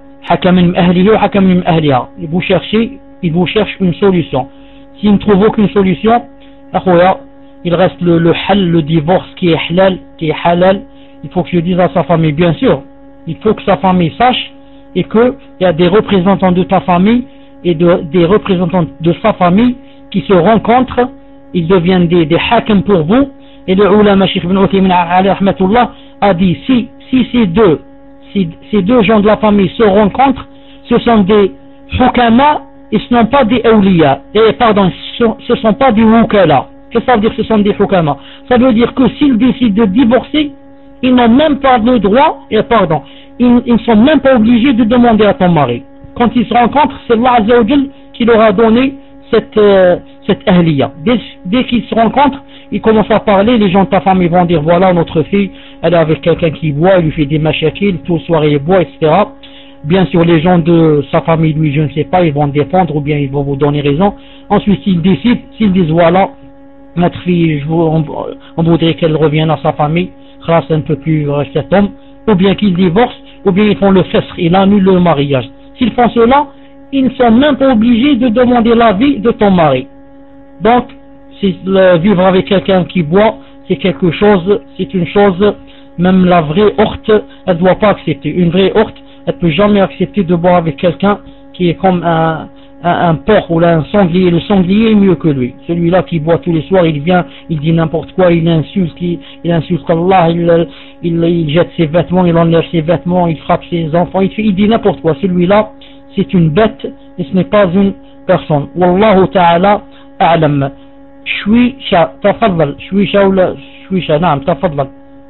Ils vous cherchent une solution. S'ils ne trouvent aucune solution, il reste le divorce qui est halal. Il faut que je dise à sa famille, bien sûr, il faut que sa famille sache, et qu'il y a des représentants de ta famille et des représentants de sa famille qui se rencontrent, ils deviennent des hakim pour vous. Et le ulama Cheikh Ibn Uthaymin a dit, si ces deux gens de la famille se rencontrent, ce sont des hukama et ce sont pas des awliya, ce sont pas des wukala. Qu'est-ce que ça veut dire que ce sont des hukama? Ça veut dire que s'ils décident de divorcer, ils n'ont même pas le droit, ils ne sont même pas obligés de demander à ton mari. Quand ils se rencontrent, c'est Allah Azza wa Jal qui leur a donné cette ahliya. Dès qu'ils se rencontrent, ils commencent à parler, les gens de ta famille vont dire, voilà, notre fille, elle est avec quelqu'un qui boit, il lui fait des machakil, tout le soir il boit, etc. Bien sûr, les gens de sa famille, lui, je ne sais pas, ils vont défendre ou bien ils vont vous donner raison. Ensuite, s'ils décident, s'ils disent, voilà, notre fille, on voudrait qu'elle revienne à sa famille, grâce un peu plus cet homme, ou bien qu'ils divorcent, ou bien ils font le fesr, ils annulent le mariage. S'ils font cela, ils ne sont même pas obligés de demander l'avis de ton mari. Donc, vivre avec quelqu'un qui boit, c'est une chose, même la vraie orte, elle ne doit pas accepter. Une vraie orte, elle ne peut jamais accepter de boire avec quelqu'un qui est comme un porc ou un sanglier. Le sanglier est mieux que lui. Celui-là qui boit tous les soirs, il vient, il dit n'importe quoi, il insulte Allah, il jette ses vêtements, il enlève ses vêtements, il frappe ses enfants, il dit n'importe quoi. Celui-là, c'est une bête et ce n'est pas une personne. Wallahu ta'ala a'lam. شويشة تفضل. شويشة ولا شويشة؟ نعم تفضل.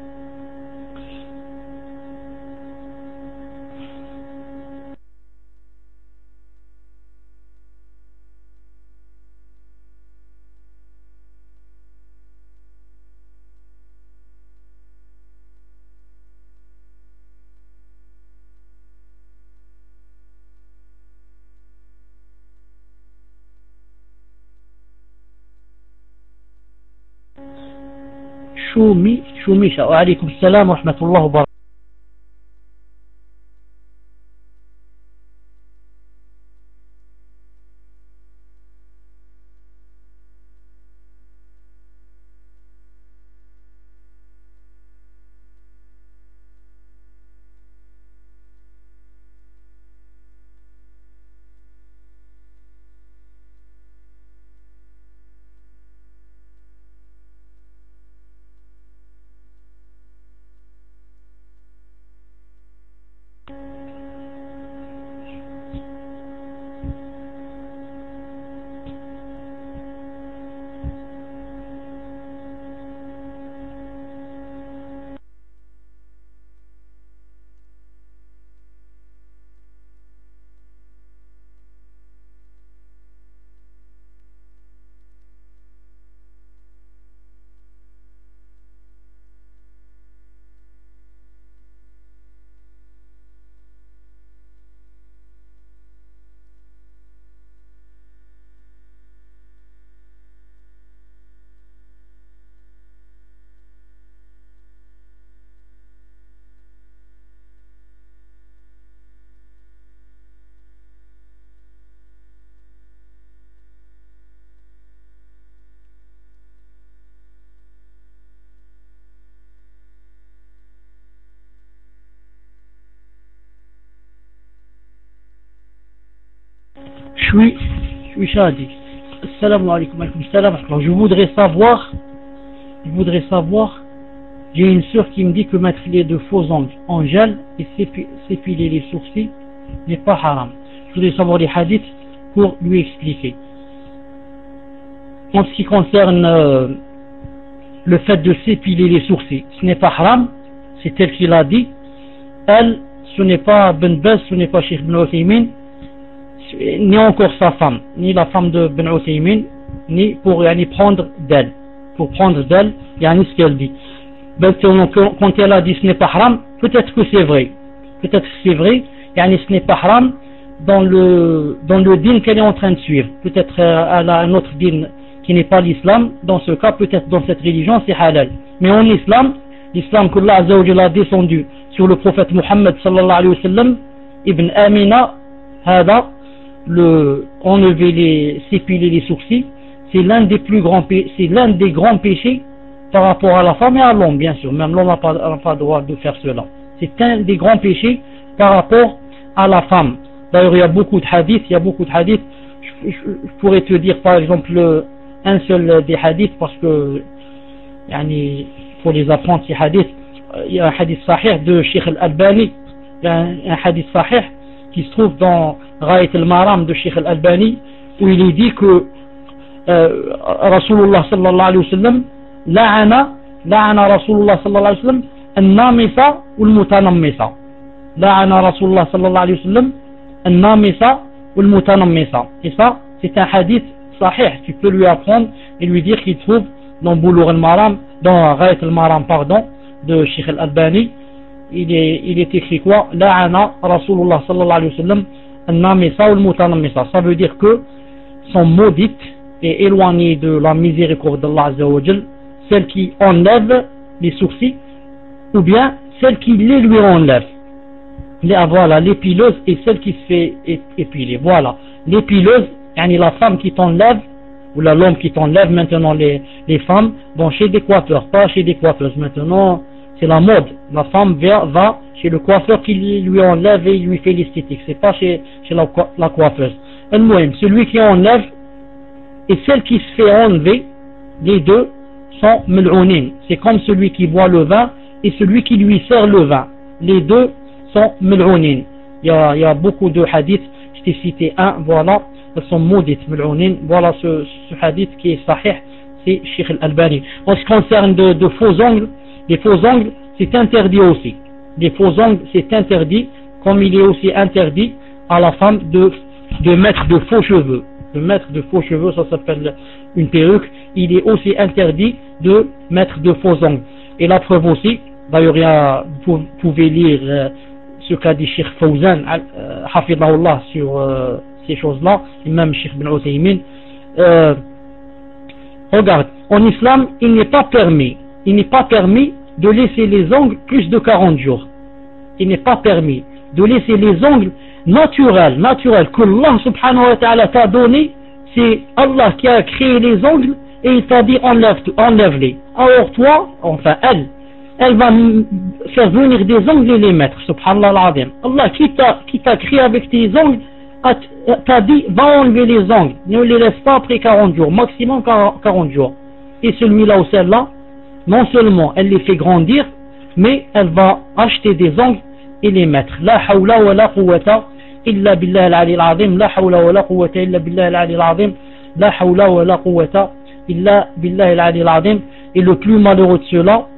شوميشة. وعليكم السلام ورحمة الله وبركاته. suis Shadi. Assalamu alaikum. Je voudrais savoir, j'ai une sœur qui me dit que mettre de faux ongles en gel et s'épiler les sourcils n'est pas haram. Je voudrais savoir les hadiths pour lui expliquer. En ce qui concerne le fait de s'épiler les sourcils, ce n'est pas haram, c'est elle qui l'a dit. Elle, ce n'est pas Ben Baz, ce n'est pas Cheikh Ibn Uthaymin, ni encore sa femme, ni la femme de Ben Uthaymin, ni pour prendre d'elle. Pour prendre d'elle, ce qu'elle dit. Ben, quand elle a dit ce n'est pas haram, peut-être que c'est vrai. Peut-être que c'est vrai, ce n'est pas haram dans le din qu'elle est en train de suivre. Peut-être elle a un autre din qui n'est pas l'islam. Dans ce cas, peut-être dans cette religion, c'est halal. Mais en islam, l'islam qu'Allah Azza wa Jalla a descendu sur le prophète Muhammad sallallahu alayhi wa sallam, Ibn Amina, enlever s'épiler les sourcils, c'est l'un des grands péchés par rapport à la femme et à l'homme, bien sûr. Même l'homme n'a pas le droit de faire cela. C'est un des grands péchés par rapport à la femme. D'ailleurs, il y a beaucoup de hadiths. Je pourrais te dire par exemple un seul des hadiths parce que pour les apprendre ces hadiths, il y a un hadith sahih de Sheikh Al-Albani. Il y a un hadith sahih qui se trouve dans Ghayat al-Maram de Sheikh Al-Albani, où il est dit que Rasulullah sallallahu alayhi wa sallam la'ana Rasulullah sallallahu alayhi wa sallam an-namisa wal-mutanammisa. La'ana Rasulullah sallallahu alayhi wa sallam an-namisa wal-mutanammisa. Et ça, c'est un hadith sahih. Tu peux lui apprendre et lui dire qu'il trouve dans Bulugh al-Maram, dans Ghayat al-Maram, pardon, de Sheikh Al-Albani. Il est écrit quoi? La'ana Rasulullah sallallahu alayhi wa sallam an-namisa wal-mutanammisa. Ça veut dire que sont maudites et éloignées de la miséricorde d'Allah Azza wa Jal, celles qui enlèvent les sourcils ou bien celles qui les lui enlèvent. Voilà, l'épileuse et celle qui se fait épiler. Voilà, l'épileuse, la femme qui t'enlève ou l'homme qui t'enlève. Maintenant les femmes vont chez des coiffeurs, pas chez des coiffeuses. Maintenant c'est la mode, la femme va chez le coiffeur qui lui enlève et lui fait l'esthétique. C'est pas chez la coiffeuse. Celui qui enlève et celle qui se fait enlever, les deux sont mel'ounin. C'est comme celui qui boit le vin et celui qui lui sert le vin. Les deux sont mel'ounin. Il y a beaucoup de hadiths. Je t'ai cité un, voilà, elles sont maudites, mel'ounin. Voilà ce hadith qui est sahih, c'est Sheikh Al-Albani. En ce qui concerne de faux ongles, les faux ongles, c'est interdit aussi. Les faux ongles, c'est interdit, comme il est aussi interdit à la femme de mettre de faux cheveux. De mettre de faux cheveux, ça s'appelle une perruque. Il est aussi interdit de mettre de faux ongles. Et la preuve aussi, d'ailleurs, vous pouvez lire ce qu'a dit Cheikh Fawzan, hafidahullah, sur ces choses-là, et même Cheikh Ibn Uthaymin. Regarde, en islam, il n'est pas permis de laisser les ongles plus de 40 jours. Il n'est pas permis de laisser les ongles naturels que Allah subhanahu wa ta'ala t'a donné. C'est Allah qui a créé les ongles et il t'a dit enlève-les. Alors toi, enfin elle va faire venir des ongles et les mettre, subhanallah al-azim. Allah qui t'a créé avec tes ongles t'a dit va enlever les ongles, ne les laisse pas après 40 jours, maximum 40 jours. Et celui-là ou celle-là, non seulement elle les fait grandir, mais elle va acheter des ongles et les mettre. La hawla wa la quwwata illa billah al-ali al-azim. La hawla wa la quwwata illa billah al-ali al-azim. La hawla wa la quwwata illa billah al-ali al-azim. Et le plus malheureux de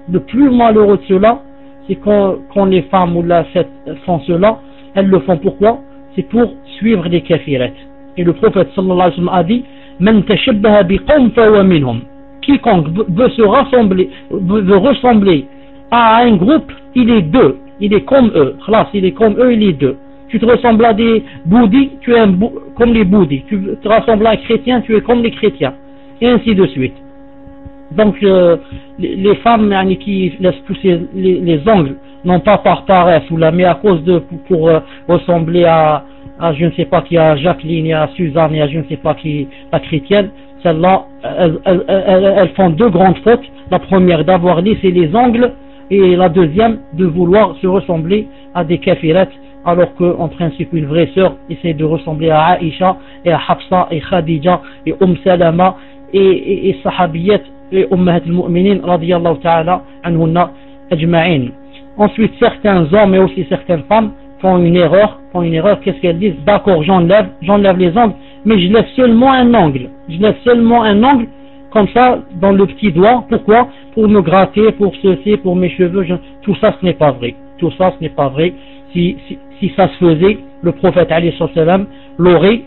cela, c'est quand les femmes ou la fête font cela, elles le font pourquoi? C'est pour suivre les kafirettes. Et le prophète sallallahu alayhi wa sallam a dit Man tashabbaha biqawm fahuwa minhum. Quiconque veut ressembler à un groupe, il est deux. Il est comme eux. Il est comme eux, il est deux. Tu te ressembles à des bouddhis, tu es comme les bouddhis. Tu te ressembles à un chrétien, tu es comme les chrétiens. Et ainsi de suite. Donc les femmes qui laissent pousser les ongles, non pas par paresse ou là, mais à cause pour ressembler à je ne sais pas qui, à Jacqueline et à Suzanne et à je ne sais pas qui, la chrétienne, celles-là, elles font deux grandes fautes. La première, d'avoir laissé les ongles, et la deuxième, de vouloir se ressembler à des kafirettes, alors qu'en principe une vraie sœur essaie de ressembler à Aïcha et à Hafsa et Khadija et Salama et Sahabiyat et Ummahat al-Mu'minin radiyallahu ta'ala anhunna ajma'in. Ensuite, certains hommes et aussi certaines femmes font une erreur. Qu'est-ce qu'elles disent? D'accord, j'enlève les ongles, mais je laisse seulement un ongle. Comme ça, dans le petit doigt. Pourquoi? Pour me gratter, pour ceci, pour mes cheveux. Tout ça, ce n'est pas vrai. Si ça se faisait, le prophète alayhi salam l'aurait,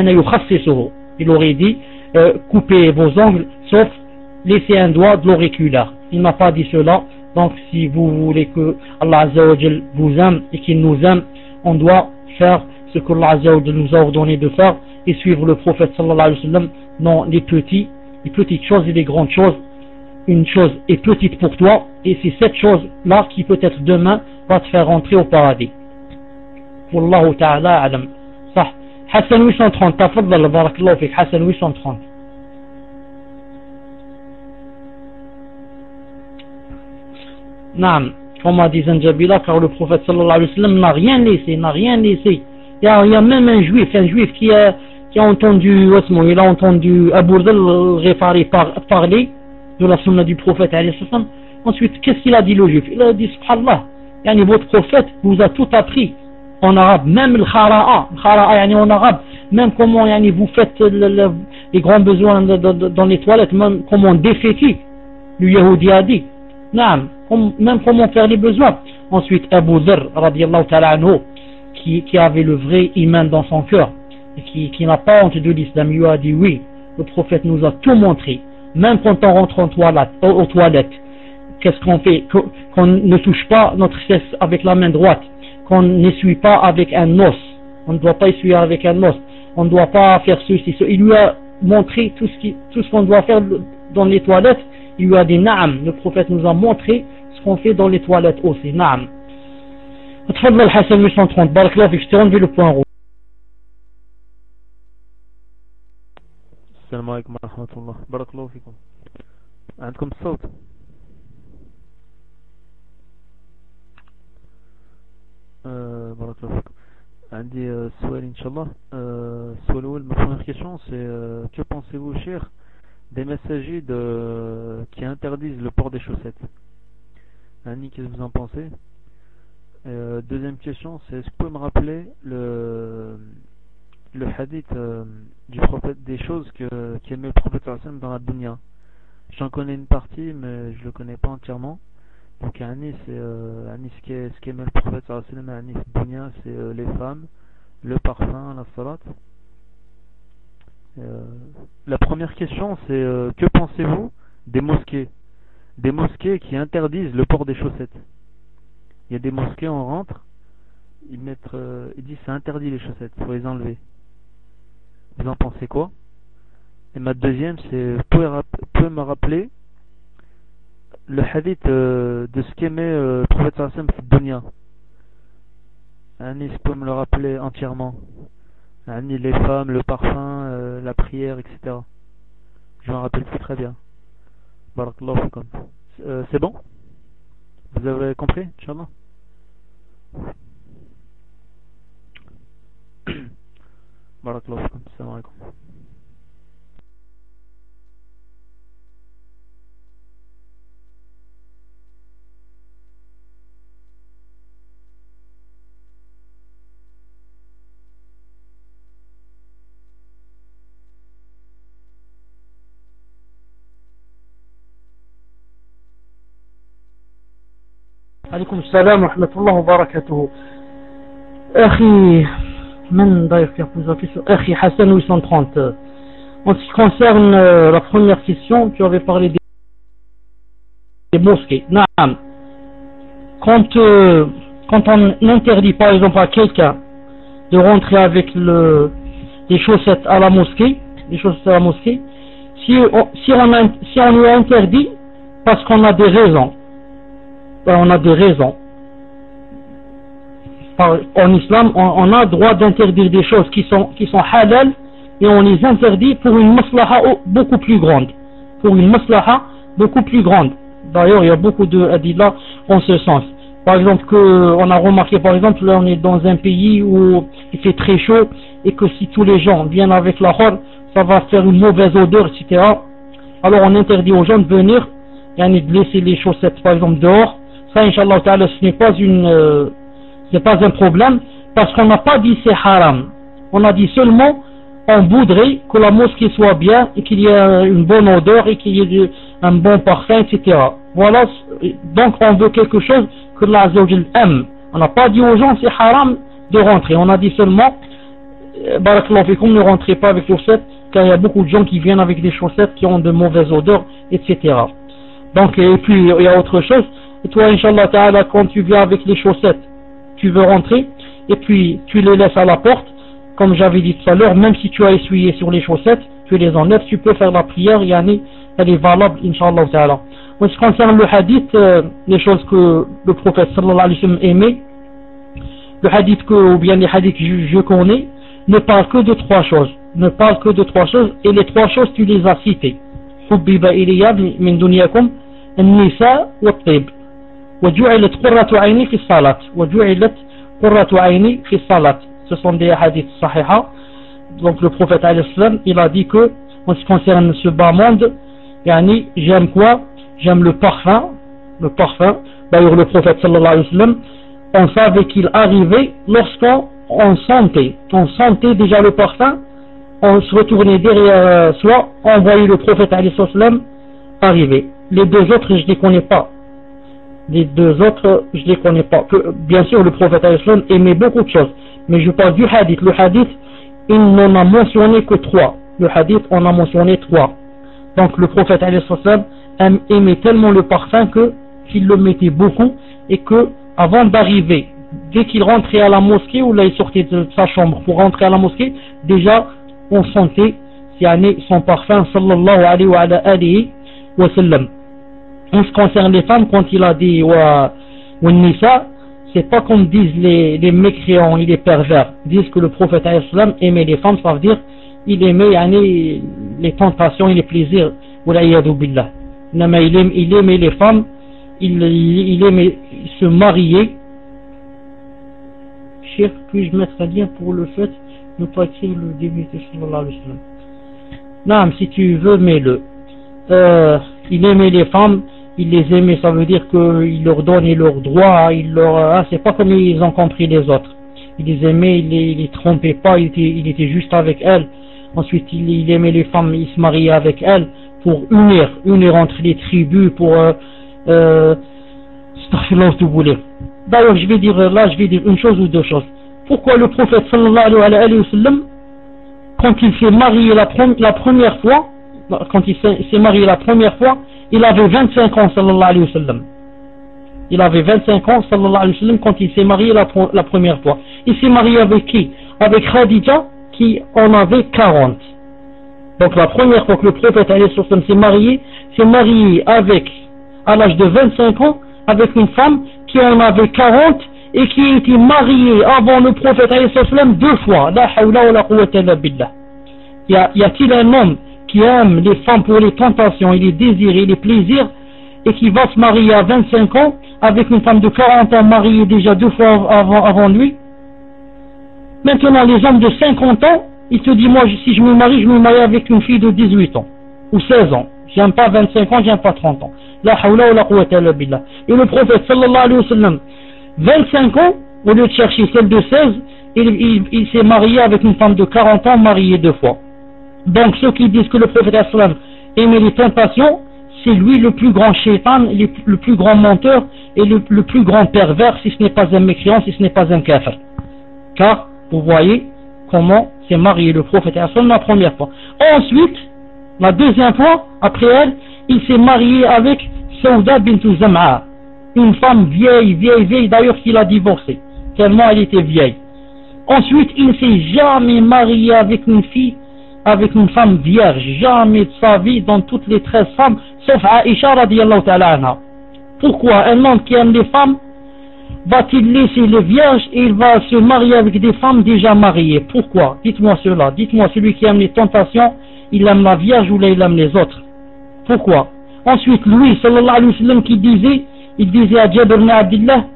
il aurait dit, coupez vos ongles, sauf laisser un doigt de l'auriculaire. Il n'a pas dit cela. Donc, si vous voulez que Allah Azza wa Jal vous aime et qu'il nous aime, on doit faire ce que Allah Azza wa Jalla nous a ordonné de faire et suivre le prophète sallallahu alayhi wa sallam dans les petites choses et les grandes choses. Une chose est petite pour toi et c'est cette chose-là qui peut-être demain va te faire rentrer au paradis. Wallahu ta'ala alam. صح. Hassan 830, تفضل بارك الله فيك. Hassan 830. Naam, comme a dit Zanjabila, car le prophète sallallahu alayhi wa sallam n'a rien laissé. Il y a même un juif qui a entendu Abu Dhar al-Ghifari parler de la sunna du prophète alayhi salam. Ensuite, qu'est-ce qu'il a dit le juif? Il a dit subhanallah, votre prophète vous a tout appris en arabe, même le khara'a en arabe, même comment vous faites les grands besoins dans les toilettes, même comment déféquer, le Yahudi a dit. Naam, même comment faire les besoins. Ensuite, Abu Dhar radiyallahu ta'ala anhu, qui avait le vrai iman dans son cœur et qui n'a pas honte de l'islam, lui a dit oui, le prophète nous a tout montré. Même quand on rentre aux toilettes, qu'est-ce qu'on fait? Qu'on ne touche pas notre fesse avec la main droite, qu'on n'essuie pas avec un os, on ne doit pas essuyer avec un os, on ne doit pas faire ceci. Il lui a montré tout ce qu'on doit faire dans les toilettes. Il lui a dit naam, le prophète nous a montré ce qu'on fait dans les toilettes aussi. Naam. تفضل حسن 830. بارك الله فيك. Je t'ai rendu le point rouge. السلام عليكم ورحمة الله. بارك الله فيكم. عندكم الصوت؟ بارك الله فيكم. عندي سؤال إن شاء الله. السؤال الأول, ma première question c'est que pensez-vous, cher, des messagers qui interdisent le port des chaussettes? Annie, qu'est-ce que vous en pensez? Deuxième question, c'est est-ce que vous pouvez me rappeler le hadith du prophète, des choses qu'aimait le prophète dans la dunya? J'en connais une partie, mais je le connais pas entièrement. Donc Annie, c'est ce qu'aimait le prophète Annie dunya, c'est les femmes, le parfum, la salat. La première question, c'est que pensez-vous des mosquées qui interdisent le port des chaussettes? Il y a des mosquées, on rentre, ils disent c'est interdit les chaussettes, il faut les enlever. Vous en pensez quoi? Et ma deuxième, c'est vous pouvez me rappeler le hadith de ce qu'aimait le prophète sallallahu alayhi wa sallam Anis, vous pouvez me le rappeler entièrement? Anis, les femmes, le parfum, la prière, etc. Je m'en rappelle plus très bien. Barakallahu fikum. C'est bon? Vous avez compris, Inch'Allah? Barakallahu fikum. Assalamu alaikum. عليكم السلام ورحمة الله وبركاته. أخي من d'ailleurs qui a posé la question? أخي Hassan 830. En ce qui concerne la première question, tu avais parlé des mosquées. Naam. Quand on interdit par exemple à quelqu'un de rentrer avec des chaussettes à la mosquée, si on lui interdit parce qu'on a des raisons, en islam on a droit d'interdire des choses qui sont halal et on les interdit pour une maslaha beaucoup plus grande, d'ailleurs il y a beaucoup de hadiths en ce sens. Par exemple, on a remarqué, par exemple, là on est dans un pays où il fait très chaud et que si tous les gens viennent avec la khor, ça va faire une mauvaise odeur, etc. Alors on interdit aux gens de venir et de laisser les chaussettes par exemple dehors. Ça, Inch'Allah Ta'ala, ce n'est pas un problème, parce qu'on n'a pas dit c'est haram. On a dit seulement on voudrait que la mosquée soit bien et qu'il y ait une bonne odeur et qu'il y ait un bon parfum, etc. Voilà, donc on veut quelque chose que Allah Azza wa Jal aime. On n'a pas dit aux gens c'est haram de rentrer. On a dit seulement barakallahu fikum, ne rentrez pas avec chaussettes, car il y a beaucoup de gens qui viennent avec des chaussettes qui ont de mauvaises odeurs, etc. Donc, et puis il y a autre chose. Et toi, Inch'Allah Ta'ala, quand tu viens avec les chaussettes, tu veux rentrer, et puis tu les laisses à la porte, comme j'avais dit tout à l'heure, même si tu as essuyé sur les chaussettes, tu les enlèves, tu peux faire la prière, yani, elle est valable, Inch'Allah Ta'ala. En ce qui concerne le hadith, les choses que le prophète sallallahu alayhi wa sallam aimait, le hadith ou bien les hadiths que je connais, ne parlent que de trois choses. Ne parlent que de trois choses, et les trois choses tu les as citées. حُبِّبَ إِلَيَّ مِنْ دُنْيَاكُمْ النِّسَاءُ وَالطِّيبُ وَجُعِلَتْ قُرَّةُ عَيْنِي فِي الصَّلَاةِ وَجُعِلَتْ قُرَّةُ عَيْنِي فِي الصَّلَاةِ. Ce sont des hadiths sahiha. Donc le prophète alayhi salam, il a dit que, en ce qui concerne ce bas monde, yani, j'aime quoi? J'aime le parfum. Le parfum. D'ailleurs le prophète sallallahu alayhi wa sallam, on savait qu'il arrivait lorsqu'on sentait déjà le parfum, on se retournait derrière soi, on voyait le prophète alayhi salam arriver. Les deux autres, je ne les connais pas. Bien sûr, le prophète alayhi salam aimait beaucoup de choses, mais je parle du hadith. Le hadith, il n'en a mentionné que trois. Le hadith, on a mentionné trois. Donc le prophète alayhi salam aimait tellement le parfum qu'il le mettait beaucoup, et que avant d'arriver, dès qu'il rentrait à la mosquée, ou là il sortait de sa chambre pour rentrer à la mosquée, déjà on sentait son parfum sallallahu alayhi wa sallam. En ce qui concerne les femmes, quand il a dit wa nisa, c'est pas comme disent les mécréants et les pervers, ils disent que le prophète alayhi salam aimait les femmes, ça veut dire il aimait les tentations et les plaisirs, wa l'iyadu billah. Il aimait les femmes, il aimait se marier. Cheikh, puis-je mettre un lien pour le fait de ne pas écrire le début de sallallahu alayhi wa sallam? Non, si tu veux, mets-le. Il aimait les femmes, il les aimait, ça veut dire qu'il leur donnait leurs droits, c'est pas comme ils ont compris les autres. Il les aimait, il les trompait pas, il était juste avec elles. Ensuite, il aimait les femmes, il se mariait avec elles pour unir entre les tribus, pour D'ailleurs, je vais dire une chose ou deux choses. Pourquoi le prophète sallallahu alayhi wa sallam, quand il s'est marié la première fois, il avait 25 ans sallallahu alayhi wa sallam. Il avait 25 ans sallallahu alayhi wa sallam quand il s'est marié la première fois. Il s'est marié avec qui? Avec Khadija, qui en avait 40. Donc la première fois que le prophète alayhi wa sallam s'est marié à l'âge de 25 ans avec une femme qui en avait 40 et qui était mariée avant le prophète alayhi wa sallam 2 fois. La hawla wa la quwwata illa billah. Y a-t-il un homme qui aime les femmes pour les tentations et les désirs et les plaisirs et qui va se marier à 25 ans avec une femme de 40 ans mariée déjà 2 fois avant lui? Maintenant les hommes de 50 ans, il te dit, moi si je me marie avec une fille de 18 ans ou 16 ans. J'aime pas 25 ans, j'aime pas 30 ans. La hawla wa la quwwata illa billah. Et le prophète sallallahu alayhi wa sallam, 25 ans, au lieu de chercher celle de 16, il s'est marié avec une femme de 40 ans mariée 2 fois. Donc ceux qui disent que le prophète sallallahu alayhi wa sallam aimait les tentations, c'est lui le plus grand shaitan, le plus grand menteur et le plus grand pervers, si ce n'est pas un mécréant, si ce n'est pas un kafir. Car vous voyez comment s'est marié le prophète sallallahu alayhi wa sallam la première fois. Ensuite, la deuxième fois, après elle, il s'est marié avec Sauda bint Zam'a, une femme vieille, d'ailleurs qu'il a divorcé, tellement elle était vieille. Ensuite, il ne s'est jamais marié avec une femme vierge, jamais de sa vie, dans toutes les 13 femmes, sauf Aïcha radiyallahu ta'ala anha. Pourquoi un homme qui aime les femmes va-t-il laisser les vierges et il va se marier avec des femmes déjà mariées? Pourquoi? Dites-moi cela. Dites-moi, celui qui aime les tentations, il aime la vierge ou là il aime les autres? Pourquoi? Ensuite, lui, sallallahu alayhi wa sallam, il disait à Jabir ibn Abdillah,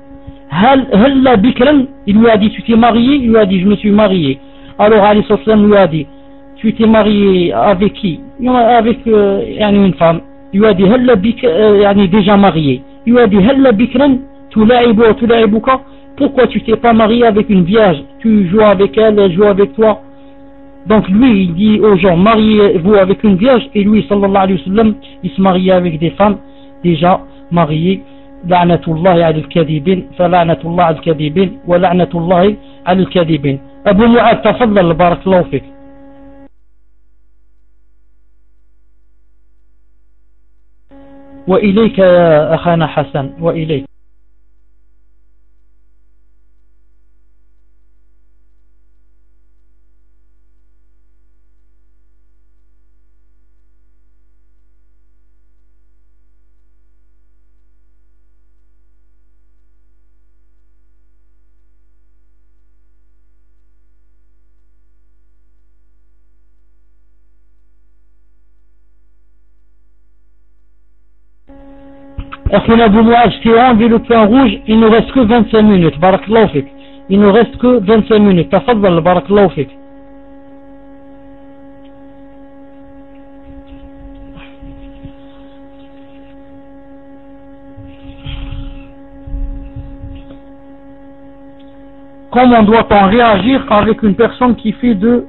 Halla bikran, il lui a dit, tu t'es marié? Il lui a dit, je me suis marié. Alors, alayhi wa sallam lui a dit, tu t'es marié avec qui? Avec une femme. Il lui a dit, Halla bikran, déjà marié. Il lui a dit, Halla bikran, tulaibuka, pourquoi tu t'es pas marié avec une vierge? Tu joues avec elle, elle joue avec toi. Donc lui, il dit aux gens, mariez-vous avec une vierge, et lui, sallallahu alayhi wa sallam, il se mariait avec des femmes déjà mariées. La'natullahi al-kadibin, fa la'natullahi al-kadibin, wa la'natullahi al-kadibin. Abu Mu'ad, tafaddal, barakallahu fik. وإليك يا أخانا حسن وإليك. Akhina Abou Mouad, je t'ai enlevé le point rouge, il ne reste que 25 minutes. Barakallahu fik. Il ne reste que 25 minutes. Tafaddal, barakallahu fik. Comment doit-on réagir avec une personne qui fait de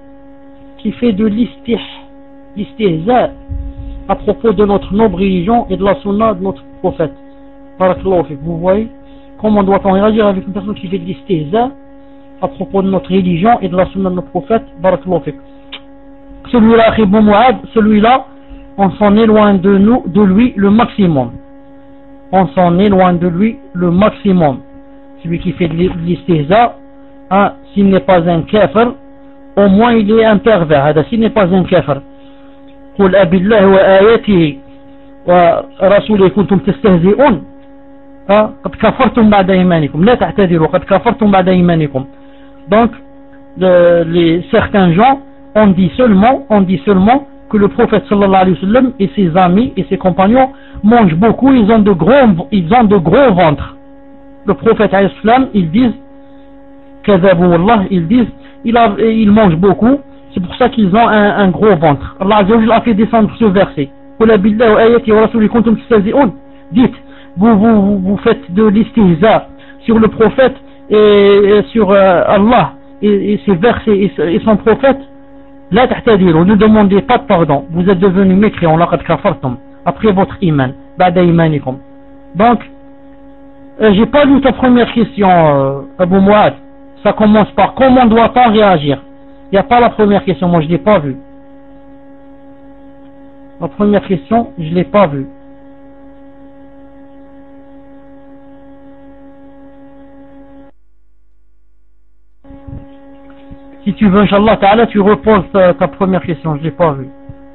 l'istihza à propos de notre noble religion et de la sunna de notre prophète? Barakallahu fik. Vous voyez, comment doit-on réagir avec une personne qui fait de l'istihza à propos de notre religion et de la sunna de notre prophète? Barakallahu fik. Celui-là, Ibn Mu'ad, celui-là, on s'en éloigne de lui le maximum. On s'en éloigne de lui le maximum. Celui qui fait de l'istihza, hein, s'il n'est pas un kafir, au moins il est un pervers. S'il n'est pas un kafir. قل أبي الله وآياته ورسوله كنتم تستهزئون قد كفرتم بعد إيمانكم لا تعتذروا قد كفرتم بعد إيمانكم. Donc certains gens on dit seulement que le prophète sallallahu alayhi wa sallam et ses amis et ses compagnons mangent beaucoup, ils ont de gros ventres. Le prophète alayhi salam, ils disent kadhabu wallah, ils disent ils mangent beaucoup. C'est pour ça qu'ils ont un gros ventre. Allah Azza wa Jalla a fait descendre ce verset. Dites, vous faites de l'istihza sur le prophète et sur Allah et ses versets et son prophète. La ta'tadiru, ne demandez pas de pardon. Vous êtes devenus mécréants, laqad kafartum, après votre iman, ba'da imanikum. Donc, j'ai pas lu ta première question, Abou Mouad. Ça commence par comment doit-on réagir? Il n'y a pas la première question, moi je ne l'ai pas vue. La première question, je ne l'ai pas vue. Si tu veux, Inch'Allah Ta'ala, tu reposes ta première question, je ne l'ai pas vue.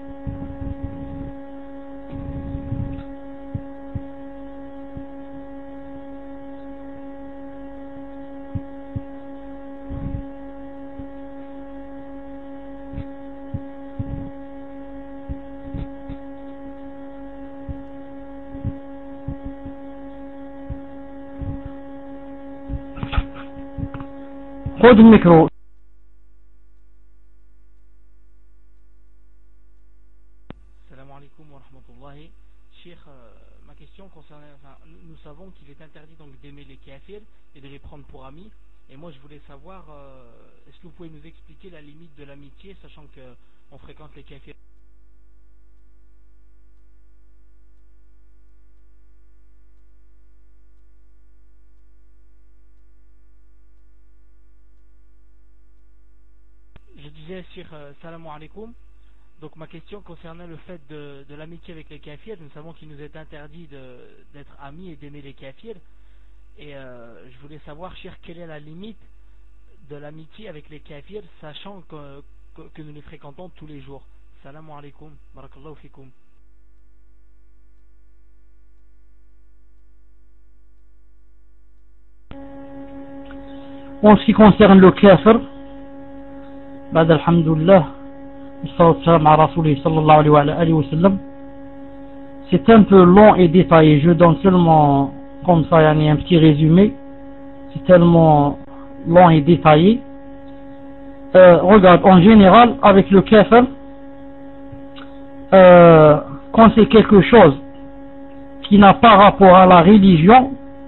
خذ الميكرو. Salam alaikum wa rahmatullahi. Cheikh, ma question concerne, nous savons qu'il est interdit donc d'aimer les kafirs et de les prendre pour amis. Et moi je voulais savoir, est-ce que vous pouvez nous expliquer la limite de l'amitié, sachant qu'on fréquente les kafirs? Je disais, Cheikh, salam alaikum. Donc ma question concernait le fait de l'amitié avec les kafirs. Nous savons qu'il nous est interdit d'être amis et d'aimer les kafirs. Et je voulais savoir, Cheikh, quelle est la limite de l'amitié avec les kafirs, sachant que nous les fréquentons tous les jours. Salam alaikum, barakallahu fikum. En ce qui concerne le kafir, بعد الحمد لله والصلاة والسلام على رسوله صلى الله عليه وعلى آله وسلم, c'est un peu long et détaillé. Je donne seulement comme ça un petit résumé. C'est tellement long et détaillé. Regarde, en général avec le kafir, quand c'est quelque chose qui n'a pas rapport à la religion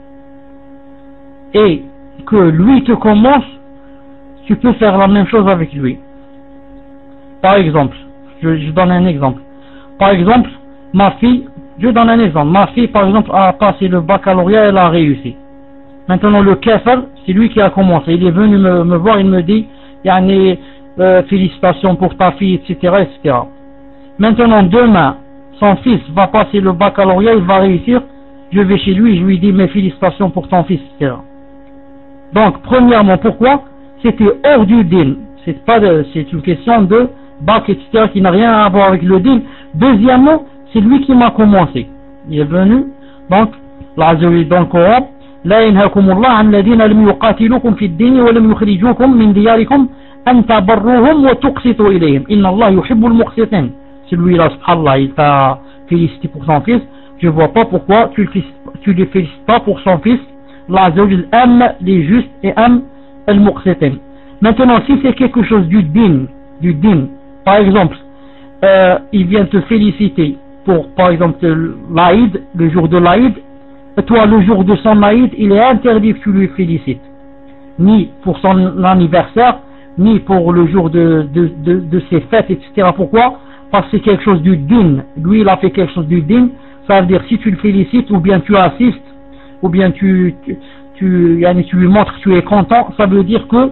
et que lui te commence, tu peux faire la même chose avec lui. Par exemple, je donne un exemple. Par exemple, ma fille, je donne un exemple. Ma fille, par exemple, a passé le baccalauréat, elle a réussi. Maintenant, le kafir, c'est lui qui a commencé. Il est venu me voir, il me dit, yani, félicitations pour ta fille, etc., etc. Maintenant, demain, son fils va passer le baccalauréat, il va réussir. Je vais chez lui, je lui dis, mes félicitations pour ton fils, etc. Donc, premièrement, pourquoi? C'était hors du deal. C'est une question de bac, etc., qui n'a rien à voir avec le deal. Deuxièmement, c'est lui qui m'a commencé. Il est venu, donc, l'Azzawi dans le Coran, لا ينهاكم الله عن الذين لم يقاتلوكم في الدين ولم يخرجوكم من دياركم أن تبروهم وتقسطوا إليهم إن الله يحب المقسطين. Celui-là, subhanallah, il t'a félicité pour son fils. je vois pas pourquoi tu le félicites pas pour son fils. Allah Azza wa Jal aime les justes et aime al-muqsitin. Maintenant, si c'est quelque chose du din, par exemple, il vient te féliciter pour, par exemple, l'Aïd, le jour de l'Aïd, et toi, le jour de son Aïd, il est interdit que tu lui félicites. Ni pour son anniversaire, ni pour le jour de ses fêtes, etc. Pourquoi? Parce que c'est quelque chose du din. Lui, il a fait quelque chose du din. Ça veut dire, si tu le félicites, ou bien tu assistes, ou bien tu lui montres que tu es content, ça veut dire que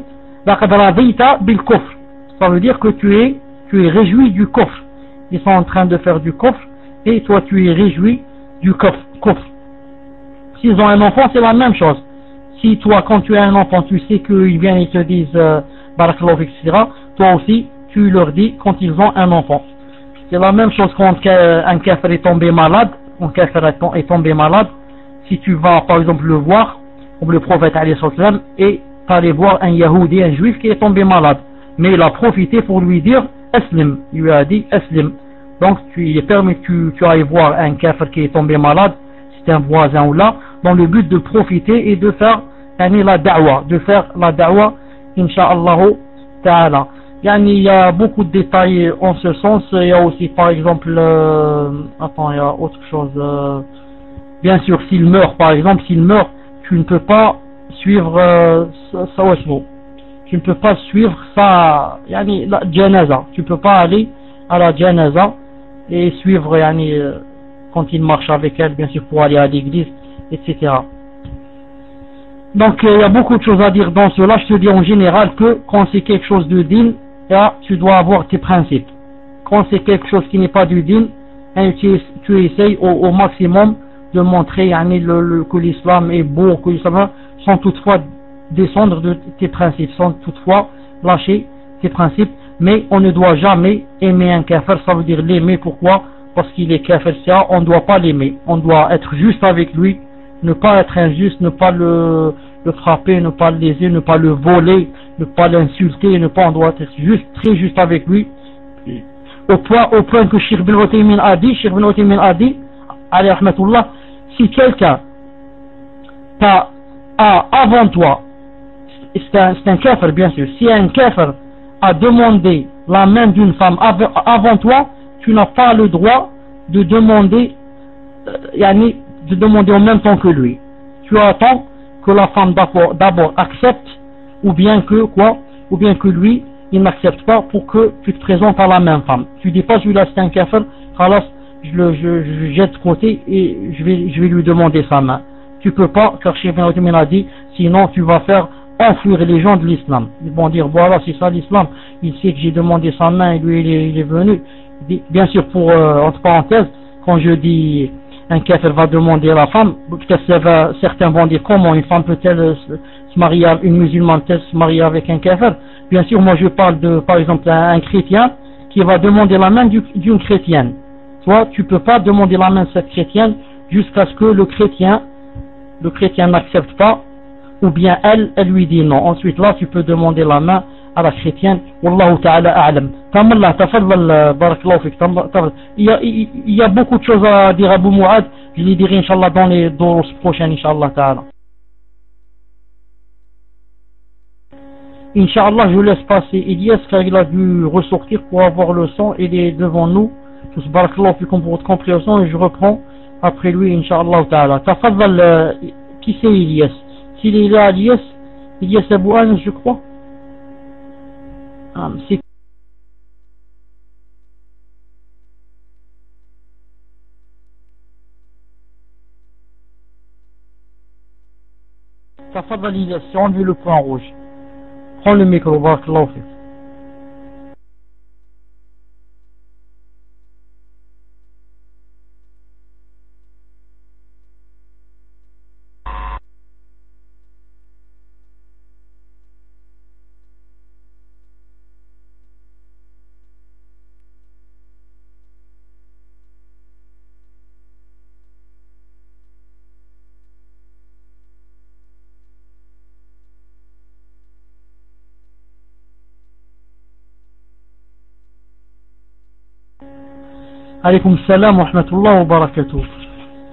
ça veut dire que tu es réjoui du kufr. Ils sont en train de faire du kufr et toi tu es réjoui du kufr. S'ils ont un enfant, c'est la même chose. Si toi, quand tu as un enfant, tu sais qu'ils viennent et te disent barakallahu fik, etc., toi aussi tu leur dis quand ils ont un enfant. C'est la même chose quand un kafir est tombé malade. Un kafir est tombé malade. Si tu vas par exemple le voir, comme le prophète alayhi salam, et aller voir un yahoudi, un juif qui est tombé malade, mais il a profité pour lui dire aslim, il lui a dit aslim. Donc il est permis que tu ailles voir un kafir qui est tombé malade, c'est un voisin ou là, dans le but de profiter et de faire la da'wa, insha'Allah ta'ala. Il y a beaucoup de détails en ce sens. Il y a aussi par exemple il y a autre chose, bien sûr s'il meurt, par exemple tu ne peux pas suivre tu ne peux pas suivre la janaza, tu ne peux pas aller à la janaza et suivre quand il marche avec elle, bien sûr, pour aller à l'église, etc. Donc il y a beaucoup de choses à dire dans cela. Je te dis en général que quand c'est quelque chose de din, tu dois avoir tes principes. Quand c'est quelque chose qui n'est pas du din, tu essayes au maximum de montrer que l'islam est beau, que l'islam, sans toutefois descendre de tes principes, sans toutefois lâcher tes principes. Mais on ne doit jamais aimer un kafir. Ça veut dire l'aimer. Pourquoi? Parce qu'il est kafir. On ne doit pas l'aimer. On doit être juste avec lui, ne pas être injuste, ne pas le frapper, ne pas le léser, ne pas le voler, ne pas l'insulter, on doit être juste, très juste avec lui. Au point que Cheikh Ibn Uthaymin a dit, alayhi rahmatullah, si quelqu'un a avant toi, c'est un kafir bien sûr, si un kafir a demandé la main d'une femme avant toi, tu n'as pas le droit de demander en même temps que lui. Tu attends que la femme d'abord accepte, ou bien que lui il n'accepte pas pour que tu te présentes à la même femme. Tu dis pas celui-là c'est un kafir, je jette de côté et je vais lui demander sa main. Tu peux pas, car Cheikh Ibn Uthaymin a dit, sinon tu vas faire enfuir les gens de l'islam. Ils vont dire voilà, c'est ça l'islam, il sait que j'ai demandé sa main et lui il est venu. Bien sûr, pour entre parenthèses, quand je dis un kafir va demander à la femme, certains vont dire comment une femme peut-elle se marier, une musulmane peut-elle se marier avec un kafir? Bien sûr, moi je parle de, par exemple, un chrétien qui va demander la main d'une chrétienne. Toi, tu peux pas demander la main de cette chrétienne jusqu'à ce que le chrétien n'accepte pas, ou bien elle lui dit non. Ensuite là, tu peux demander la main à la chrétienne. Wallahu ta'ala a'lam. Tamallah, tafaddal, barakallahu fik. Il y a beaucoup de choses à dire à Abu Mu'ad. Je les dirai inshallah dans les doros prochains, inshallah ta'ala. Inch'Allah, je vous laisse passer Elias car il a dû ressortir pour avoir le son. Il est devant nous. Tous barakallahu fikum pour votre compréhension et je reprends après lui, Inch'Allah ta'ala. Tafaddal, qui c'est Elias? S'il est là, Elias Abou Anas, je crois. C'est Tafaddal Elias, c'est enlevé le point rouge. Prends le micro, barakallahu fikum. Alaykoum salam wa rahmatullah wa barakatuh.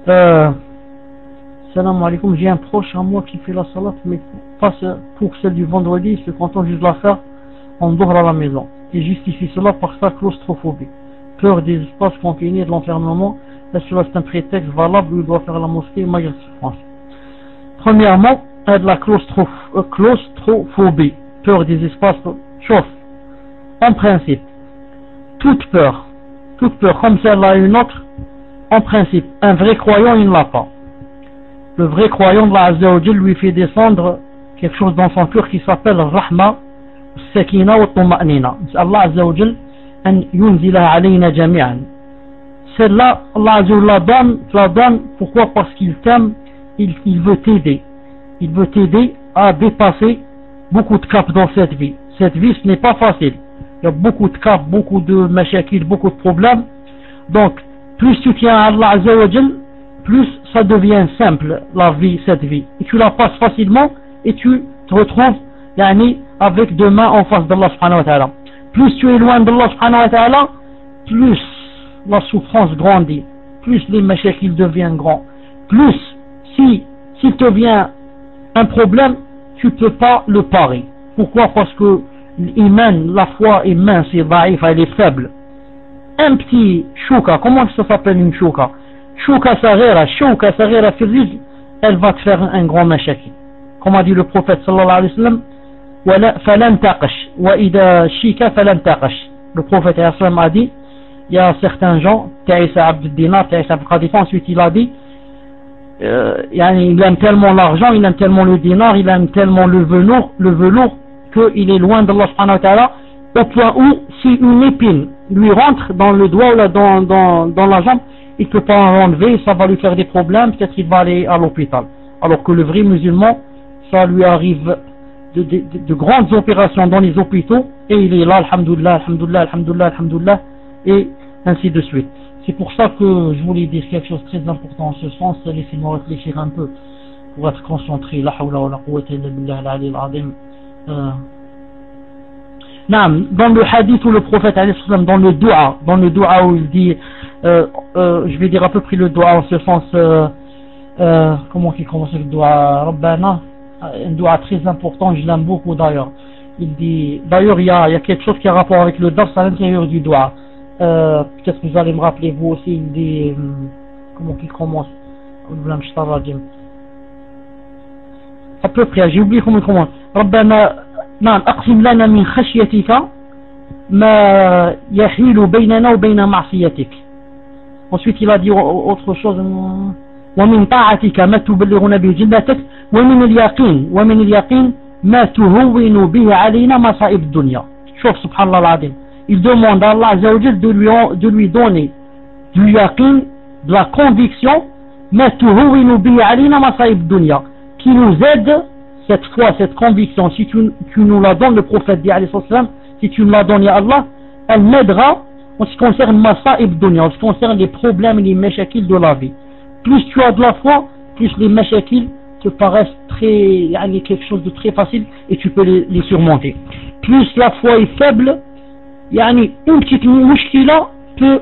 Salam alaikum, j'ai un proche à moi qui fait la salat, mais pas pour celle du vendredi, il se contente juste de la faire en dehors à la maison. Il justifie cela par sa claustrophobie. Peur des espaces confinés de l'enfermement. Est-ce que c'est un prétexte valable où il doit faire la mosquée? Moi, je pense. Premièrement, de la claustrophobie. Peur des espaces chauds. En principe, toute peur, comme celle-là a une autre, en principe, un vrai croyant, il ne l'a pas. Le vrai croyant de la Azza wa Jal lui fait descendre quelque chose dans son cœur qui s'appelle Rahma, Sakina wa Tuma'nina. Allah Azza wa Jal an yunzila alayna jami'an. Celle-là, Allah Azza wa Jal la donne, pourquoi? Parce qu'il t'aime, il veut t'aider. Il veut t'aider à dépasser beaucoup de caps dans cette vie. Cette vie, ce n'est pas facile. Il y a beaucoup de caps, beaucoup de mashakil, beaucoup de problèmes. Donc, plus tu tiens à Allah Azza wa Jal, plus ça devient simple, la vie, cette vie. Et tu la passes facilement et tu te retrouves avec deux mains en face d'Allah subhanahu wa ta'ala. Plus tu es loin d'Allah subhanahu wa ta'ala, plus la souffrance grandit, plus les mashakil deviennent grands. Plus, s'il te vient un problème, tu ne peux pas le parer. Pourquoi? Parce que l'iman, la foi est mince et daïf, elle est faible. Un petit chouka, comment ça s'appelle une chouka? Chouka saghira fil rizq, elle va te faire un grand mashaki. Comme a dit le prophète sallallahu alayhi wa sallam, falan taqash, wa ida shika falan taqash. Le prophète a dit, il y a certains gens, Ta'isa Abd Dinar, Ta'isa Abd Khadifa, ensuite il a dit, il aime tellement l'argent, il aime tellement le dinar, il aime tellement le velours, qu'il est loin d'Allah subhanahu wa ta'ala, au point où, si une épine lui rentre dans le doigt ou dans la jambe, il ne peut pas enlever, ça va lui faire des problèmes, peut-être qu'il va aller à l'hôpital. Alors que le vrai musulman, ça lui arrive de grandes opérations dans les hôpitaux, et il est là, alhamdoulilah, alhamdoulilah, alhamdoulilah, alhamdoulilah, et ainsi de suite. C'est pour ça que je voulais dire quelque chose de très important en ce sens. Laissez-moi réfléchir un peu pour être concentré. La hawla wa la quwwata illa billah al-ali al-azim. Dans le hadith où le prophète dans le dua où il dit je vais dire à peu près le dua en ce sens comment il commence le dua Rabbana, un dua très important, je l'aime beaucoup d'ailleurs. Il dit, d'ailleurs il y a quelque chose qui a rapport avec le dars à l'intérieur du dua. Peut-être que vous allez me rappeler vous aussi. Il dit comment il commence à peu près, j'ai oublié comment il commence. Rabbana أقسم لنا من خشيتك ما يحيل بيننا وبين معصيتك. Ensuite il a dit autre chose, ومن طاعتك ما تبلغنا به جنتك ومن اليقين ما تهون به علينا مصائب الدنيا. شوف سبحان الله العظيم, il demande à Allah Azza wa Jal de lui donner du yaqin, de la conviction, ما تهون به علينا مصائب الدنيا, qui nous aide. Cette foi, cette conviction, si tu nous la donnes, le prophète dit alayhi salam, si tu nous la donnes à Allah, elle m'aidera en ce qui concerne masa'ib dunya, en ce qui concerne les problèmes et les mashakil de la vie. Plus tu as de la foi, plus les mashakil te paraissent quelque chose de très facile et tu peux les surmonter. Plus la foi est faible, une petite mouchkila peut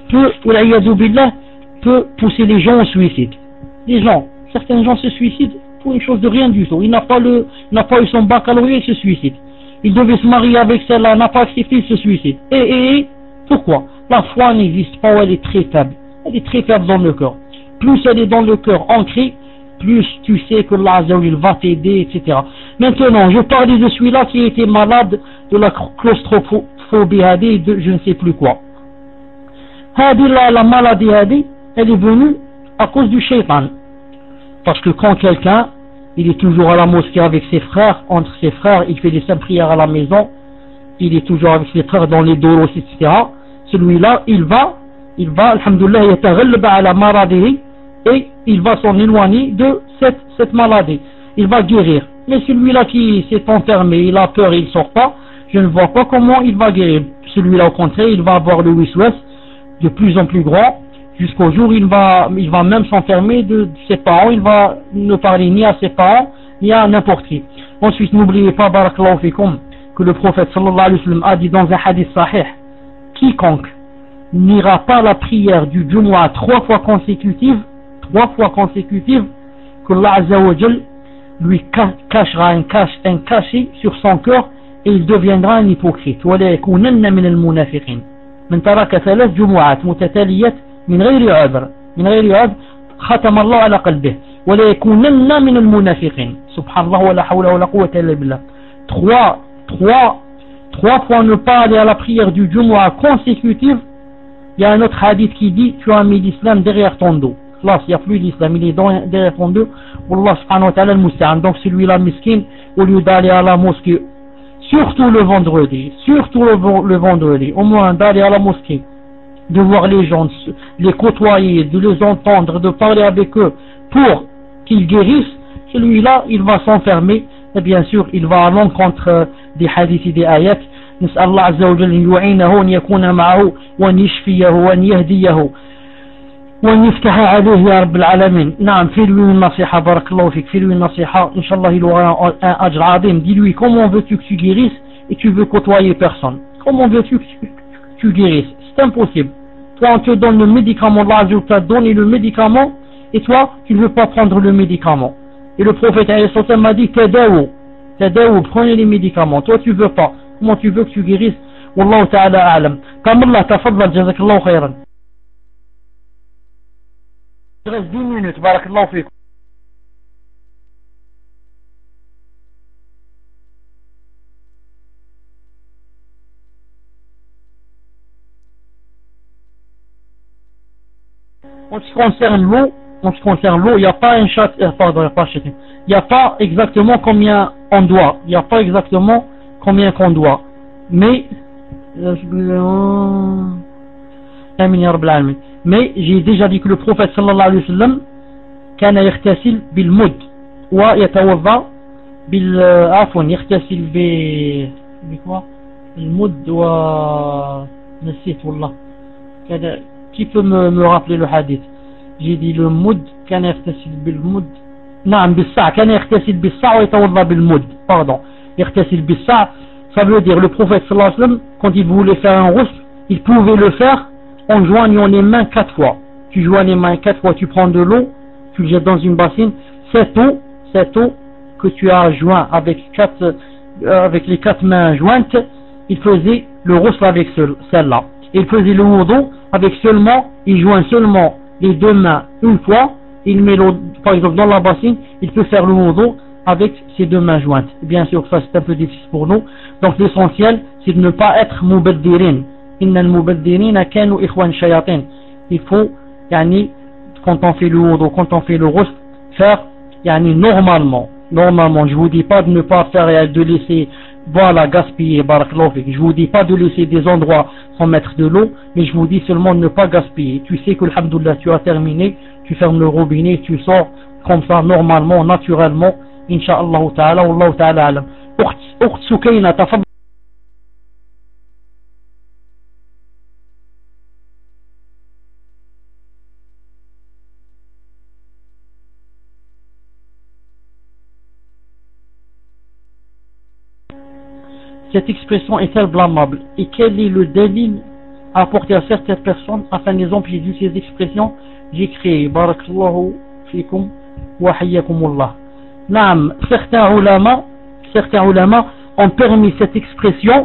pousser les gens au suicide. Certains gens se suicident pour une chose de rien du tout. Il n'a pas eu son baccalauréat, il se suicide. Il devait se marier avec celle-là, n'a pas accepté, il se suicide. Et pourquoi? La foi n'existe pas, elle est très faible. Elle est très faible dans le cœur. Plus elle est dans le cœur ancrée, plus tu sais que Allah va t'aider, etc. Maintenant, je parlais de celui-là qui était malade de la claustrophobie, de je ne sais plus quoi. La maladie, elle est venue à cause du shaitan. Parce que quand quelqu'un, il est toujours à la mosquée avec ses frères, entre ses frères, il fait des simples prières à la maison, il est toujours avec ses frères dans les doros, etc. Celui-là, il va, alhamdoulilah, yataghallab ala maradihi, et il va s'en éloigner de cette maladie. Il va guérir. Mais celui-là qui s'est enfermé, il a peur, il ne sort pas, je ne vois pas comment il va guérir. Celui-là, au contraire, il va avoir le wiswas de plus en plus grand, jusqu'au jour où il va même s'enfermer de ses parents, il va ne parler ni à ses parents, ni à n'importe qui. Ensuite, n'oubliez pas, barakallahu fikum, que le prophète sallallahu alayhi wa sallam a dit dans un hadith sahih, quiconque n'ira pas à la prière du Jumu'ah 3 fois consécutives, 3 fois consécutives que Allah Azza wa Jal lui cachera un cachet sur son cœur et il deviendra un hypocrite. ولا يكونن من المنافقين من ترك 3 جمعات متتاليات من غير عذر ختم الله على قلبه ولا يكونن من المنافقين. سبحان الله ولا حول ولا قوة إلا بالله. 3 fois ne pas aller à la prière du Jumu'ah consécutive. Il y a un autre hadith qui dit tu as mis l'islam derrière ton dos. Là, il n'y a plus l'islam, il est derrière ton dos. Allah subhanahu wa ta'ala al-musta'an. Donc celui-là miskin, au lieu d'aller à la mosquée, surtout le vendredi, au moins d'aller à la mosquée, de voir les gens, les côtoyer, de les entendre, de parler avec eux pour qu'ils guérissent, celui-là il va s'enfermer et bien sûr il va à l'encontre des hadiths et des ayats. نسأل الله عز وجل أن يعينه وأن يكون معه وأن يشفيه وأن يهديه وأن يفتح عليه يا رب العالمين. نعم fais-lui une nasiha, barakallahu fik, fais-lui une nasiha, Inch'Allah il aura un ajr azim. Dis-lui comment veux-tu que tu guérisses et tu veux côtoyer personne. Comment veux-tu que tu guérisses? C'est impossible. Toi on te donne le médicament, Allah Azza wa Jalla t'a donné le médicament et toi tu ne veux pas prendre le médicament. Et le prophète m'a dit tadawu, prenez les médicaments, toi tu veux pas. Comment tu veux que tu guérisses? Wallahu ta'ala a'lam. Kamillah, tafaddal, jazakallahu khayran. Il reste 10 minutes, barakallahu fikum. En ce qui concerne l'eau, il n'y a pas un chat, il n'y a pas exactement combien on doit, qu'on doit, mais j'ai déjà dit que le prophète sallallahu alayhi wa sallam كان يغتسل بالمد ويتوضا يغتسل بكوا المد نسيت والله. Qui peut me rappeler le hadith? J'ai dit le mud كان يغتسل بالمد نعم بالصاع كان يغتسل بالصاع ويتوضا بالمد pardon يغتسل بالصاع. Ça veut dire le prophète sallallahu alayhi wa sallam quand il voulait faire un ghusl il pouvait le faire en joignant les mains 4 fois. Tu joins les mains 4 fois, tu prends de l'eau, tu le jettes dans une bassine. Cette eau que tu as joint avec les 4 mains jointes, il faisait le ghusl avec celle-là. Il faisait le wudu avec il joint seulement les 2 mains une fois, il met l'eau par exemple dans la bassine, il peut faire le wudu avec ses 2 mains jointes. Bien sûr ça c'est un peu difficile pour nous, donc l'essentiel c'est de ne pas être mubaddirin. Innal mubaddirina kanu ikhwan shayatin. Il faut quand on fait le wudu, quand on fait le ghusl, faire normalement. Je vous dis pas de ne pas faire et de laisser gaspiller, barakallahu fik. Je vous dis pas de laisser des endroits sans mettre de l'eau, mais je vous dis seulement de ne pas gaspiller. Tu sais que alhamdoulilah tu as terminé, tu fermes le robinet, tu sors comme ça normalement, naturellement, incha'Allah ta'ala, wallahu ta'ala alam. Ukht Sukayna, tafaddal. Cette expression est-elle blâmable? Et quel est le délit à apporter à certaines personnes afin d'exemple j'ai dit ces expressions j'ai créé barakallahu fikum wa hayyakumullah. Naam, certains ulama ont permis cette expression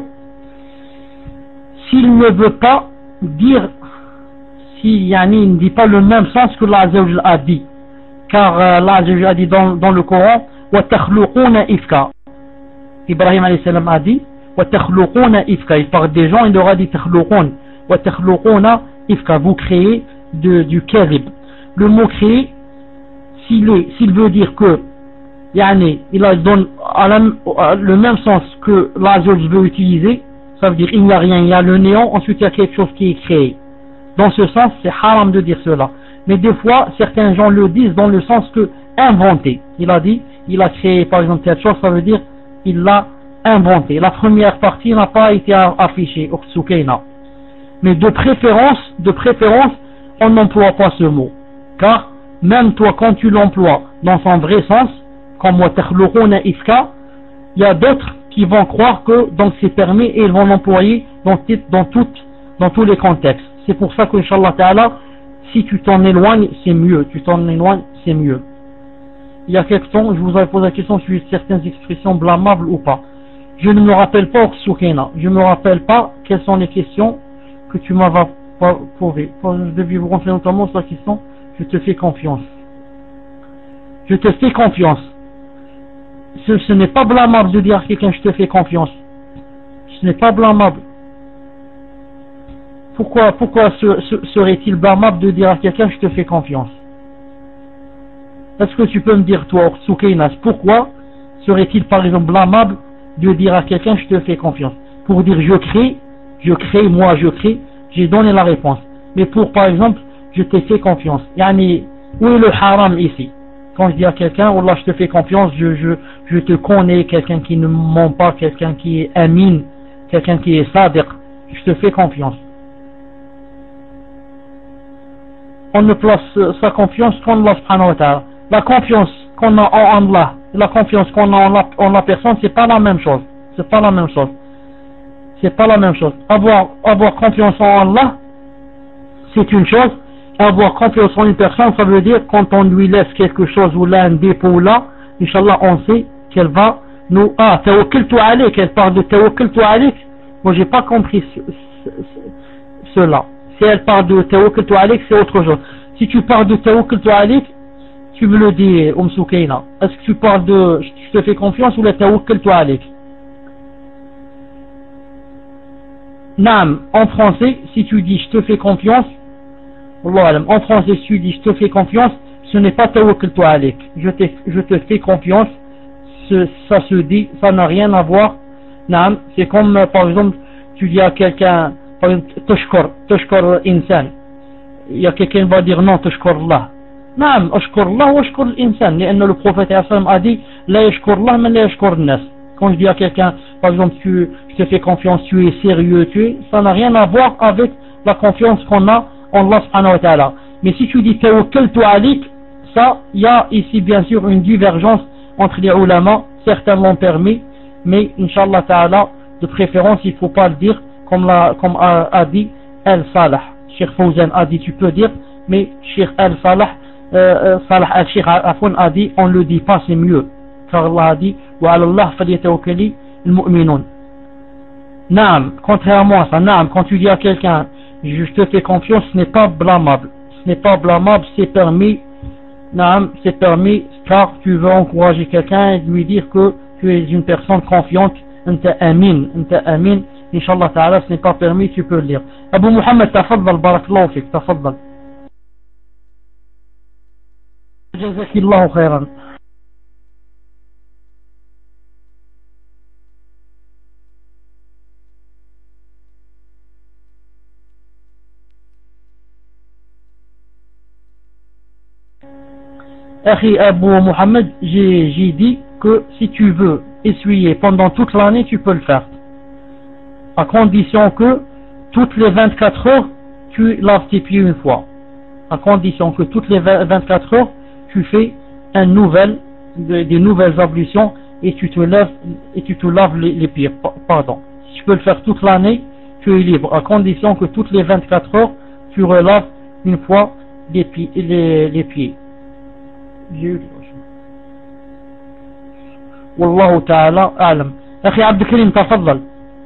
s'il ne veut pas dire, il ne dit pas le même sens que Allah Azza wa Jalla a dit, car Allah Azza wa Jalla a dit dans le Coran wa takhluquna ifka. Ibrahim alayhi salam a dit وَتَخْلُقُونَ إِفْكَ. Il parle des gens, il leur a dit تَخْلُقُونَ وَتَخْلُقُونَ إِفْكَ. Vous créez du kadhib. Le mot créer, s'il veut dire que il donne le même sens que l'azur veut utiliser, ça veut dire il n'y a rien, il y a le néant, ensuite il y a quelque chose qui est créé. Dans ce sens, c'est haram de dire cela. Mais des fois, certains gens le disent dans le sens que inventé. Il a dit, il a créé par exemple quelque chose, ça veut dire il l'a inventé. La première partie n'a pas été affichée, mais de préférence, on n'emploie pas ce mot, car même toi quand tu l'emploies dans son vrai sens, comme وَتَخْلُقُونَ إِفْكَ, il y a d'autres qui vont croire que donc c'est permis et ils vont l'employer dans tous les contextes. C'est pour ça qu'Inch'Allah Ta'ala, si tu t'en éloignes, c'est mieux. Tu t'en éloignes, c'est mieux. Il y a quelques temps, je vous avais posé la question sur certaines expressions blâmables ou pas. Je ne me rappelle pas, Soukaina, je ne me rappelle pas quelles sont les questions que tu m'avais posées. Je devais vous renseigner notamment sur la question, je te fais confiance. Je te fais confiance. Ce n'est pas blâmable de dire à quelqu'un, je te fais confiance. Ce n'est pas blâmable. Pourquoi serait-il blâmable de dire à quelqu'un, je te fais confiance? Est-ce que tu peux me dire, toi, Soukaina, pourquoi serait-il par exemple blâmable de dire à quelqu'un, je te fais confiance? Pour dire, je crée, j'ai donné la réponse. Mais pour, par exemple, je te fais confiance. Yani, où est le haram ici? Quand je dis à quelqu'un, Wallah, je te fais confiance, je te connais, quelqu'un qui ne ment pas, quelqu'un qui est amin, quelqu'un qui est sadiq, je te fais confiance. On ne place sa confiance qu'en Allah subhanahu wa ta'ala. La confiance qu'on a en Allah, la confiance qu'on a en la personne, c'est pas la même chose. C'est pas la même chose. C'est pas la même chose. Avoir confiance en Allah, c'est une chose. Avoir confiance en une personne, ça veut dire quand on lui laisse quelque chose ou là, un dépôt ou là, Inch'Allah, on sait qu'elle va nous... Ah, tawakkaltu alayk, elle parle de tawakkaltu alayk. Moi, j'ai pas compris cela. Si elle parle de tawakkaltu alayk, c'est autre chose. Si tu parles de tawakkaltu alayk, tu me le dis, Soukaina. Est-ce que tu parles de je te fais confiance ou la tawakkaltu alayk? Naam, en français, si tu dis je te fais confiance, en français, si tu dis je te fais confiance, ce n'est pas tawakkaltu alayk. Je te fais confiance, ça se dit, ça n'a rien à voir. Naam, c'est comme par exemple, tu dis à quelqu'un, par exemple, tashkur insan. Il y a quelqu'un qui va dire non, tashkur Allah. نعم أشكر الله وأشكر الإنسان لأن le prophète a dit لا يشكر الله من لا يشكر الناس. Quand je dis à quelqu'un par exemple je te fais confiance, tu es sérieux, ça n'a rien à voir avec la confiance qu'on a en Allah subhanahu wa ta'ala. Mais si tu dis tawakkaltu alayk, ça il y a ici bien sûr une divergence entre les ulama. Certains l'ont permis, mais Inch'Allah ta'ala de préférence il ne faut pas le dire comme a dit Al-Salah. Cheikh Fawzan a dit tu peux dire, mais Cheikh Al-Salah Salah al-Sheikh Afon a dit on le dit pas, c'est mieux car Allah a dit wa ala Allah falyatawakkali al-mu'minun. Naam, contrairement à ça, naam, quand tu dis à quelqu'un je te fais confiance, ce n'est pas blâmable, c'est permis. Naam, c'est permis car tu veux encourager quelqu'un et lui dire que tu es une personne confiante, anta amin, Inch'Allah ta'ala, ce n'est pas permis, tu peux le dire. Abu Muhammad, tafaddal, barakallahu fik, tafaddal. Jazakillahu khairan. Akhi Abu Muhammad, j'ai dit que si tu veux essuyer pendant toute l'année, tu peux le faire. À condition que toutes les 24 heures, tu laves tes pieds une fois. À condition que toutes les 24 heures, tu fais des nouvelles ablutions et tu te laves les pieds. Pardon. Si tu peux le faire toute l'année, tu es libre. À condition que toutes les 24 heures, tu relaves une fois les pieds. والله تعالى أعلم. أخي عبد الكريم تفضل.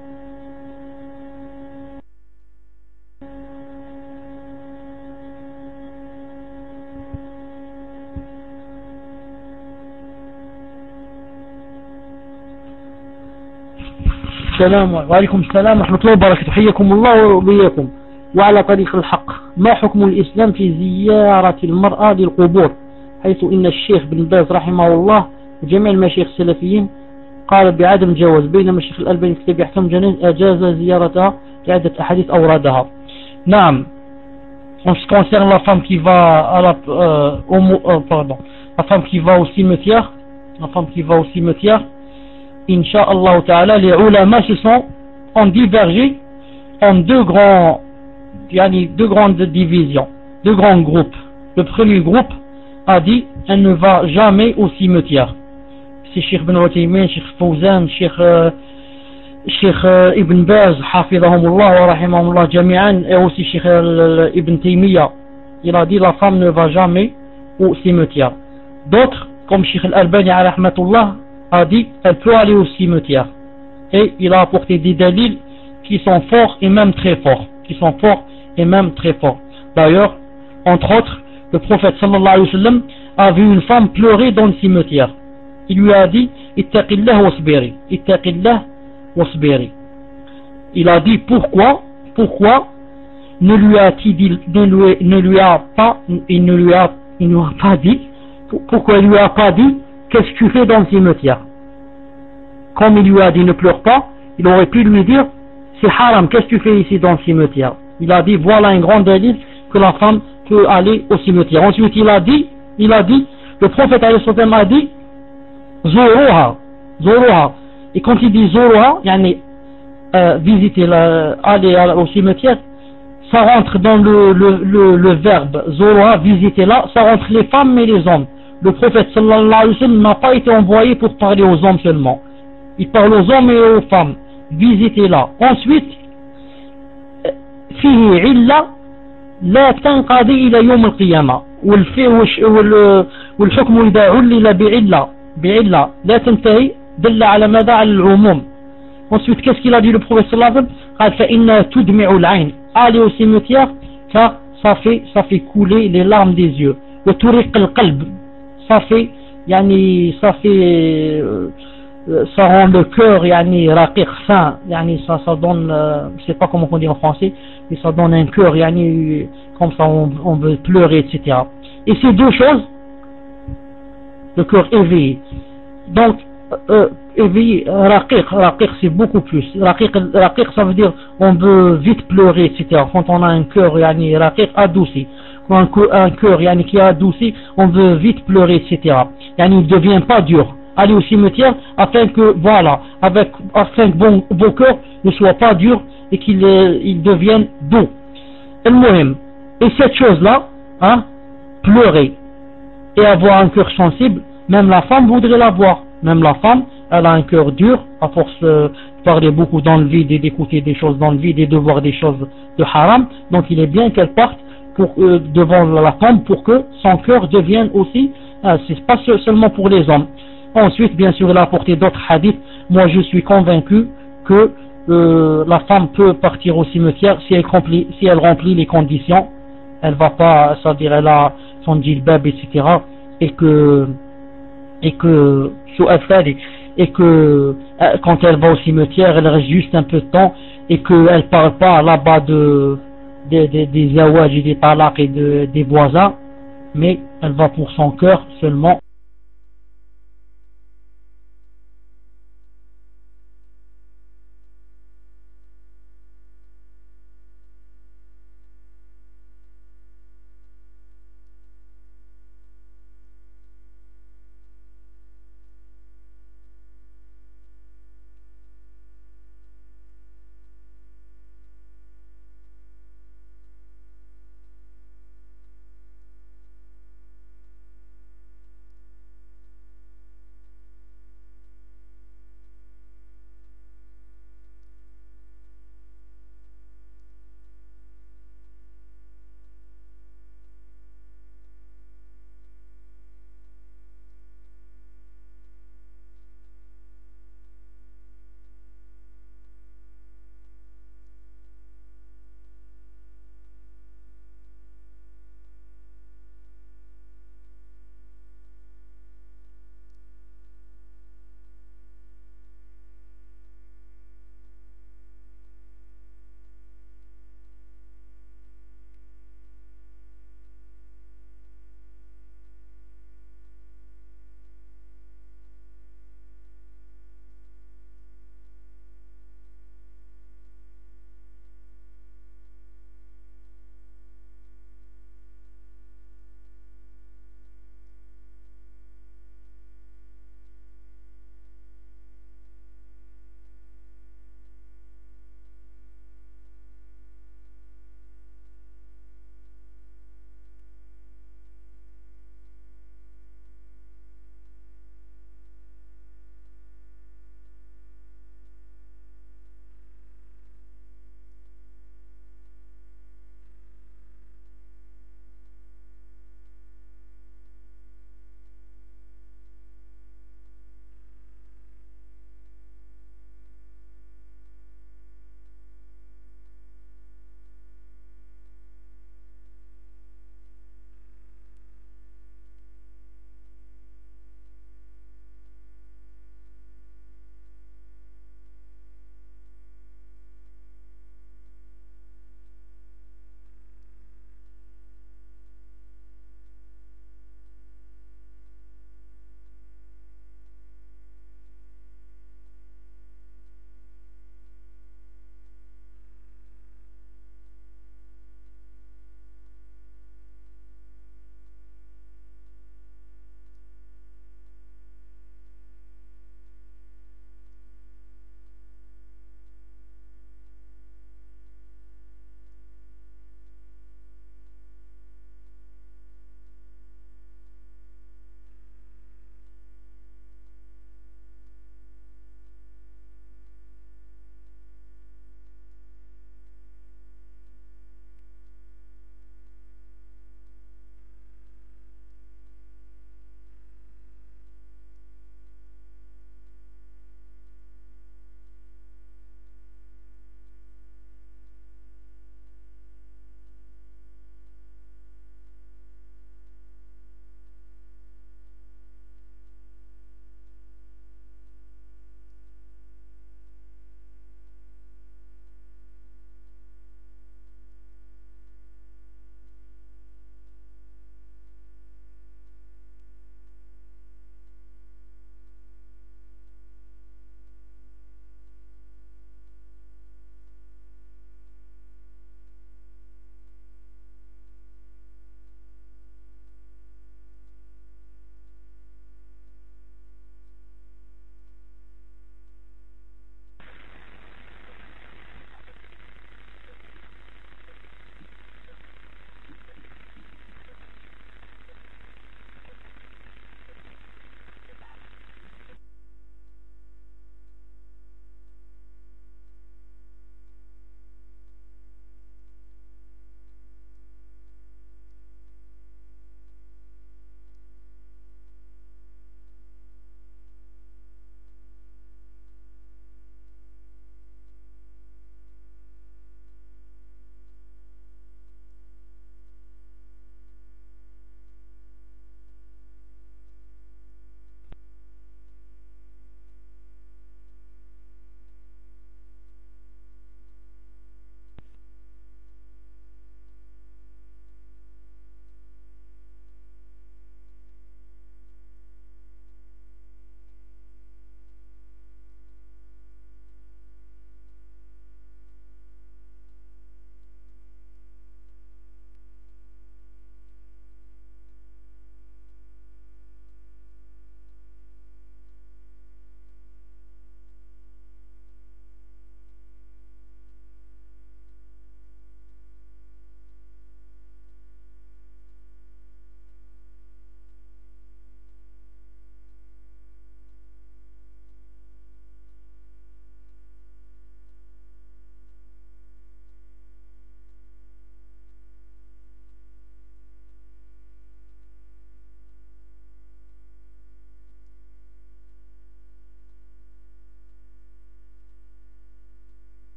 السلام وعليكم السلام ورحمة الله وبركاته. حياكم الله وبياكم. وعلى طريق الحق، ما حكم الإسلام في زيارة المرأة للقبور، حيث إن الشيخ بن باز رحمه الله وجميع المشايخ السلفيين قال بعدم الجواز، بينما الشيخ الألباني في كتاب أحكام الجنائز أجاز زيارتها لعدة أحاديث أوردها. نعم. En ce qui concerne la femme qui va à la femme qui va au cimetière, Inch'Allah ta'ala, les ulama se sont divergés en deux grandes divisions, deux grands groupes. Le premier groupe a dit elle ne va jamais au cimetière. C'est Cheikh Ibn Uthaymeen, Cheikh Fawzan, Cheikh Ibn Baz, hafidahumullah wa rahimahumullah jami'an, et aussi Cheikh Ibn Taymiyyah, il a dit la femme ne va jamais au cimetière. D'autres, comme Cheikh Al-Albani a dit, elle peut aller au cimetière. Et il a apporté des dalils qui sont forts et même très forts. D'ailleurs, entre autres, le prophète sallallahu alayhi wa sallam a vu une femme pleurer dans le cimetière. Il lui a dit ittaqillah wasbiri, ittaqillah wasbiri. Il a dit pourquoi il ne lui a pas dit qu'est-ce que tu fais dans le cimetière. Comme il lui a dit ne pleure pas, il aurait pu lui dire c'est haram, qu'est-ce que tu fais ici dans le cimetière. Il a dit voilà un grand délit que la femme peut aller au cimetière. Ensuite il a dit le prophète a dit Zuruha. Et quand il dit Zuruha, visiter, aller au cimetière, ça rentre dans le verbe Zuruha, visiter là, ça rentre les femmes et les hommes. Le prophète sallallahu alayhi wa sallam n'a pas été envoyé pour parler aux hommes seulement. Il parle aux hommes et aux femmes. Visiter là. Ensuite, fihi illa la tanqadi ila yawm al-qiyamah. والحكم إذا علل بعلة لا تنتهي دل على ماذا على العموم. Ensuite, qu'est-ce qu'il a dit le prophète sallallahu alayhi wa sallam? فإنها تدمع العين. Aller au cimetière, car ça fait couler les larmes des yeux. وترق القلب. Ça rend le cœur raqiq, sain, ça donne, je sais pas comment on dit en français, mais ça donne un cœur comme ça on veut pleurer, etc. Et ces deux choses, le cœur éveillé, donc éveillé, raqiq c'est beaucoup plus. Raqiq ça veut dire on veut vite pleurer, etc. Quand on a un cœur raqiq, adouci, un cœur qui est adouci, on veut vite pleurer, etc. Il ne devient pas dur. Aller au cimetière afin que vos cœurs ne soient pas durs et qu'ils deviennent doux. Et cette chose-là, pleurer et avoir un cœur sensible, même la femme voudrait l'avoir. Même la femme, elle a un cœur dur à force de parler beaucoup dans le vide et d'écouter des choses dans le vide et de voir des choses de haram. Donc il est bien qu'elle parte devant la femme pour que son cœur devienne aussi, c'est pas seulement pour les hommes. Ensuite, bien sûr, il a apporté d'autres hadiths. Moi, je suis convaincu que la femme peut partir au cimetière si elle remplit les conditions. Elle va pas, c'est-à-dire elle a son djilbab, etc. Et que quand elle va au cimetière, elle reste juste un peu de temps et qu'elle parle pas là-bas des zawaj et des talaq et des voisins, mais elle va pour son cœur seulement.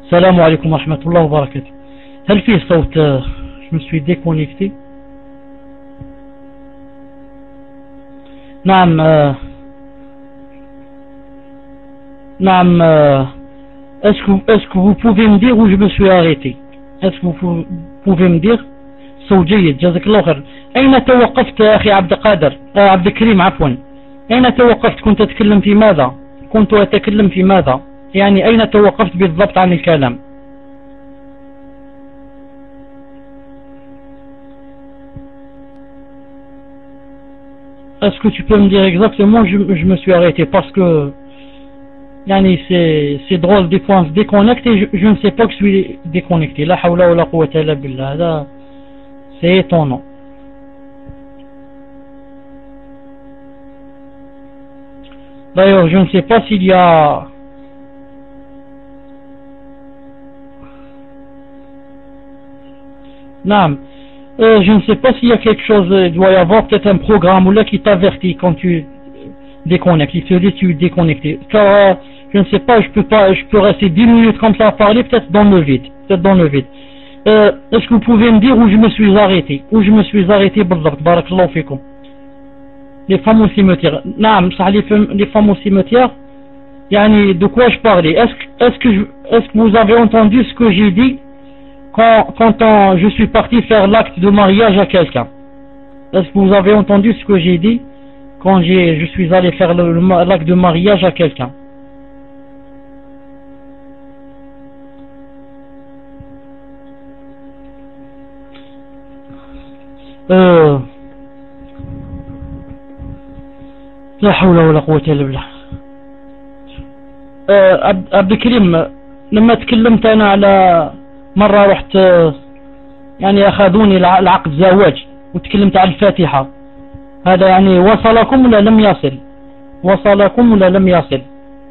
السلام عليكم ورحمة الله وبركاته. هل في صوت؟ je me suis déconnecté. نعم نعم est-ce que vous pouvez me dire où je me suis arrêté? Est-ce que vous pouvez me dire؟ صوت جيد جزاك الله خير. أين توقفت أخي عبد القادر عبد الكريم عفوا؟ أين توقفت؟ كنت أتكلم في ماذا؟ كنت أتكلم في ماذا؟ يعني أين توقفت بالضبط عن الكلام؟ Est-ce que tu peux me dire exactement où je me suis arrêté? Parce que يعني c'est drôle, des fois on se déconnecte et je ne sais pas que je suis déconnecté. La hawla wa la quwwata illa billah. Là, c'est étonnant. D'ailleurs, je ne sais pas s'il y a... Non. Je ne sais pas s'il y a quelque chose, il doit y avoir peut-être un programme ou là qui t'avertit quand tu déconnectes, il te dit tu es déconnecté. Car je ne sais pas, je peux rester 10 minutes comme ça à parler, peut-être dans le vide. Est-ce que vous pouvez me dire où je me suis arrêté? Où je me suis arrêté, barakallahu fikum. Les femmes au cimetière. Non, les femmes au cimetière, yani, de quoi je parlais? Est-ce que vous avez entendu ce que j'ai dit quand je suis parti faire l'acte de mariage à quelqu'un? Est-ce que vous avez entendu ce que j'ai dit quand je suis allé faire l'acte de mariage à quelqu'un? لا حول ولا قوة إلا بالله. عبد الكريم لما تكلمت أنا على مرة رحت يعني أخذوني العقد زواج وتكلمت على الفاتحة، هذا يعني وصلكم ولا لم يصل؟ وصلكم ولا لم يصل؟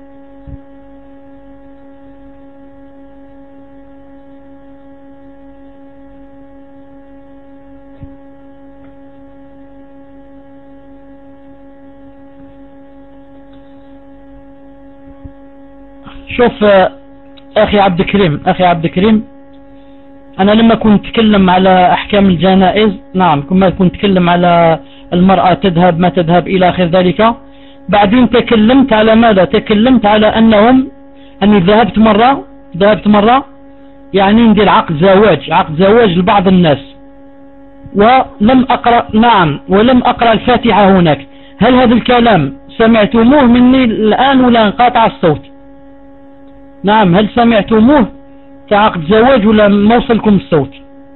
شوف أخي عبد الكريم أنا لما كنت أتكلم على أحكام الجنائز، نعم كما كنت أتكلم على المرأة تذهب ما تذهب إلى آخر ذلك، بعدين تكلمت على ماذا؟ تكلمت على أني ذهبت مرة يعني ندير عقد زواج لبعض الناس، ولم أقرأ الفاتحة هناك. هل هذا الكلام سمعتموه مني الآن ولا انقطع الصوت؟ نعم، هل سمعتموه كعقد زواج ولا ما وصلكم الصوت؟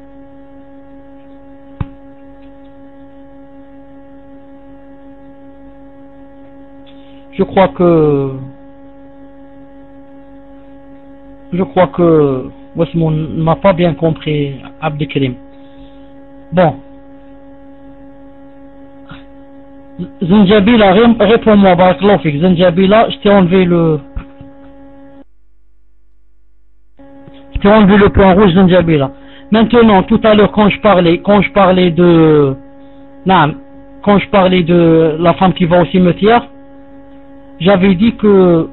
Je crois que Wasmon ne m'a pas bien compris, Abdelkrim. Bon. Zanjabila, réponds-moi, barakallahu fik. Zanjabila, je t'ai enlevé le point rouge, Zanjabila. Maintenant, tout à l'heure, quand je parlais de la femme qui va au cimetière, j'avais dit que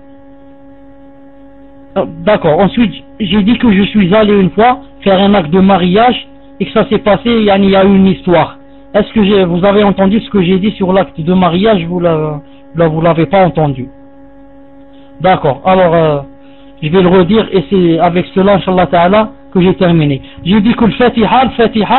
d'accord, ensuite j'ai dit que je suis allé une fois faire un acte de mariage et que ça s'est passé, il y a eu une histoire. Est-ce que vous avez entendu ce que j'ai dit sur l'acte de mariage? Vous l'avez pas entendu? D'accord, alors je vais le redire et c'est avec cela, Inch'Allah Ta'ala, que j'ai terminé. J'ai dit que le Fatiha,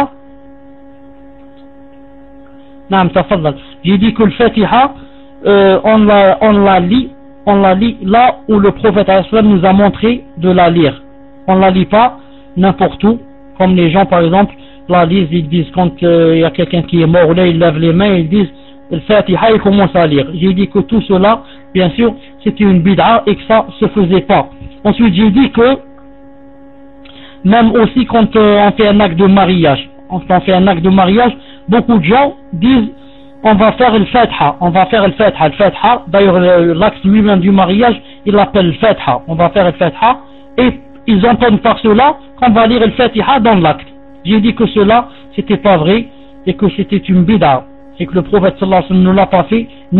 j'ai dit que le Fatiha, on la lit là où le prophète nous a montré de la lire. On la lit pas n'importe où, comme les gens par exemple la lisent, ils disent quand il y a quelqu'un qui est mort là, ils lèvent les mains, ils disent le Fatiha, ils commencent à lire. J'ai dit que tout cela, bien sûr, c'était une bid'a et que ça se faisait pas. Ensuite j'ai dit que même aussi quand on fait un acte de mariage, beaucoup de gens disent on va faire le Fatiha. Le Fatiha, d'ailleurs l'acte lui-même du mariage, il l'appelle le Fatiha. On va faire le Fatiha et ils entendent par cela qu'on va lire le Fatiha dans l'acte. J'ai dit que cela, c'était pas vrai et que c'était une bid'a et que le prophète sallallahu alayhi wa sallam ne l'a pas fait.